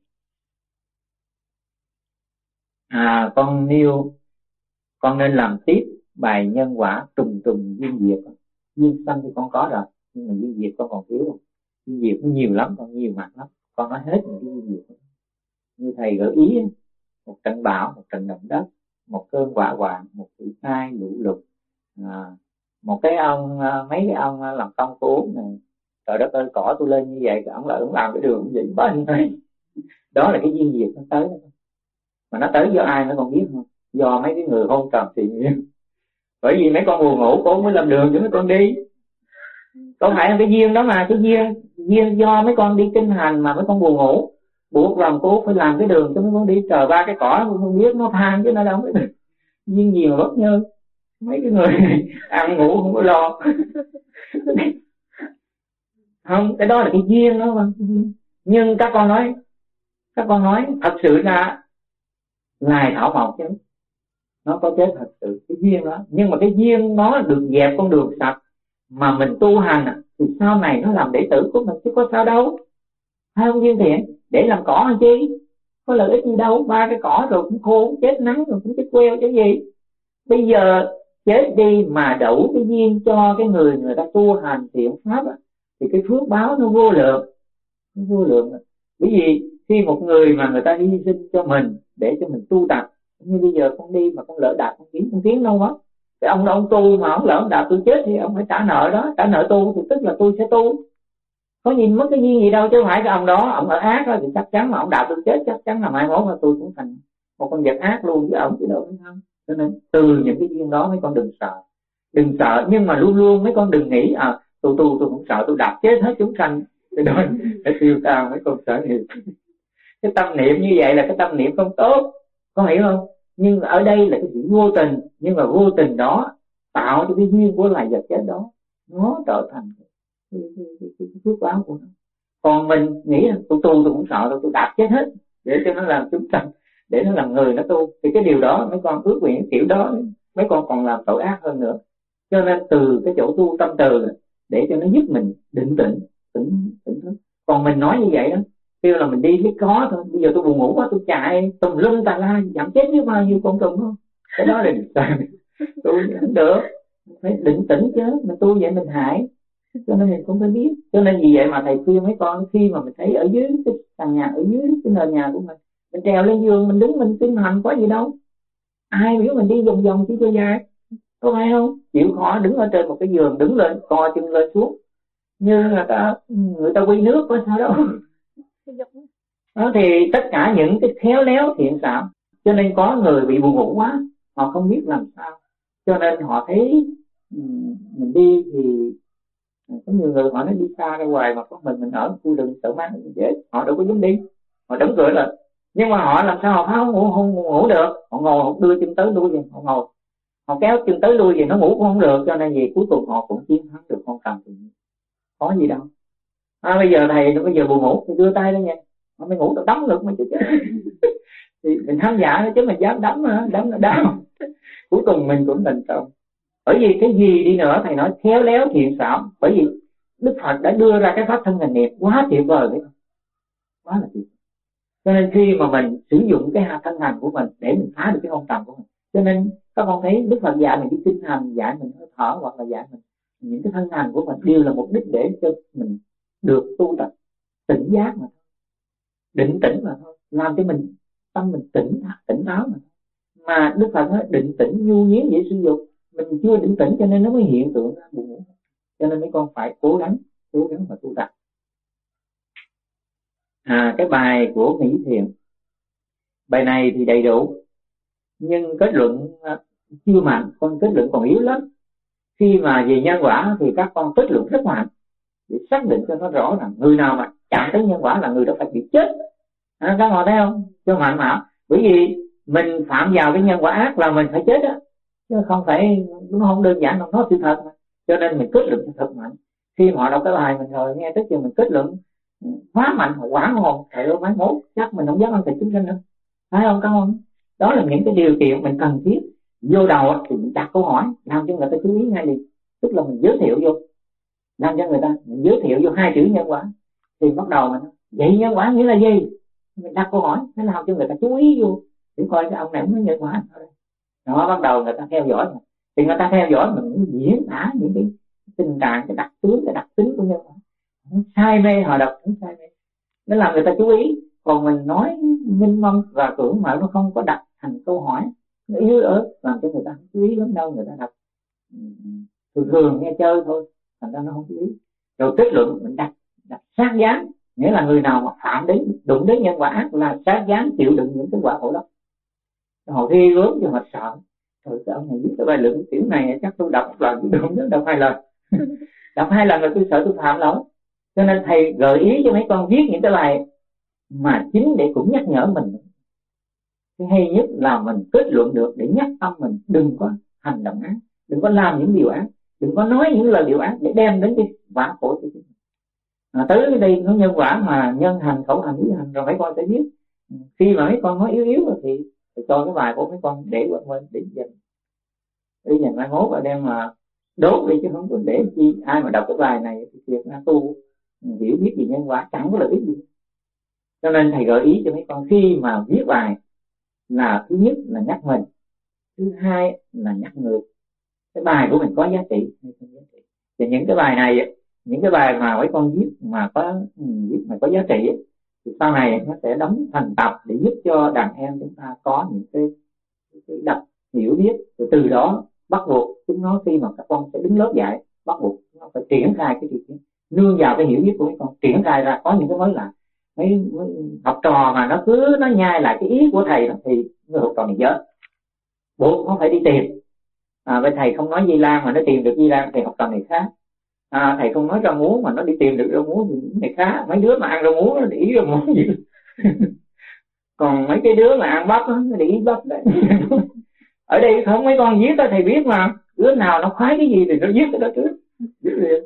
À, con nêu con nên làm tiếp bài nhân quả trùng trùng duyên diệt. Duyên sanh thì con có rồi, nhưng mà duyên diệt con còn thiếu. Duyên diệt nó nhiều lắm, còn nhiều mặt lắm, con nói hết những cái duyên diệt. Như thầy gợi ý, một trận bão, một trận động đất, một cơn hỏa hoạn, một thủy tai lũ lụt, à, một cái ông mấy cái ông làm công phố này, trời đất ơi cỏ tôi lên như vậy, ông lại ông làm cái đường như vậy bên thôi. Đó là cái duyên diệt nó tới đó. Mà nó tới do ai nó còn biết không? Do mấy cái người hôn trầm thì nhiên. Bởi vì mấy con buồn ngủ con mới làm đường cho mấy con đi. Có phải là cái duyên đó mà, cái duyên duyên do mấy con đi kinh hành mà mấy con buồn ngủ, buộc lòng cô phải làm cái đường cho mấy con đi. Trời, ba cái cỏ con không biết nó than chứ nó đâu biết được. Duyên gì mà bất nhơ. Mấy cái người này ăn ngủ không có lo. Không, cái đó là cái duyên đó mà. Nhưng các con nói các con nói thật sự ra ngài thảo mộc chứ nó có chết thật sự cái duyên đó. Nhưng mà cái duyên nó được dẹp con đường sạch mà mình tu hành thì sau này nó làm đệ tử của mình chứ có sao đâu. Hay không duyên thiện? Để làm cỏ hay chi? Có lợi ích gì đâu. Ba cái cỏ rồi cũng khô, cũng chết nắng rồi cũng chết queo chứ gì. Bây giờ chết đi mà đủ cái duyên cho cái người người ta tu hành thiện pháp thì cái phước báo nó vô lượng. Nó vô lượng. Bởi vì khi một người mà người ta hy sinh cho mình để cho mình tu tập, như bây giờ con đi mà con lỡ đạp con tiến con tiến đâu đó, thì ông ông tu mà ông lỡ ông đạp tôi chết thì ông phải trả nợ đó. Trả nợ tu thì tức là tôi sẽ tu. Có nhìn mất cái duyên gì đâu, chứ không phải cái ông đó ông ở ác đó thì chắc chắn mà ông đạp tôi chết, chắc chắn là mai mốt là tôi cũng thành một con vật ác luôn với ông chứ đâu phải không. Cho nên từ những cái duyên đó mấy con đừng sợ, đừng sợ. Nhưng mà luôn luôn mấy con đừng nghĩ à tôi tu tôi cũng sợ tôi đạp chết hết chúng sanh, cái đó để tiêu tao mấy con sợ nhiều. Cái tâm niệm như vậy là cái tâm niệm không tốt, con hiểu không? Nhưng ở đây là cái sự vô tình, nhưng mà vô tình đó tạo cho cái duyên của loài vật chết đó nó trở thành cái, cái, cái, cái, cái phước báo của nó. Còn mình nghĩ là tôi tu tôi cũng sợ tôi, tôi đạp chết hết để cho nó làm chúng sanh, để nó làm người nó tu, thì cái điều đó mấy con ước nguyện kiểu đó mấy con còn làm tội ác hơn nữa. Cho nên từ cái chỗ tu tâm từ để cho nó giúp mình định tĩnh tỉnh tỉnh thức. Còn mình nói như vậy đó kêu là mình đi biết có thôi. Bây giờ tôi buồn ngủ quá tôi chạy tùm lum tà la giảm chết với bao nhiêu con trùng không? Cái đó là tôi không được, phải định tĩnh chứ. Mình tu vậy mình hại, cho nên mình cũng phải biết. Cho nên vì vậy mà thầy khuyên mấy con khi mà mình thấy ở dưới cái tầng nhà, ở dưới cái nền nhà của mình, mình trèo lên giường mình đứng mình tinh hành có gì đâu. Ai biểu mình đi vòng vòng chỉ cho dài, có phải không? Chịu khó đứng ở trên một cái giường, đứng lên co chân lên xuống như là ta, người ta quy nước có sao đâu. Đó thì tất cả những cái khéo léo thiện xảo. Cho nên có người bị buồn ngủ quá, họ không biết làm sao, cho nên họ thấy mình đi thì có nhiều người họ nói đi xa ra ngoài mà có mình mình ở khu rừng sợ ma mình dễ, họ đâu có dám đi, họ đóng cửa lại. Nhưng mà họ làm sao họ không ngủ, không ngủ được, họ ngồi họ đưa chân tới lui về, họ ngồi họ kéo chân tới lui về, nó ngủ cũng không được. Cho nên gì cuối cùng họ cũng chiến thắng được con trầm thì có gì đâu. À, bây giờ thầy bây giờ buồn ngủ thì đưa tay lên nha, họ mới ngủ tao đấm ngực mày chứ. Thì mình tham giả chứ mình dám đấm mà đấm là đau. Cuối cùng mình cũng thành công. Bởi vì cái gì đi nữa thầy nói khéo léo thiện xảo. Bởi vì Đức Phật đã đưa ra cái pháp thân hành niệm quá tuyệt vời đấy, quá là tuyệt. Cho nên khi mà mình sử dụng cái thân hành của mình để mình phá được cái hôn trầm của mình, cho nên các con thấy Đức Phật dạy mình đi kinh hành, dạy mình hơi thở, hoặc là dạy mình những cái thân hành của mình đều là mục đích để cho mình được tu tập tỉnh giác mà thôi, định tĩnh mà thôi, làm cho mình tâm mình tỉnh tỉnh táo mà. Mà Đức Phật nói định tĩnh nhu nhiến dễ sử dụng, mình chưa định tĩnh cho nên nó mới hiện tượng ra buồn ngủ. Cho nên mấy con phải cố gắng cố gắng mà tu tập. À, cái bài của Mỹ Thiện, bài này thì đầy đủ nhưng kết luận chưa mạnh, con kết luận còn yếu lắm. Khi mà về nhân quả thì các con kết luận rất mạnh để xác định cho nó rõ rằng người nào mà chạm tới nhân quả là người đó phải bị chết. À, các con thấy không? Cho mạnh mẽ. Bởi vì mình phạm vào cái nhân quả ác là mình phải chết á, chứ không phải, nó không đơn giản, không nói sự thật mà. Cho nên mình kết luận thật mạnh. Khi mà họ đọc cái bài mình rồi nghe tới chừng mình kết luận quá mạnh, họ quảng hồn, thầy ơi mấy mốt chắc mình không dám ăn thịt chúng sinh nữa, phải không? Có không? Đó là những cái điều kiện mình cần thiết. Vô đầu thì mình đặt câu hỏi làm cho người ta chú ý ngay liền, tức là mình giới thiệu vô, làm cho người ta, mình giới thiệu vô hai chữ nhân quả thì bắt đầu mình vậy nhân quả nghĩa là gì, mình đặt câu hỏi nó làm cho người ta chú ý vô để coi cái ông này mới nhân quả thôi. Đó, bắt đầu người ta theo dõi mình. Thì người ta theo dõi mình diễn tả những cái tình trạng, cái đặc tướng, cái đặc tính của nhân quả. Sai mê, họ đọc cũng sai mê, nó làm người ta chú ý. Còn mình nói minh mông và tưởng mà nó không có đặt thành câu hỏi, nó yếu ớt làm cho người ta không chú ý lắm đâu. Người ta đọc thường thường nghe chơi thôi, thành ra nó không chú ý. Rồi kết luận mình đặt đặt sát dáng, nghĩa là người nào mà phạm đến, đụng đến nhân quả ác là sát dáng chịu đựng những cái quả khổ đó. Họ ghê gớm cho họ sợ. Rồi cái ông này viết cái bài luận kiểu này chắc tôi đọc một lần tôi đụng đến đọc hai lần đọc hai lần là tôi sợ tôi phạm lỗi. Cho nên thầy gợi ý cho mấy con viết những cái bài mà chính để cũng nhắc nhở mình. Cái hay nhất là mình kết luận được để nhắc tâm mình đừng có hành động ác, đừng có làm những điều ác, đừng có nói những lời điều ác để đem đến cái quả khổ cho chính mình. À, tới cái đây nó nhân quả mà nhân hành, khẩu hành, ý hành, rồi mấy con sẽ biết. Khi mà mấy con nói yếu yếu rồi thì, thì cho cái bài của mấy con để quên quên để dành đi dành mai mốt và đem mà đốt đi, chứ không có để chi. Ai mà đọc cái bài này thì việc ra tu hiểu biết gì nhân quả chẳng có lợi ích gì. Cho nên thầy gợi ý cho mấy con khi mà viết bài là thứ nhất là nhắc mình, thứ hai là nhắc người. Cái bài của mình có giá trị hay không giá trị. Thì những cái bài này, những cái bài mà mấy con viết mà có viết mà có giá trị thì sau này nó sẽ đóng thành tập để giúp cho đàn em chúng ta có những cái, cái đọc hiểu biết. Rồi từ đó bắt buộc chúng nó khi mà các con sẽ đứng lớp dạy, bắt buộc nó phải triển khai cái chuyện nương vào cái hiểu biết của mấy con, triển khai ra có những cái mới lạ. Mấy, mấy học trò mà nó cứ nó nhai lại cái ý của thầy đó, thì người học trò này dở, buộc nó phải đi tìm. À, với thầy không nói Di Lan mà nó tìm được Di Lan thì học trò này khác. À, thầy không nói rau muống mà nó đi tìm được rau muống thì này khác. Mấy đứa mà ăn rau muống nó để ý rau muống gì còn mấy cái đứa mà ăn bắp nó để ý bắp đấy. Ở đây không, mấy con viết đó thầy biết mà, đứa nào nó khoái cái gì thì nó viết cái đó trước, viết liền.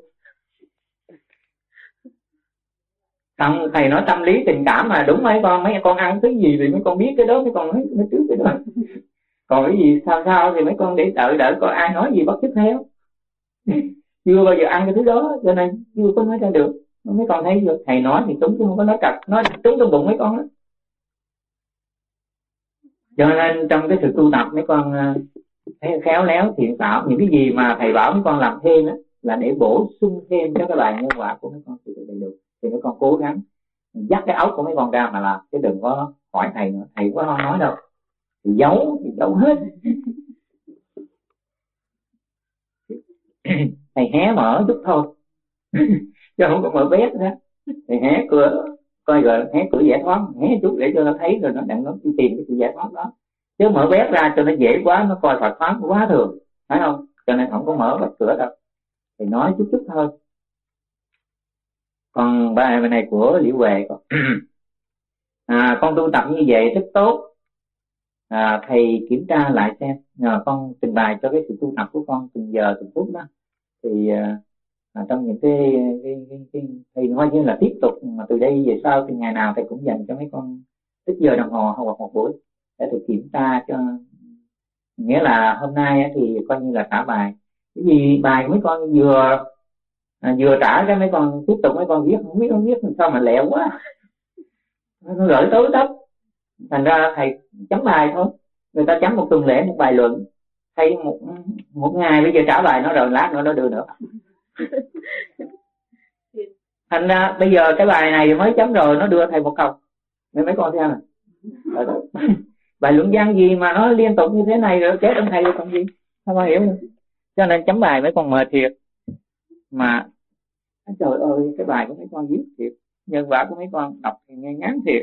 Tâm, thầy nói tâm lý tình cảm mà đúng mấy con, mấy con ăn thứ gì thì mấy con biết cái đó, mấy con nói, nói trước cái đó. Còn cái gì sao sao thì mấy con để đợi đợi coi ai nói gì bắt chước theo. Chưa bao giờ ăn cái thứ đó cho nên chưa có nói ra được. Mấy con thấy được thầy nói thì đúng chứ không có nói trật, nói đúng trong bụng mấy con đó. Cho nên trong cái sự tu tập mấy con thấy khéo léo thiện tạo, những cái gì mà thầy bảo mấy con làm thêm đó, là để bổ sung thêm cho cái bài nhân quả của mấy con sự đầy đủ. Thì mấy con cố gắng dắt cái óc của mấy con ra mà làm, chứ đừng có hỏi thầy nữa, thầy quá không nói đâu. Thì giấu thì giấu hết. Thầy hé mở chút thôi chứ không có mở bét nữa. Thầy hé cửa coi rồi, hé cửa giải thoát, hé chút để cho nó thấy rồi nó đặng nó đi tìm cái sự giải thoát đó. Chứ mở bét ra cho nó dễ quá, nó coi Phật pháp quá thường, phải không? Cho nên không có mở bét cửa đâu. Thì nói chút chút thôi. Còn bài này của Liễu Huệ à, con tu tập như vậy rất tốt. À, thầy kiểm tra lại xem, nhờ con trình bày cho cái sự tu tập của con từng giờ từng phút đó. Thì à, trong những cái, cái, cái, cái thì coi như là tiếp tục, mà từ đây về sau thì ngày nào thầy cũng dành cho mấy con ít giờ đồng hồ hoặc một buổi để thầy kiểm tra cho. Nghĩa là hôm nay thì coi như là trả bài. Cái gì bài của mấy con vừa à, vừa trả cái mấy con tiếp tục mấy con viết, không biết không biết sao mà lẹ quá, nó gửi tới tấp. Thành ra thầy chấm bài thôi, người ta chấm một tuần lễ một bài luận, thầy một một ngày bây giờ trả bài nó rồi lát nữa nó đưa nữa. Thành ra bây giờ cái bài này mới chấm rồi nó đưa thầy một câu, nên mấy con xem này. Bài luận văn gì mà nó liên tục như thế này rồi chết ông thầy rồi còn gì, không có hiểu nữa. Cho nên chấm bài mấy con mệt thiệt. Mà trời ơi cái bài của mấy con viết thiệt, nhân quả của mấy con đọc thì nghe ngán thiệt.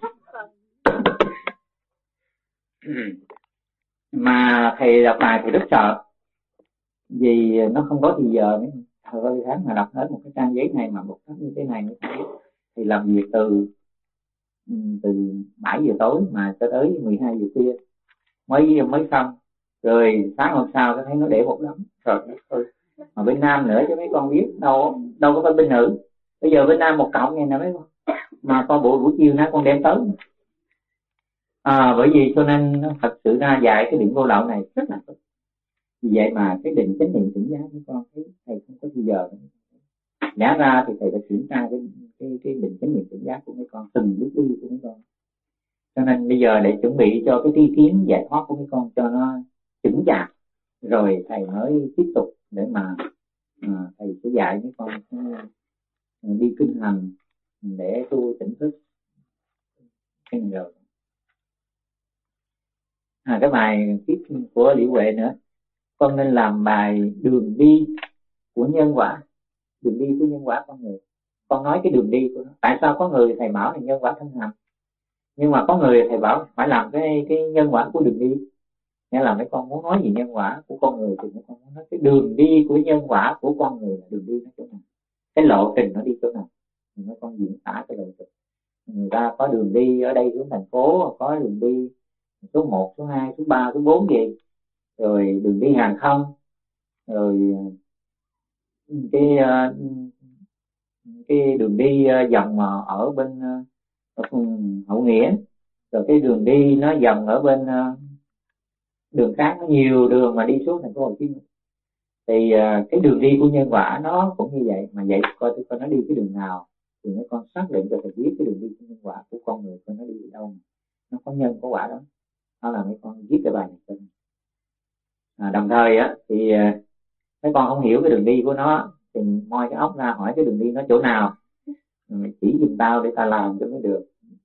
Mà thầy đọc bài thì rất sợ, vì nó không có thì giờ nữa. Thời ơi tháng mà đọc hết một cái trang giấy này mà một tháng như thế này nữa thì làm việc từ từ bảy giờ tối mà cho tới mười hai giờ khuya mới mới xong, rồi sáng hôm sau tôi thấy nó để một đống rồi thôi. Mà bên Nam nữa chứ mấy con biết đâu đâu có phải bên nữ. Bây giờ bên Nam một cộng ngày nào mấy con, mà con buổi buổi chiều nay con đem tới. À, bởi vì cho nên thật sự ra dạy cái định vô lậu này rất là tốt. Vì vậy mà cái định chánh niệm tỉnh giác của con thấy thầy không có bao giờ. Lẽ ra thì thầy phải kiểm tra cái cái cái định chánh niệm tỉnh giác của mấy con từng bước đi của mấy con. Cho nên bây giờ để chuẩn bị cho cái tri kiến giải thoát của mấy con cho nó chững chạc, rồi thầy mới tiếp tục để mà à, thầy sẽ dạy mấy con đi kinh hành để tu tỉnh thức cái này rồi. À, cái bài tiếp của Liễu Huệ nữa, con nên làm bài đường đi của nhân quả. Đường đi của nhân quả con người. Con nói cái đường đi của nó. Tại sao có người thầy bảo là nhân quả thân hành, nhưng mà có người thầy bảo phải làm cái cái nhân quả của đường đi. Nghĩa là mấy con muốn nói gì nhân quả của con người thì mấy con muốn nói cái đường đi của nhân quả của con người là đường đi nó chỗ nào, cái lộ trình nó đi chỗ nào thì mấy con diễn tả cái lộ trình. Người ta có đường đi ở đây xuống thành phố, có đường đi số một, số hai, số ba, số bốn gì, rồi đường đi hàng không, rồi cái cái đường đi vòng ở bên Hậu Nghĩa, rồi cái đường đi nó vòng ở bên đường khác, nó nhiều đường mà đi xuống thành phố Hồ Chí Minh. Thì cái đường đi của nhân quả nó cũng như vậy, mà vậy coi tôi coi nó đi cái đường nào thì mấy con xác định cho thầy biết cái đường đi của nhân quả của con người coi nó đi ở đâu, nó có nhân có quả đó. Đó là mấy con viết cái bài này. À, đồng thời á thì mấy con không hiểu cái đường đi của nó thì moi cái óc ra hỏi cái đường đi nó chỗ nào, mày chỉ giùm tao để tao làm cho mới được.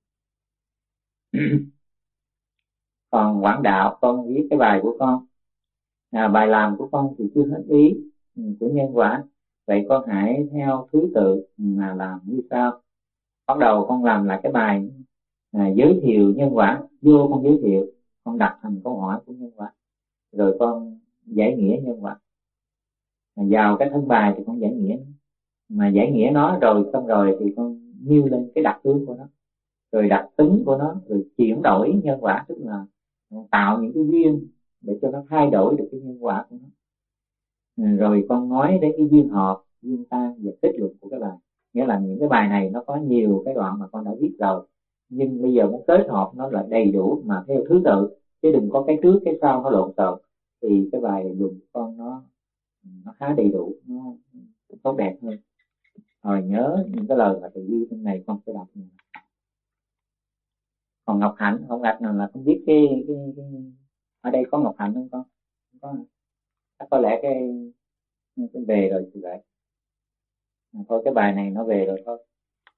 Còn quảng đạo con viết cái bài của con, à, bài làm của con thì chưa hết ý của nhân quả. Vậy con hãy theo thứ tự mà làm như sau. Bắt đầu con làm lại cái bài à, giới thiệu nhân quả, vô con giới thiệu, con đặt thành câu hỏi của nhân quả, rồi con giải nghĩa nhân quả. À, vào cái thân bài thì con giải nghĩa, mà giải nghĩa nó rồi xong rồi thì con nêu lên cái đặc tướng của nó, rồi đặc tính của nó, rồi chuyển đổi nhân quả, tức là tạo những cái duyên để cho nó thay đổi được cái nhân quả của nó. Rồi con nói đến cái duyên hợp, duyên tan và kết luận của cái bài. Nghĩa là những cái bài này nó có nhiều cái đoạn mà con đã viết rồi, nhưng bây giờ muốn kết hợp nó là đầy đủ mà theo thứ tự, chứ đừng có cái trước cái sau nó lộn xộn, thì cái bài luận của con nó nó khá đầy đủ, nó tốt đẹp hơn. Rồi nhớ những cái lời mà thầy ghi trong này con sẽ đọc này. Còn Ngọc Hạnh, không gạch nào là không biết cái, cái, cái ở đây có Ngọc Hạnh không con? Không có. Chắc có lẽ cái, cái về rồi thì vậy. À, thôi cái bài này nó về rồi thôi.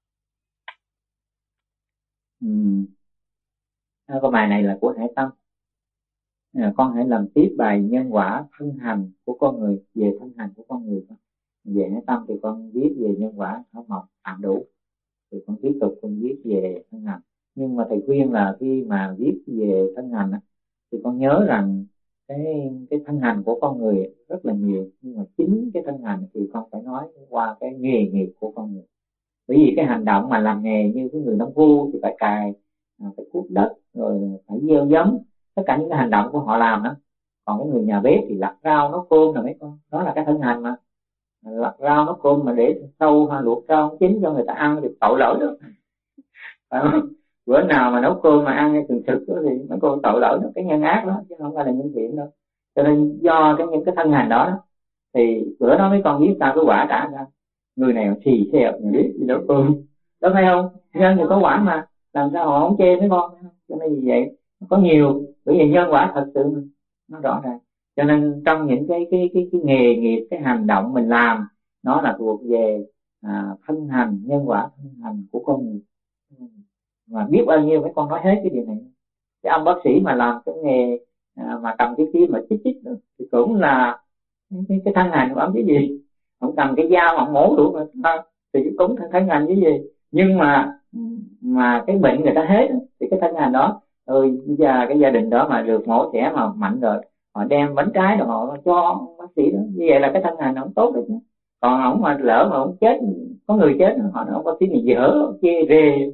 Uhm. À, cái bài này là của Hải Tâm. À, con hãy làm tiếp bài nhân quả thân hành của con người, về thân hành của con người. Về Hải Tâm thì con viết về nhân quả không học tạm đủ, thì con tiếp tục con viết về thân hành. Nhưng mà thầy khuyên là khi mà viết về thân hành thì con nhớ rằng cái cái thân hành của con người rất là nhiều, nhưng mà chính cái thân hành thì con phải nói qua cái nghề nghiệp của con người. Bởi vì cái hành động mà làm nghề như cái người nông phu thì phải cày, phải cuốc đất, rồi phải gieo giống, tất cả những cái hành động của họ làm đó. Còn cái người nhà bếp thì lặt rau nấu cơm là mấy con, đó là cái thân hành mà. Lặt rau nấu cơm mà để sâu hay luộc rau không chín cho người ta ăn thì tội lỗi đó. Phải không? Bữa nào mà nấu cơm mà ăn thường thực thì mấy cô tội lỗi đó, cái nhân ác đó, chứ không phải là nhân thiện đâu. Cho nên do cái những cái thân hành đó, đó thì bữa đó mấy con biết sao cái quả trả ra. Người này xì xèo người biết gì nấu cơm, đó phải không? Nhân thì có quả mà, làm sao họ không chê mấy con. Cho nên vì vậy có nhiều, bởi vì nhân quả thật sự nó rõ ràng. Cho nên trong những cái cái cái cái nghề nghiệp, cái hành động mình làm, nó là thuộc về à, thân hành, nhân quả thân hành của con người. Mà biết bao nhiêu mấy con nói hết cái điều này. Cái ông bác sĩ mà làm cái nghề à, mà cầm cái kia mà chích chích đó, thì cũng là cái, cái thân hành của ông chứ gì. Ông cầm cái dao ông mổ đủ rồi thì cũng thân hành chứ gì. Nhưng mà mà cái bệnh người ta hết thì cái thân hành đó, rồi giờ cái gia đình đó mà được mổ xẻ mà mạnh rồi, họ đem bánh trái rồi họ cho bác sĩ đó, như vậy là cái thân hành nó không tốt đấy chứ. Còn ông mà lỡ mà ông chết, có người chết, họ nói ông bác sĩ này dở chê rề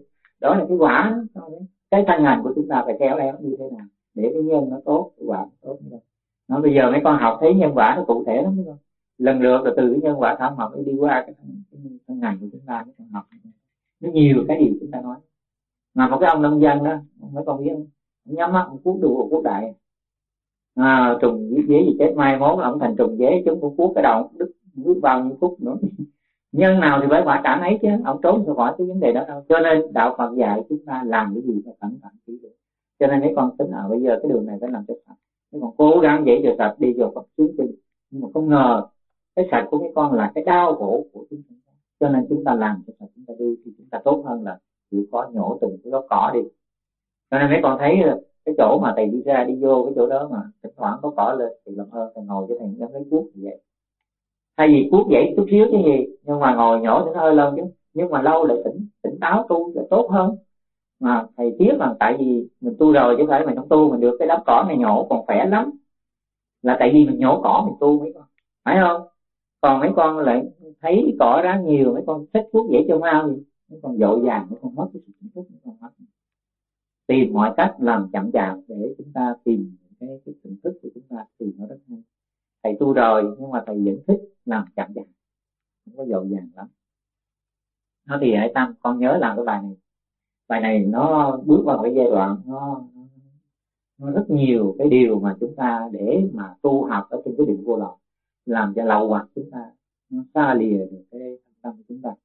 Đó là cái quả. Cái thân hành của chúng ta phải khéo léo như thế nào để cái nhân nó tốt, cái quả nó tốt như thế. Nó bây giờ mấy con học thấy nhân quả nó cụ thể lắm đúng không? Lần lượt là từ cái nhân quả thảo học đi qua cái thân, cái thân hành của chúng ta, cái thân học nó nhiều cái điều chúng ta nói. Mà một cái ông nông dân đó, mấy con biết không, nhắm mắt cuốc đủ cuốc đại, à, trùng dế gì chết mai mốt ông thành trùng dế, chúng cũng cuốc cái đầu đứt bước bao nhiêu phút nữa. Nhân nào thì phải quả cảm ấy chứ, ông trốn không khỏi cái vấn đề đó đâu. Cho nên đạo Phật dạy chúng ta làm cái gì phải cẩn thận kỹ lưỡng. Cho nên mấy con tính à bây giờ cái đường này phải làm cho sạch, mấy con cố gắng dễ cho sạch đi cho Phật xuống đi. Nhưng mà không ngờ cái sạch của mấy con là cái đau khổ của chúng ta. Cho nên chúng ta làm cho sạch chúng ta đi thì chúng ta tốt hơn là chịu khó nhổ từng cái gốc cỏ đi. Cho nên mấy con thấy cái chỗ mà thầy đi ra đi vô cái chỗ đó mà thỉnh thoảng có cỏ lên thì làm ơn thầy ngồi cho thầy giống lấy cuốc như vậy. Thay vì cuốc dậy chút xíu chứ gì, nhưng mà ngồi nhổ thì nó hơi lâu chứ, nhưng mà lâu lại tỉnh tỉnh táo tu là tốt hơn. Mà thầy tiếc là tại vì mình tu rồi chứ phải mình không tu mình được cái đám cỏ này nhổ còn khỏe lắm, là tại vì mình nhổ cỏ mình tu mấy con, phải không? Còn mấy con lại thấy cỏ ra nhiều, mấy con thích cuốc dậy cho mau gì, mấy con dội vàng, mấy con mất cái sự tỉnh thức, mấy con mất. Tìm mọi cách làm chậm chạp để chúng ta tìm cái, cái tỉnh thức của chúng ta thì nó rất hay. Thầy tu rồi nhưng mà thầy vẫn thích làm chậm chạp, không có dội vàng lắm. Nó thì hãy Tâm con nhớ làm cái bài này, bài này nó bước vào cái giai đoạn nó, nó rất nhiều cái điều mà chúng ta để mà tu học ở trên cái định vô lậu, làm cho lậu hoặc chúng ta nó xa lìa được cái tâm của chúng ta.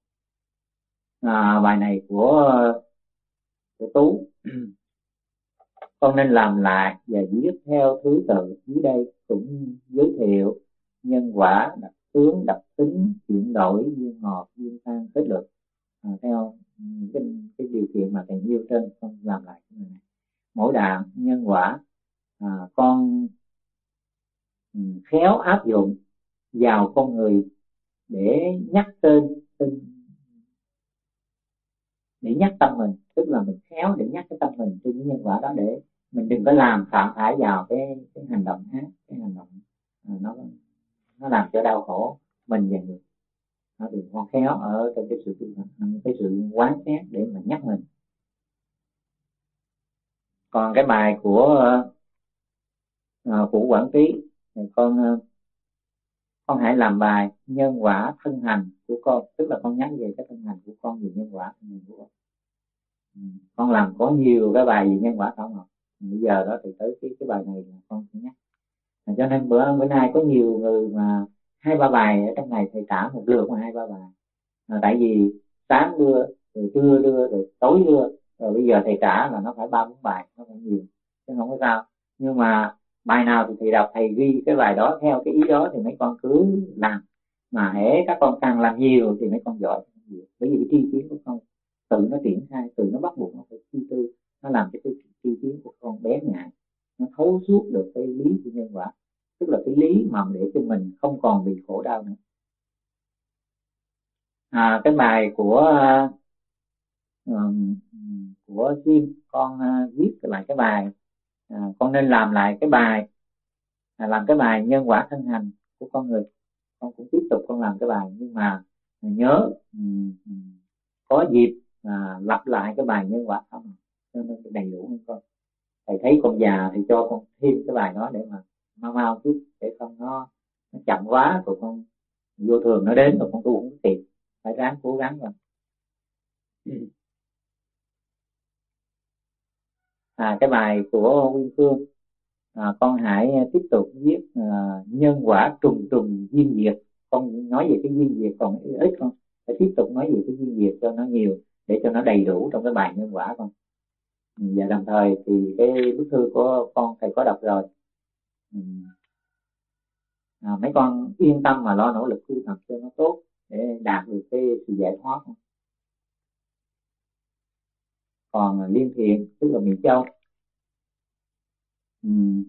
À, bài này của của Tú con nên làm lại và viết theo thứ tự dưới đây, cũng giới thiệu nhân quả, đặc tướng, đặc tính, chuyển đổi, duyên ngọt, duyên tan, kết luận, à, theo cái, cái điều kiện mà thầy nêu trên. Con làm lại cái này. Mỗi đoạn nhân quả à, con um, khéo áp dụng vào con người để nhắc tên, tên để nhắc tâm mình, tức là mình khéo để nhắc cái tâm mình trên cái nhân quả đó, để mình đừng có làm phạm phải vào cái, cái hành động ác, cái hành động à, nó nó làm cho đau khổ mình và người. Nó đừng con khéo ở trong cái sự cái sự quán xét để mà nhắc mình. Còn cái bài của uh, của Quảng Trí thì con uh, con hãy làm bài nhân quả thân hành của con, tức là con nhắc về cái thân hành của con, về nhân quả thân hành của con. Ừ. Con làm có nhiều cái bài về nhân quả không học, bây giờ đó thì tới cái cái bài này là con sẽ nhắc. À, cho nên bữa bữa nay có nhiều người mà hai ba bài ở trong này thầy trả một lượt mà hai ba bài, à, tại vì sáng đưa rồi trưa đưa rồi tối đưa, rồi bây giờ thầy trả là nó phải ba bốn bài, nó phải nhiều chứ không có sao. Nhưng mà bài nào thì thầy đọc thầy ghi cái bài đó theo cái ý đó thì mấy con cứ làm, mà hễ các con càng làm nhiều thì mấy con giỏi nhiều, bởi vì cái tri kiến của con tự nó triển khai, tự nó bắt buộc nó phải suy tư, nó làm cho cái tri kiến của con bé nhạy, nó thấu suốt được cái lý của nhân quả, tức là cái lý mà để cho mình không còn bị khổ đau nữa. À, cái bài của uh, của Jim con uh, viết lại cái bài, à, con nên làm lại cái bài à, làm cái bài nhân quả thân hành của con người. Con cũng tiếp tục con làm cái bài, nhưng mà nhớ um, có dịp à, lặp lại cái bài nhân quả không cho nên đầy đủ hơn con. Thầy thấy con già thì cho con thêm cái bài đó để mà mau mau chút, để không nó, nó chậm quá rồi con vô thường nó đến rồi con tu không kịp, phải ráng cố gắng rồi. À, cái bài của Nguyên Phương, à, con hãy tiếp tục viết à, nhân quả trùng trùng duyên diệt. Con nói về cái duyên diệt còn ít, con phải tiếp tục nói về cái duyên diệt cho nó nhiều, để cho nó đầy đủ trong cái bài nhân quả con. Và đồng thời thì cái bức thư của con thầy có đọc rồi, à, mấy con yên tâm mà lo nỗ lực tu tập cho nó tốt để đạt được cái sự giải thoát. Còn Liên Thiện tức là Mỹ Châu, uhm.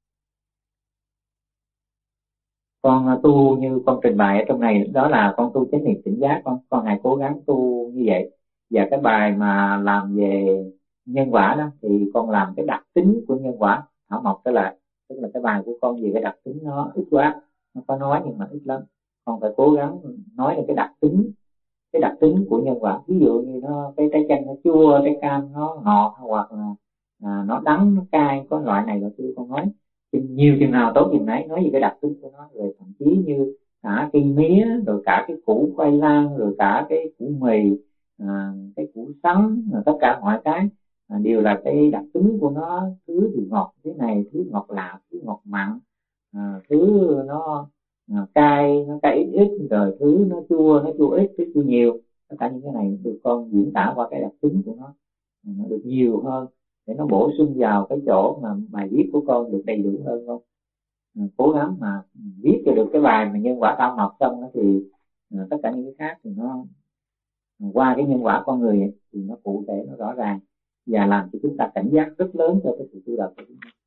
con tu như con trình bày ở trong này đó là con tu chánh niệm tỉnh giác, con con hãy cố gắng tu như vậy. Và cái bài mà làm về nhân quả đó thì con làm cái đặc tính của nhân quả Thảo Mộc trở lại, tức là cái bài của con về cái đặc tính nó ít quá, nó có nói nhưng mà ít lắm, con phải cố gắng nói được cái đặc tính, cái đặc tính của nhân quả. Ví dụ như nó cái trái chanh nó chua, trái cam nó ngọt, hoặc là à, nó đắng, nó cay, có loại này loại kia con nói nhiều chừng nào tốt chừng nấy, nói về cái đặc tính của nó. Rồi thậm chí như cả cây mía, rồi cả cái củ khoai lang, rồi cả cái củ mì, à, cái củ sắn, tất cả mọi cái à, đều là cái đặc tính của nó. Thứ thì ngọt thế này, thứ ngọt lạ, thứ ngọt mặn, à, thứ nó à, cay, nó cay ít ít, rồi thứ nó chua, nó chua ít, thứ chua nhiều. Tất cả những cái này được con diễn tả qua cái đặc tính của nó, nó được nhiều hơn để nó bổ sung vào cái chỗ mà bài viết của con được đầy đủ hơn. Không à, cố gắng mà viết cho được cái bài mà nhân quả tam học xong đó, thì à, tất cả những cái khác thì nó qua cái nhân quả con người thì nó cụ thể, nó rõ ràng và làm cho chúng ta cảnh giác rất lớn cho cái sự tu tập của chúng ta.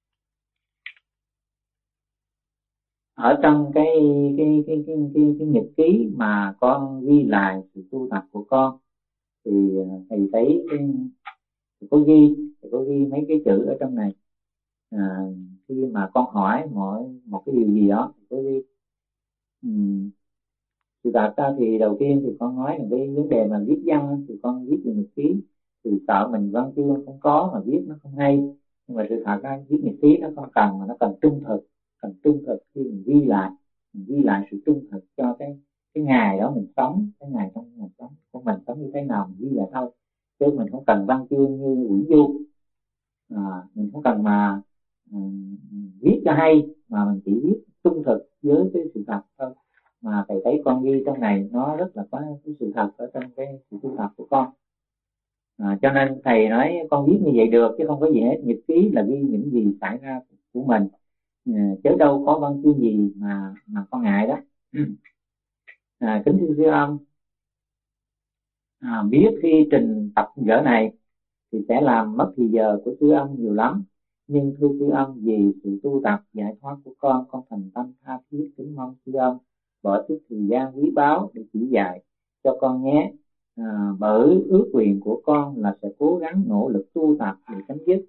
Ở trong cái cái cái cái cái, cái nhật ký mà con ghi lại sự tu tập của con thì thầy thấy cái, thầy có ghi thầy có ghi mấy cái chữ ở trong này. À, khi mà con hỏi mỗi một cái điều gì đó thầy có ghi. Uhm, sự thật ra thì đầu tiên thì con nói là cái vấn đề mà viết văn thì con viết về nhật ký thì sợ mình văn chương không có mà viết nó không hay. Nhưng mà sự thật ra viết nhật ký nó không cần, mà nó cần trung thực, cần trung thực khi mình ghi lại, mình ghi lại sự trung thực cho cái cái ngày đó mình sống, cái ngày trong ngày sống của mình sống như thế nào mình ghi lại thôi, chứ mình không cần văn chương như quyển du. À, mình không cần mà um, viết cho hay, mà mình chỉ viết trung thực với cái sự thật thôi. Mà thầy thấy con ghi trong này nó rất là có cái sự thật ở trong cái sự tu tập của con. À, cho nên thầy nói con viết như vậy được chứ không có gì hết. Nhật ký là ghi những gì xảy ra của mình, à, chứ đâu có văn chương gì mà mà con ngại đó. À, kính thưa sư ông, à, biết khi trình tập vở này thì sẽ làm mất thì giờ của sư ông nhiều lắm, nhưng thưa sư ông, vì sự tu tập giải thoát của con con thành tâm tha thiết kính mong sư ông bỏ chút thời gian quý báu để chỉ dạy cho con nhé. À, bởi ước nguyện của con là sẽ cố gắng nỗ lực tu tập để chấm dứt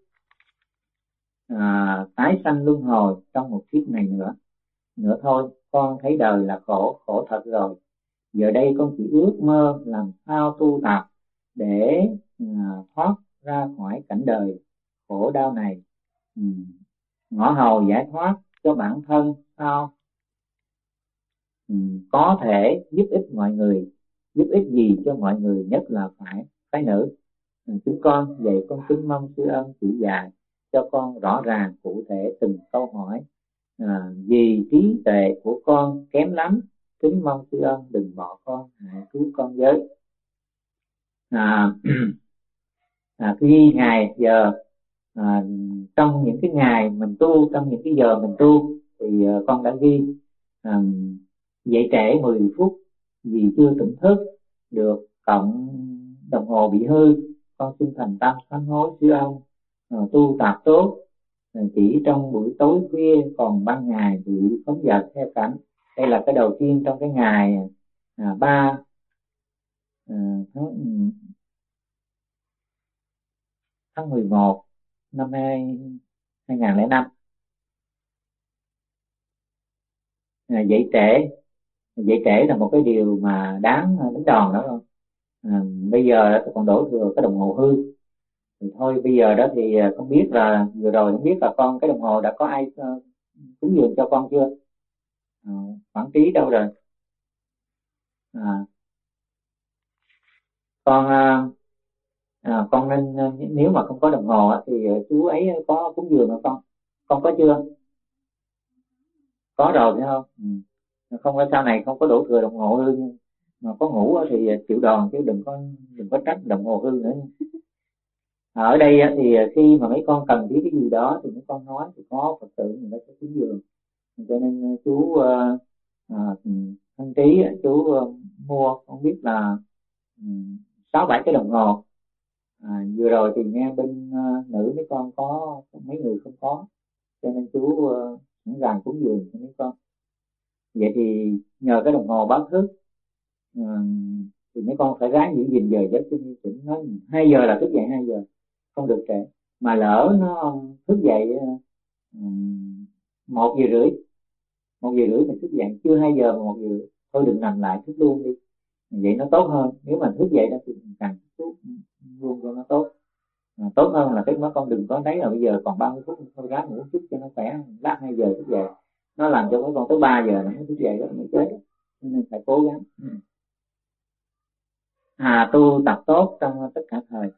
à, tái sanh luân hồi trong một kiếp này nữa nữa thôi. Con thấy đời là khổ, khổ thật rồi. Giờ đây con chỉ ước mơ làm sao tu tập để à, thoát ra khỏi cảnh đời khổ đau này, ừ. ngõ hầu giải thoát cho bản thân sao ừ. có thể giúp ích mọi người, giúp ích gì cho mọi người, nhất là phải phái nữ. Ừ, chúng con vậy con kính mong sư ân chỉ dạy cho con rõ ràng cụ thể từng câu hỏi, à, vì trí tuệ của con kém lắm, kính mong sư ân đừng bỏ con, hãy cứu con với. À, à, ghi ngày giờ à, trong những cái ngày mình tu, trong những cái giờ mình tu thì uh, con đã ghi à, dậy trễ mười phút vì chưa tỉnh thức được, cộng đồng hồ bị hư, con xin thành tâm sám hối sư ông. À, tu tập tốt à, chỉ trong buổi tối khuya, còn ban ngày bị phóng dật theo cảnh. Đây là cái đầu tiên trong cái ngày à, ba à, tháng tháng mười một năm hai hai nghìn lẻ năm. À, dậy trễ dậy trễ là một cái điều mà đáng đánh đòn đó không? À, bây giờ tôi còn đổ thừa cái đồng hồ hư thì thôi. Bây giờ đó thì không biết là vừa rồi không biết là con cái đồng hồ đã có ai uh, cúng dường cho con chưa? À, quản trí đâu rồi? À, con uh, à, con nên nếu mà không có đồng hồ thì chú ấy có cúng dường không con? Con có chưa? Có rồi phải không? Ừ. Không phải sau này không có đổ thừa đồng hồ hư, mà có ngủ thì chịu đòn, chứ đừng có đừng có trách đồng hồ hư nữa. Ở đây thì khi mà mấy con cần biết cái gì đó thì mấy con nói thì có Phật tử người ta sẽ cúng dường. Cho nên chú uh, uh, thân trí chú uh, mua không biết là sáu bảy cái đồng hồ. À, vừa rồi thì nghe bên uh, nữ mấy con có, mấy người không có, cho nên chú uh, sẵn sàng cúng dường cho mấy con. Vậy thì nhờ cái đồng hồ báo thức uh, thì mấy con phải ráng giữ gìn giờ giấc cho như chỉnh. Nói hai giờ là thức dậy hai giờ, không được trễ. Mà lỡ nó thức dậy um, một giờ rưỡi một giờ rưỡi mình thức dậy chưa hai giờ mà một giờ rưỡi, thôi đừng nằm lại thức luôn đi. vậy nó tốt hơn. Nếu mà thức dậy đó thì mình càng thuốc luôn cho nó tốt. À, tốt hơn là cái nó con đừng có thấy là bây giờ còn ba mươi phút thôi ráng ngủ chút cho nó khỏe, lát hai giờ thức dậy nó làm cho mấy con tới ba giờ nó mới thức dậy đó mới chết, nên phải cố gắng. À, tu tập tốt trong tất cả thời.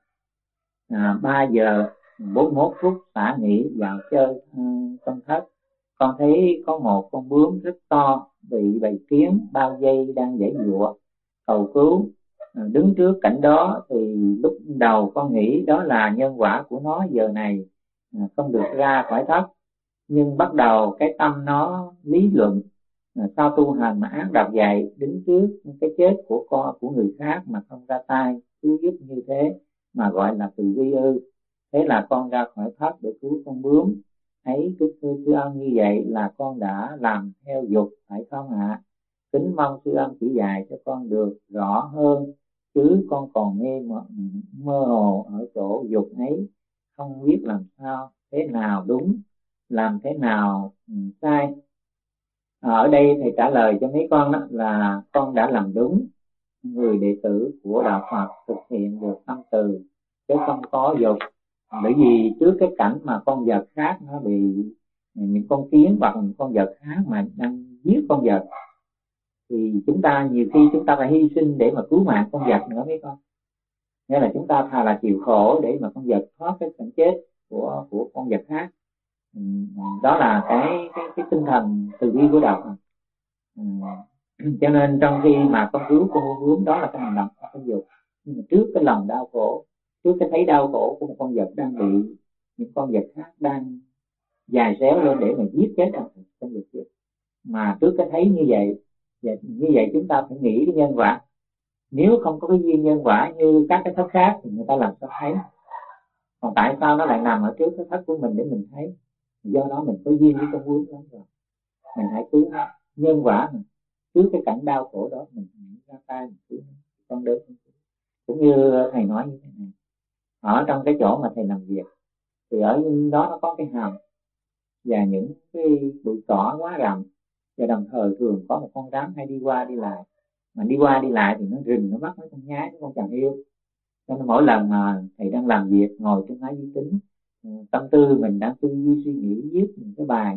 À, ba giờ bốn mươi mốt phút xả nghỉ vào chơi uh, trong thất. Con thấy có một con bướm rất to bị bầy kiến bao vây đang giãy giụa cầu cứu. À, đứng trước cảnh đó thì lúc đầu con nghĩ đó là nhân quả của nó giờ này à, không được ra khỏi thất, nhưng bắt đầu cái tâm nó lý luận à, sao tu hành mà ác độc vậy, đứng trước cái chết của con của người khác mà không ra tay cứu giúp như thế mà gọi là từ bi ư. Thế là con ra khỏi thất để cứu con bướm ấy. Kính thưa sư ông, như vậy là con đã làm theo dục phải không ạ? Kính mong sư ông chỉ dạy cho con được rõ hơn, chứ con còn mê mơ, mơ hồ ở chỗ dục ấy, không biết làm sao thế nào đúng, làm thế nào ừ, sai. À, ở đây thầy trả lời cho mấy con đó là con đã làm đúng. Người đệ tử của đạo Phật thực hiện được tâm từ chứ không có dục. Bởi vì trước cái cảnh mà con vật khác nó bị những con kiến hoặc những con vật khác mà đang giết con vật thì chúng ta nhiều khi chúng ta phải hy sinh để mà cứu mạng con vật nữa mấy con. Nghĩa là chúng ta thà là chịu khổ để mà con vật thoát cái cảnh chết của của con vật khác. Ừ, đó là cái cái cái tinh thần từ bi của đạo. Ừ. Cho nên trong khi mà con cứu con bướm đó là cái hành động không dục, nhưng mà trước cái lòng đau khổ, trước cái thấy đau khổ của một con vật đang bị những con vật khác đang dài xéo lên để mà giết chết con vật kia, mà trước cái thấy như vậy, như vậy chúng ta phải nghĩ cái nhân quả. Nếu không có cái duyên nhân quả như các cái thất khác thì người ta làm sao thấy? Còn tại sao nó lại nằm ở trước cái thất của mình để mình thấy? Do đó mình có duyên với con bướm lắm rồi, mình hãy cứu nó. Nhân quả mình trước cái cảnh đau khổ đó mình ra tay mình cứu nó, con đỡ. Cũng như thầy nói như thế này, ở trong cái chỗ mà thầy làm việc thì ở đó nó có cái hầm và những cái bụi cỏ quá rậm, và đồng thời thường có một con rắn hay đi qua đi lại, mà đi qua đi lại thì nó rình nó bắt mấy con nhái, mấy con chàng yêu. Cho nên mỗi lần mà thầy đang làm việc ngồi trên máy vi tính, tâm tư mình đang tư duy suy nghĩ viết những cái bài,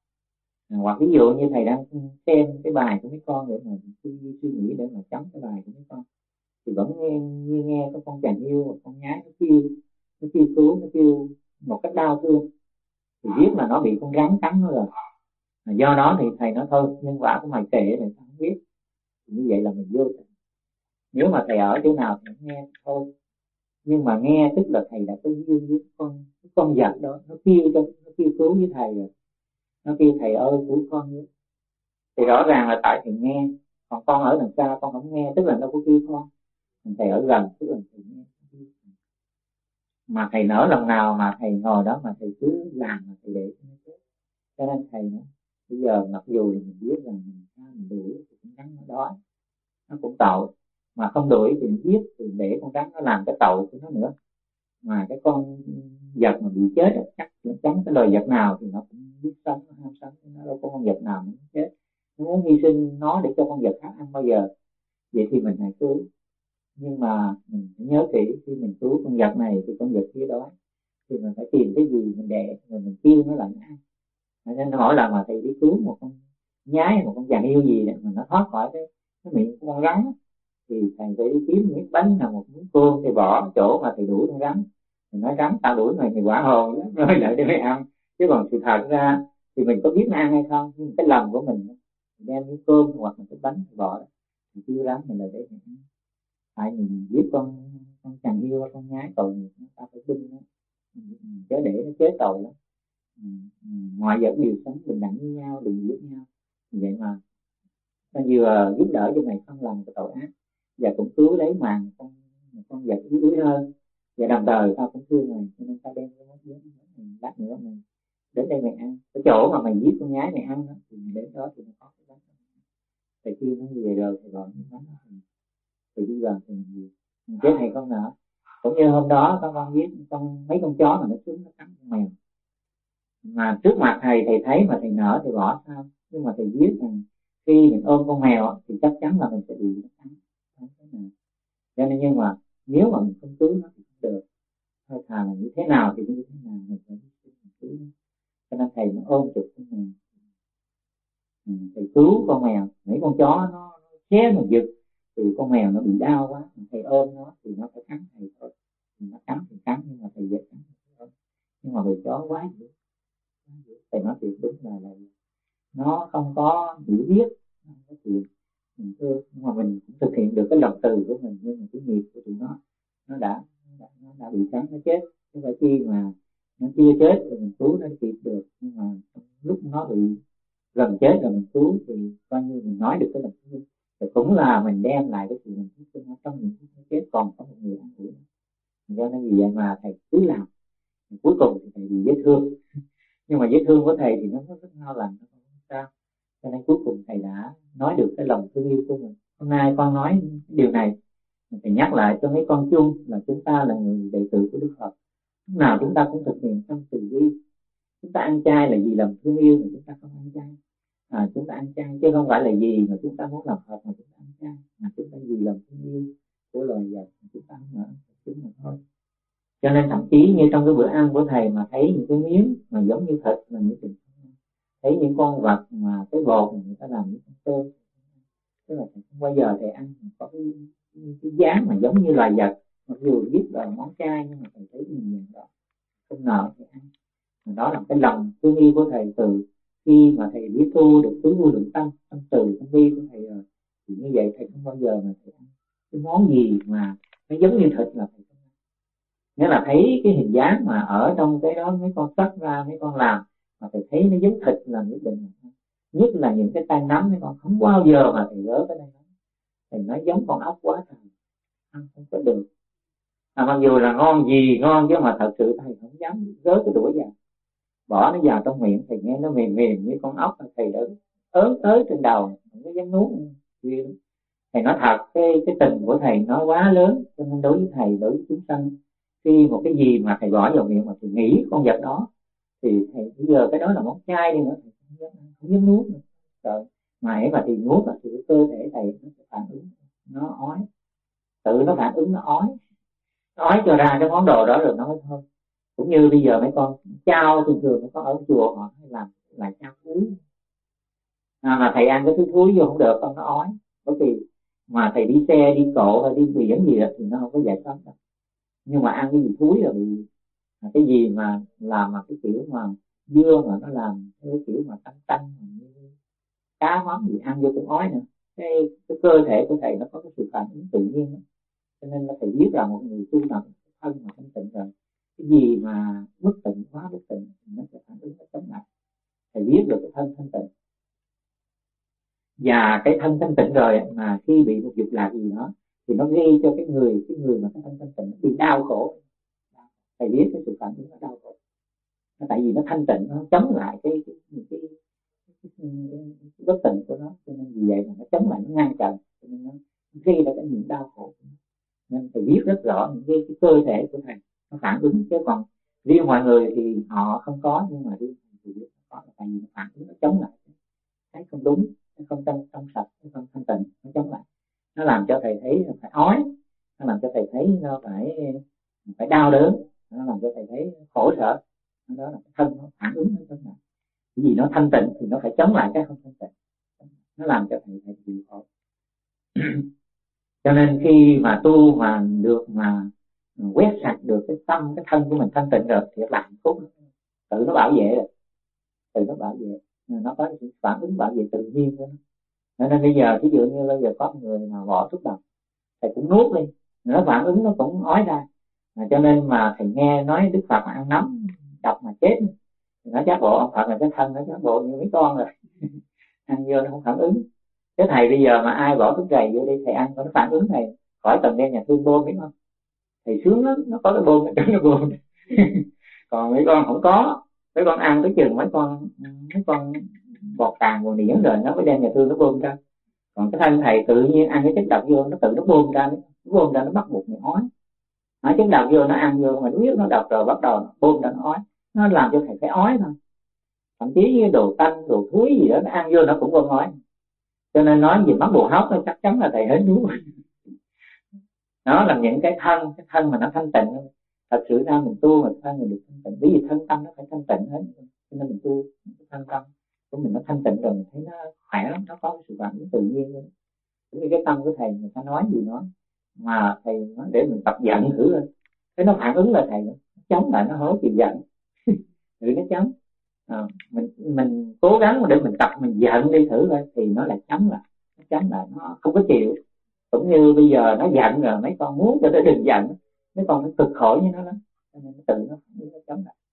à, hoặc ví dụ như thầy đang xem cái bài của mấy con để mà tư duy suy nghĩ để mà chấm cái bài của mấy con, thì vẫn nghe như nghe có con chàng yêu một con nhái nó kêu, nó kêu cứu, nó kêu một cách đau thương, thì biết là nó bị con rắn cắn nó rồi. À, do đó thì thầy nói thôi nhân quả của mày kệ này không biết, thì như vậy là mình vô tình. Nếu mà thầy ở chỗ nào thì nghe thôi, nhưng mà nghe tức là thầy đã có duyên với con con vật đó, nó kêu cho nó kêu cứu với thầy rồi, nó kêu thầy ơi cứu con với, thì rõ ràng là tại thầy nghe. Còn con ở đằng xa con không nghe, tức là nó có kêu con. Thầy ở gần tức là thầy nghe. Mà thầy nở lòng nào mà thầy ngồi đó mà thầy cứ làm mà thầy để cho nó chết. Cho nên thầy nói bây giờ mặc dù mình biết rằng mình mình đuổi thì cũng rắn nó đói, nó cũng tội, mà không đuổi thì giết thì để con rắn nó làm cái tội của nó nữa. Mà cái con vật mà bị chết chắc chắn cái loài vật nào thì nó cũng biết sống, nó ham sống, nó đâu có con vật nào nó chết, nó muốn hy sinh nó để cho con vật khác ăn bao giờ. Vậy thì mình hãy cứu, nhưng mà mình phải nhớ kỹ, khi mình cứu con vật này thì con vật kia đói, thì mình phải tìm cái gì mình đẻ rồi mình kêu nó lại ăn. Nên mỗi lần mà thầy đi cứu một con nhái, một con chàng yêu gì mà nó thoát khỏi cái, cái miệng của con rắn, thì thầy phải đi kiếm miếng bánh là một miếng cơm thì bỏ chỗ mà thầy đuổi con rắn. Mình nói rắn tao đuổi mày, mày quả hồn rồi lại để mày ăn. Chứ còn sự thật ra thì mình có biết nó ăn hay không, nhưng cái lòng của mình đem miếng cơm hoặc là cái bánh thì bỏ đó, mình kêu rắn mình là để mình ăn. Tại mình biết con con chàng yêu con nhái tội nghiệp, ta phải binh nó, chớ để nó chết tội lắm. Mọi vật đều sống bình đẳng với nhau, đừng giết nhau. Vậy mà ta vừa giúp đỡ cho mày không làm cái tội ác, và cũng cứu lấy mạng con một con vật yếu đuối hơn, và đồng thời tao cũng thương mày, cho nên tao đem cái món đến mày, lát nữa mày đến đây mày ăn cái chỗ mà mày giết con nhái mày ăn đó, thì mày đến đó thì nó có cái bánh. Thầy kêu nó về rồi thì gọi cái bánh đó thì đi vào thì mình gì chết hay không nở. Cũng như hôm đó con con giết con mấy con chó mà nó xuống nó cắn con mèo, mà trước mặt thầy thầy thấy mà thầy nở thì bỏ sao, nhưng mà thầy biết rằng khi mình ôm con mèo thì chắc chắn là mình sẽ bị nó cắn. Cho nên nhưng mà nếu mà mình không cứu nó thì không được, thôi thà là như thế nào thì như thế nào mình phải cứu nó. Cho nên thầy nó ôm chụp con mèo, ừ, thầy cứu con mèo, mấy con chó nó xé nó giật thì con mèo nó bị đau quá, thầy ôm nó thì nó phải cắn thầy thôi, nó cắn thì cắn nhưng mà thầy dễ cắn thôi. Nhưng mà bị chó quá dữ, thầy nói chuyện đúng là là nó không có hiểu biết, không có chuyện mình thương, nhưng mà mình cũng thực hiện được cái lòng từ của mình, nhưng mà cái nghiệp của tụi nó nó đã nó đã, nó đã bị cắn nó chết. Chứ phải chi mà nó chưa chết thì mình cứu nó kịp được, nhưng mà lúc nó bị gần chết rồi mình cứu thì coi như mình nói được cái lòng thương, thì cũng là mình đem lại cái sự mình thương cho nó trong những lúc nó chết còn có một người ăn ủi nó. Do nên vì vậy mà thầy cứ làm, cuối cùng thì thầy bị vết thương, nhưng mà vết thương của thầy thì nó rất ngon lành, nó không sao. Cho nên cuối cùng thầy đã nói được cái lòng thương yêu của mình. Hôm nay con nói điều này thầy nhắc lại cho mấy con chung là chúng ta là người đệ tử của Đức Phật, lúc nào chúng ta cũng thực hiện trong từ bi. Chúng ta ăn chay là vì lòng thương yêu mà chúng ta không ăn chay, à, chúng ta ăn chay chứ không phải là gì mà chúng ta muốn làm Phật mà chúng ta ăn chay, mà chúng ta vì lòng thương yêu của loài vật chúng ta không ăn chúng mà thôi. Cho nên thậm chí như trong cái bữa ăn của thầy mà thấy những cái miếng mà giống như thịt là những cái, thấy những con vật mà cái bột mà người ta làm những con tôm, tức là thầy không bao giờ thầy ăn có cái, cái dáng mà giống như loài vật, mặc dù biết là món chay nhưng mà thầy thấy mình nhìn đó không ngờ thầy ăn. Mà đó là cái lòng thương yêu của thầy từ khi mà thầy biết tu được tứ vô lượng tâm, tâm từ tâm bi của thầy rồi, thì như vậy thầy không bao giờ mà thầy ăn cái món gì mà nó giống như thịt là thầy không ăn. Nghĩa là thấy cái hình dáng mà ở trong cái đó mấy con cắt ra mấy con làm mà thầy thấy nó giống thịt là nhất định. Nhất là những cái tay nắm mấy con không bao giờ mà thầy gỡ cái tay nắm, thầy nói giống con ốc quá thầy ăn không có được. À, mặc dù là ngon gì ngon chứ mà thật sự thầy không dám gỡ cái đũa vào, bỏ nó vào trong miệng thầy nghe nó mềm mềm như con ốc, thầy đỡ ớn tới trên đầu không có dám nuốt. Thầy nói thật cái cái tình của thầy nó quá lớn, cho nên đối với thầy, đối với chúng sanh, khi một cái gì mà thầy bỏ vào miệng mà thầy nghĩ con vật đó thì thầy bây giờ cái đó là món chay đi nữa thầy không dám, không dám nuốt nữa. Rồi mà ấy mà thì nuốt thì cái cơ thể thầy nó sẽ phản ứng, nó ói, tự nó phản ứng nó ói, nó ói cho ra cái món đồ đó rồi nó mới thôi. Cũng như bây giờ mấy con chao thường thường nó có ở chùa họ hay làm là chao thúi, à, mà thầy ăn cái thứ thúi vô không được, không nó ói. Bởi vì mà thầy đi xe đi cộ hay đi biển gì đó thì nó không có giải thoát đâu, nhưng mà ăn cái gì thúi là bị, cái gì mà làm mà cái kiểu mà dưa mà nó làm cái kiểu mà tanh tanh như cá mắm gì ăn vô cũng ói nữa. Cái, cái cơ thể của thầy nó có cái sự phản ứng tự nhiên đó. Cho nên là thầy biết rằng một người tu tập thân mà thanh tịnh rồi, cái gì mà bất tịnh quá bất tịnh nó sẽ phản ứng nó chống lại. Thầy biết được cái thân thanh tịnh, và cái thân thanh tịnh rồi mà khi bị một dục lạc gì đó thì nó gây cho cái người cái người mà cái thân thanh tịnh nó bị đau khổ. Thầy biết cái sự phản ứng nó đau khổ, nó tại vì nó thanh tịnh, nó chống lại cái cái, cái, cái, cái, cái bất tịnh của nó, cho nên vì vậy mà nó chống lại, nó ngăn chặn, cho nên nó gây ra cái những đau khổ. Nên thầy biết rất rõ những cái, cái cơ thể của thầy nó phản ứng, chứ còn riêng mọi người thì họ không có, nhưng mà riêng thầy biết nó có, là tại vì nó phản ứng, nó chống lại cái không đúng, nó không trong trong sạch, nó không thanh tịnh, nó chống lại, nó làm cho thầy thấy phải ói, nó làm cho thầy thấy nó phải phải đau đớn, nó làm cho thầy thấy khổ sở. Đó là cái thân nó phản ứng, nó chống lại. Cái gì nó thanh tịnh thì nó phải chống lại cái không thanh tịnh, nó làm cho thầy thầy chịu khổ. Cho nên khi mà tu mà được mà quét sạch được cái tâm, cái thân của mình thanh tịnh rồi thì là hạnh phúc, tự nó bảo vệ rồi, tự nó bảo vệ, nó có sự phản ứng bảo vệ tự nhiên của nó. Nên bây giờ ví dụ như bây giờ có người nào bỏ thuốc độc thầy cũng nuốt đi, nó phản ứng nó cũng ói ra. À, cho nên mà thầy nghe nói Đức Phật mà ăn nấm độc mà chết thì nó chắc bộ ông Phật là cái thân nó chắc bộ như mấy con rồi ăn vô nó không phản ứng. Chứ thầy bây giờ mà ai bỏ thuốc rầy vô đi thầy ăn nó phản ứng, thầy khỏi cần đem nhà thương bơm, biết không? Thầy sướng lắm, nó có cái bơm nó nó bơm còn mấy con không có, mấy con ăn tới chừng mấy con mấy con bọt tàn bọt điển rồi nó mới đem nhà thương nó bơm ra. Còn cái thân thầy tự nhiên ăn cái chất độc vô nó tự nó bơm ra, nó bơm ra nó bắt buộc mình ói. Nó chất độc vô nó ăn vô mà nó biết nó độc rồi bắt đầu nó bơm ra nó ói, nó làm cho thầy phải ói thôi. Thậm chí như đồ tanh đồ thúi gì đó nó ăn vô nó cũng bơm ói. Cho nên nói gì mắc bồ hóc chắc chắn là thầy hết nuốt Nó là những cái thân, cái thân mà nó thanh tịnh. Thật sự ra mình tu mà thân mình được thanh tịnh, bởi vì thân tâm nó phải thanh tịnh hết, cho nên mình tu thân tâm của mình nó thanh tịnh rồi, mình thấy nó khỏe lắm, nó có cái sự phản ứng tự nhiên luôn. Như cái tâm của thầy, người ta nói gì nói mà thầy nói để mình tập giận thử lên, cái nó phản ứng là thầy nó chống lại, nó hối chịu giận rồi nó chống. À, mình mình cố gắng để mình tập mình giận đi thử lên thì nó lại chống lại, nó chống lại, nó không có chịu. Cũng như bây giờ nó giận rồi, mấy con muốn cho nó đừng giận, mấy con phải cực khổ với nó lắm, cho nên nó tự nó phản ứng, nó chống lại.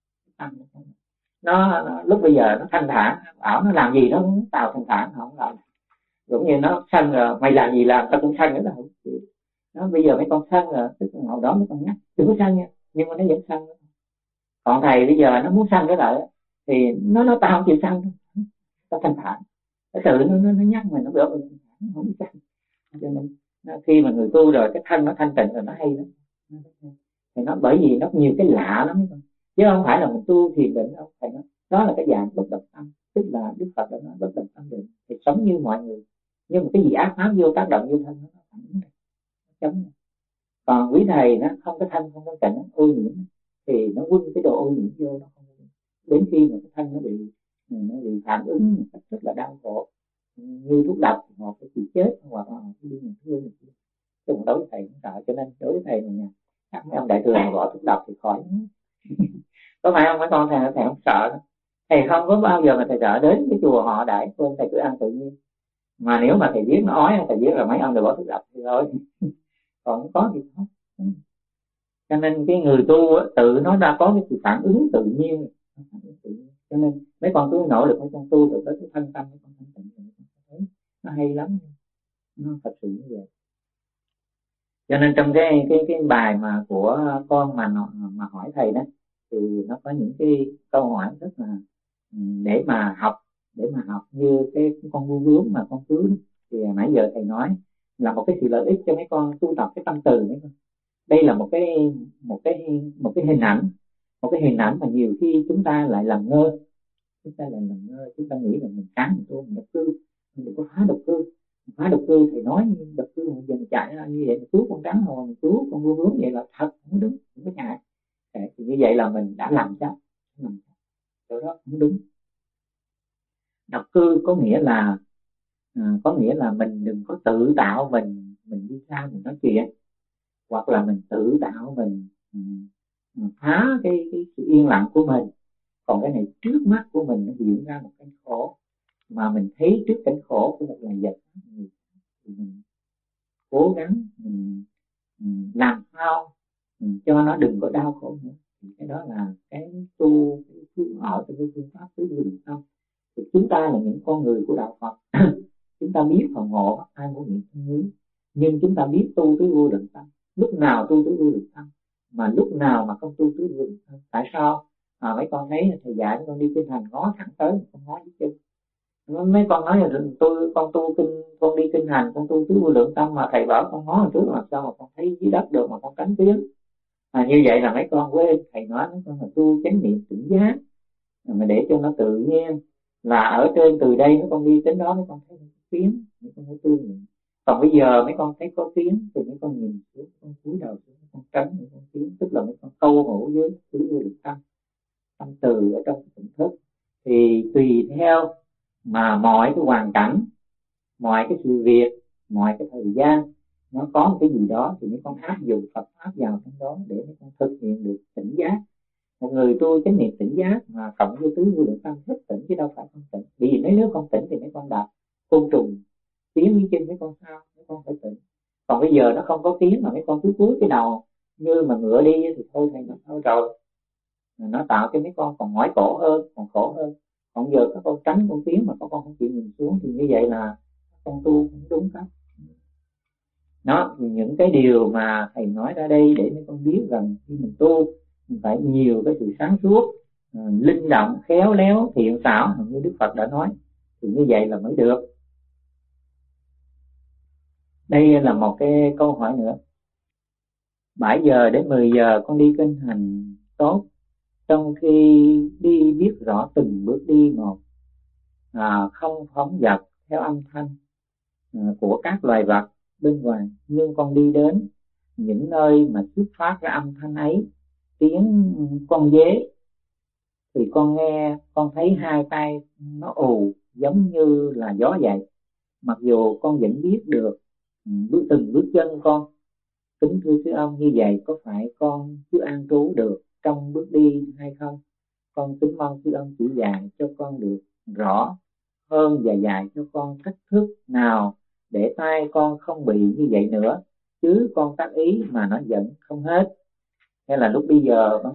Nó, nó lúc bây giờ nó thanh thản, bảo nó làm gì nó muốn tạo thanh thản, không làm. Cũng như nó sân rồi, mày làm gì làm tao cũng sân nữa là không chịu. Nó bây giờ mấy con sân rồi, tức là hồi đó mấy con nhắc đừng có sân nha, nhưng mà nó vẫn sân. Còn thầy bây giờ nó muốn sân cái lại thì nó nó tao không chịu sân, tao thanh thản, nó tự nó nó, nó nhắc mình, nó biểu mình không biết sân. Cho nên nó, khi mà người tu rồi cái thân nó thanh tịnh rồi nó hay lắm. Thì nó bởi vì nó nhiều cái lạ lắm, chứ không phải là mình tu thiền định đâu. Thầy nói đó là cái dạng bất động tâm, tức là Đức Phật đã nói bất động tâm định thì sống như mọi người, nhưng mà cái gì ác pháp vô tác động vô thân nó phản ứng này, nó chống này. Còn quý thầy nó không có thân không có cảnh, nó ô nhiễm thì nó quân cái đồ ô nhiễm vô, nó không đến khi mà cái thân nó bị nó bị phản ứng một cách rất là đau khổ, như thuốc độc hoặc cái bị chết hoặc là đi nhà thương. Chứ đối với thầy cũng sợ, cho nên đối với thầy này nha, các mấy ông đại thừa mà bỏ thuốc độc thì khỏi. Có phải không mấy con? Thầy thầy không sợ, thầy không có bao giờ mà thầy sợ đến cái chùa họ đãi con, thầy cứ ăn tự nhiên. Mà nếu mà thầy biết nó ói, thầy biết là mấy ông đều bỏ thuốc độc thì thôi, còn không có gì không. Cho nên cái người tu tự nó đã có cái sự phản ứng tự nhiên, cho nên mấy con cứ nỗ lực mấy con tu được tới cái thân tâm, mấy con thanh tịnh thấy nó hay lắm, nó thật sự như vậy. Cho nên trong cái cái cái bài mà của con mà mà hỏi thầy đó thì nó có những cái câu hỏi rất là để mà học, để mà học như cái con vú vướng mà con cứ thì nãy giờ thầy nói là một cái sự lợi ích cho mấy con tu tập cái tâm từ mấy con. Đây là một cái một cái một cái hình ảnh, một cái hình ảnh mà nhiều khi chúng ta lại làm ngơ, chúng ta lại làm ngơ, chúng ta nghĩ là mình sáng mình tu mình độc cư, mình đừng có phá độc cư. Phá độc cư thì nói độc cư mình dần chạy ra như vậy, mình cứu con rắn hoặc mình cứu con vú vướng vậy là thật, không đúng, không có chạy. Thì như vậy là mình đã làm sao, làm chỗ đó không đúng. Độc cư có nghĩa là à, có nghĩa là mình đừng có tự tạo mình mình đi ra mình nói chuyện, hoặc là mình tự tạo mình, mình phá cái, cái sự yên lặng của mình. Còn cái này trước mắt của mình nó hiện ra một cái khổ, mà mình thấy trước cảnh khổ của một loài vật thì mình cố gắng mình, mình làm sao mình cho nó đừng có đau khổ nữa. Thì cái đó là cái tu, cái phương ở cái phương pháp tứ vô lượng tâm. Thì chúng ta là những con người của đạo Phật chúng ta biết phần ngộ ai muốn niệm thân hướng, nhưng chúng ta biết tu tứ vô lượng tâm. Lúc nào tu tứ vô lượng tâm mà lúc nào mà không tu tứ vô lượng tâm? Tại sao? À, mấy con thấy thầy dạy mấy con đi kinh hành ngó thẳng tới, không ngó dưới chân. Mấy con nói là tôi con tu kinh, con đi kinh hành con tu tứ vô lượng tâm mà thầy bảo con ngó trước làm sao mà con thấy dưới đất được mà con tránh tiếng. À, như vậy là mấy con quên. Thầy nói mấy con là tu chánh niệm tỉnh giác mà để cho nó tự nhiên, là ở trên từ đây mấy con đi đến đó mấy con thấy tiếng, mấy con phải tu niệm. Còn bây giờ mấy con thấy có tiếng thì mấy con nhìn xuống, con cúi đầu xuống, mấy con tránh mấy con tiếng, tức là mấy con câu hữu với tứ vô lượng tâm, tâm từ ở trong tỉnh thức. Thì tùy theo mà mọi cái hoàn cảnh, mọi cái sự việc, mọi cái thời gian nó có một cái gì đó thì mấy con áp dụng Phật pháp vào trong đó để mấy con thực hiện được tỉnh giác. Một người tu chánh niệm tỉnh giác mà cộng với tứ vô lượng tâm thức tỉnh chứ đâu phải không tỉnh. Vì nếu nếu không tỉnh thì mấy con đạp côn trùng tiếng với chân mấy con sao, mấy con phải tỉnh. Còn bây giờ nó không có tiếng mà mấy con cứ cúi cái đầu như mà ngựa đi thì thôi thầy nó thôi rồi, nó tạo cho mấy con còn mỏi cổ hơn, còn khổ hơn. Còn giờ các con tránh con tiếng mà các con không chịu nhìn xuống thì như vậy là con tu không đúng cách. Đó, những cái điều mà thầy nói ra đây để mấy con biết rằng khi mình tu mình phải nhiều cái sự sáng suốt, uh, linh động, khéo léo, thiện xảo như Đức Phật đã nói, thì như vậy là mới được. Đây là một cái câu hỏi nữa. bảy giờ đến mười giờ con đi kinh hành tốt, trong khi đi biết rõ từng bước đi một, à, không phóng dật theo âm thanh à, của các loài vật bên ngoài, nhưng con đi đến những nơi mà xuất phát ra âm thanh ấy, tiếng con dế, thì con nghe, con thấy hai tay nó ù giống như là gió vậy. Mặc dù con vẫn biết được ừ, bước từng bước chân con. Kính thưa sư ông, như vậy có phải con chưa an trú được trong bước đi hay không? Con kính mong sư ông chỉ dạy cho con được rõ hơn và dạy cho con cách thức nào để tay con không bị như vậy nữa, chứ con tác ý mà nó vẫn không hết. Hay là lúc bây giờ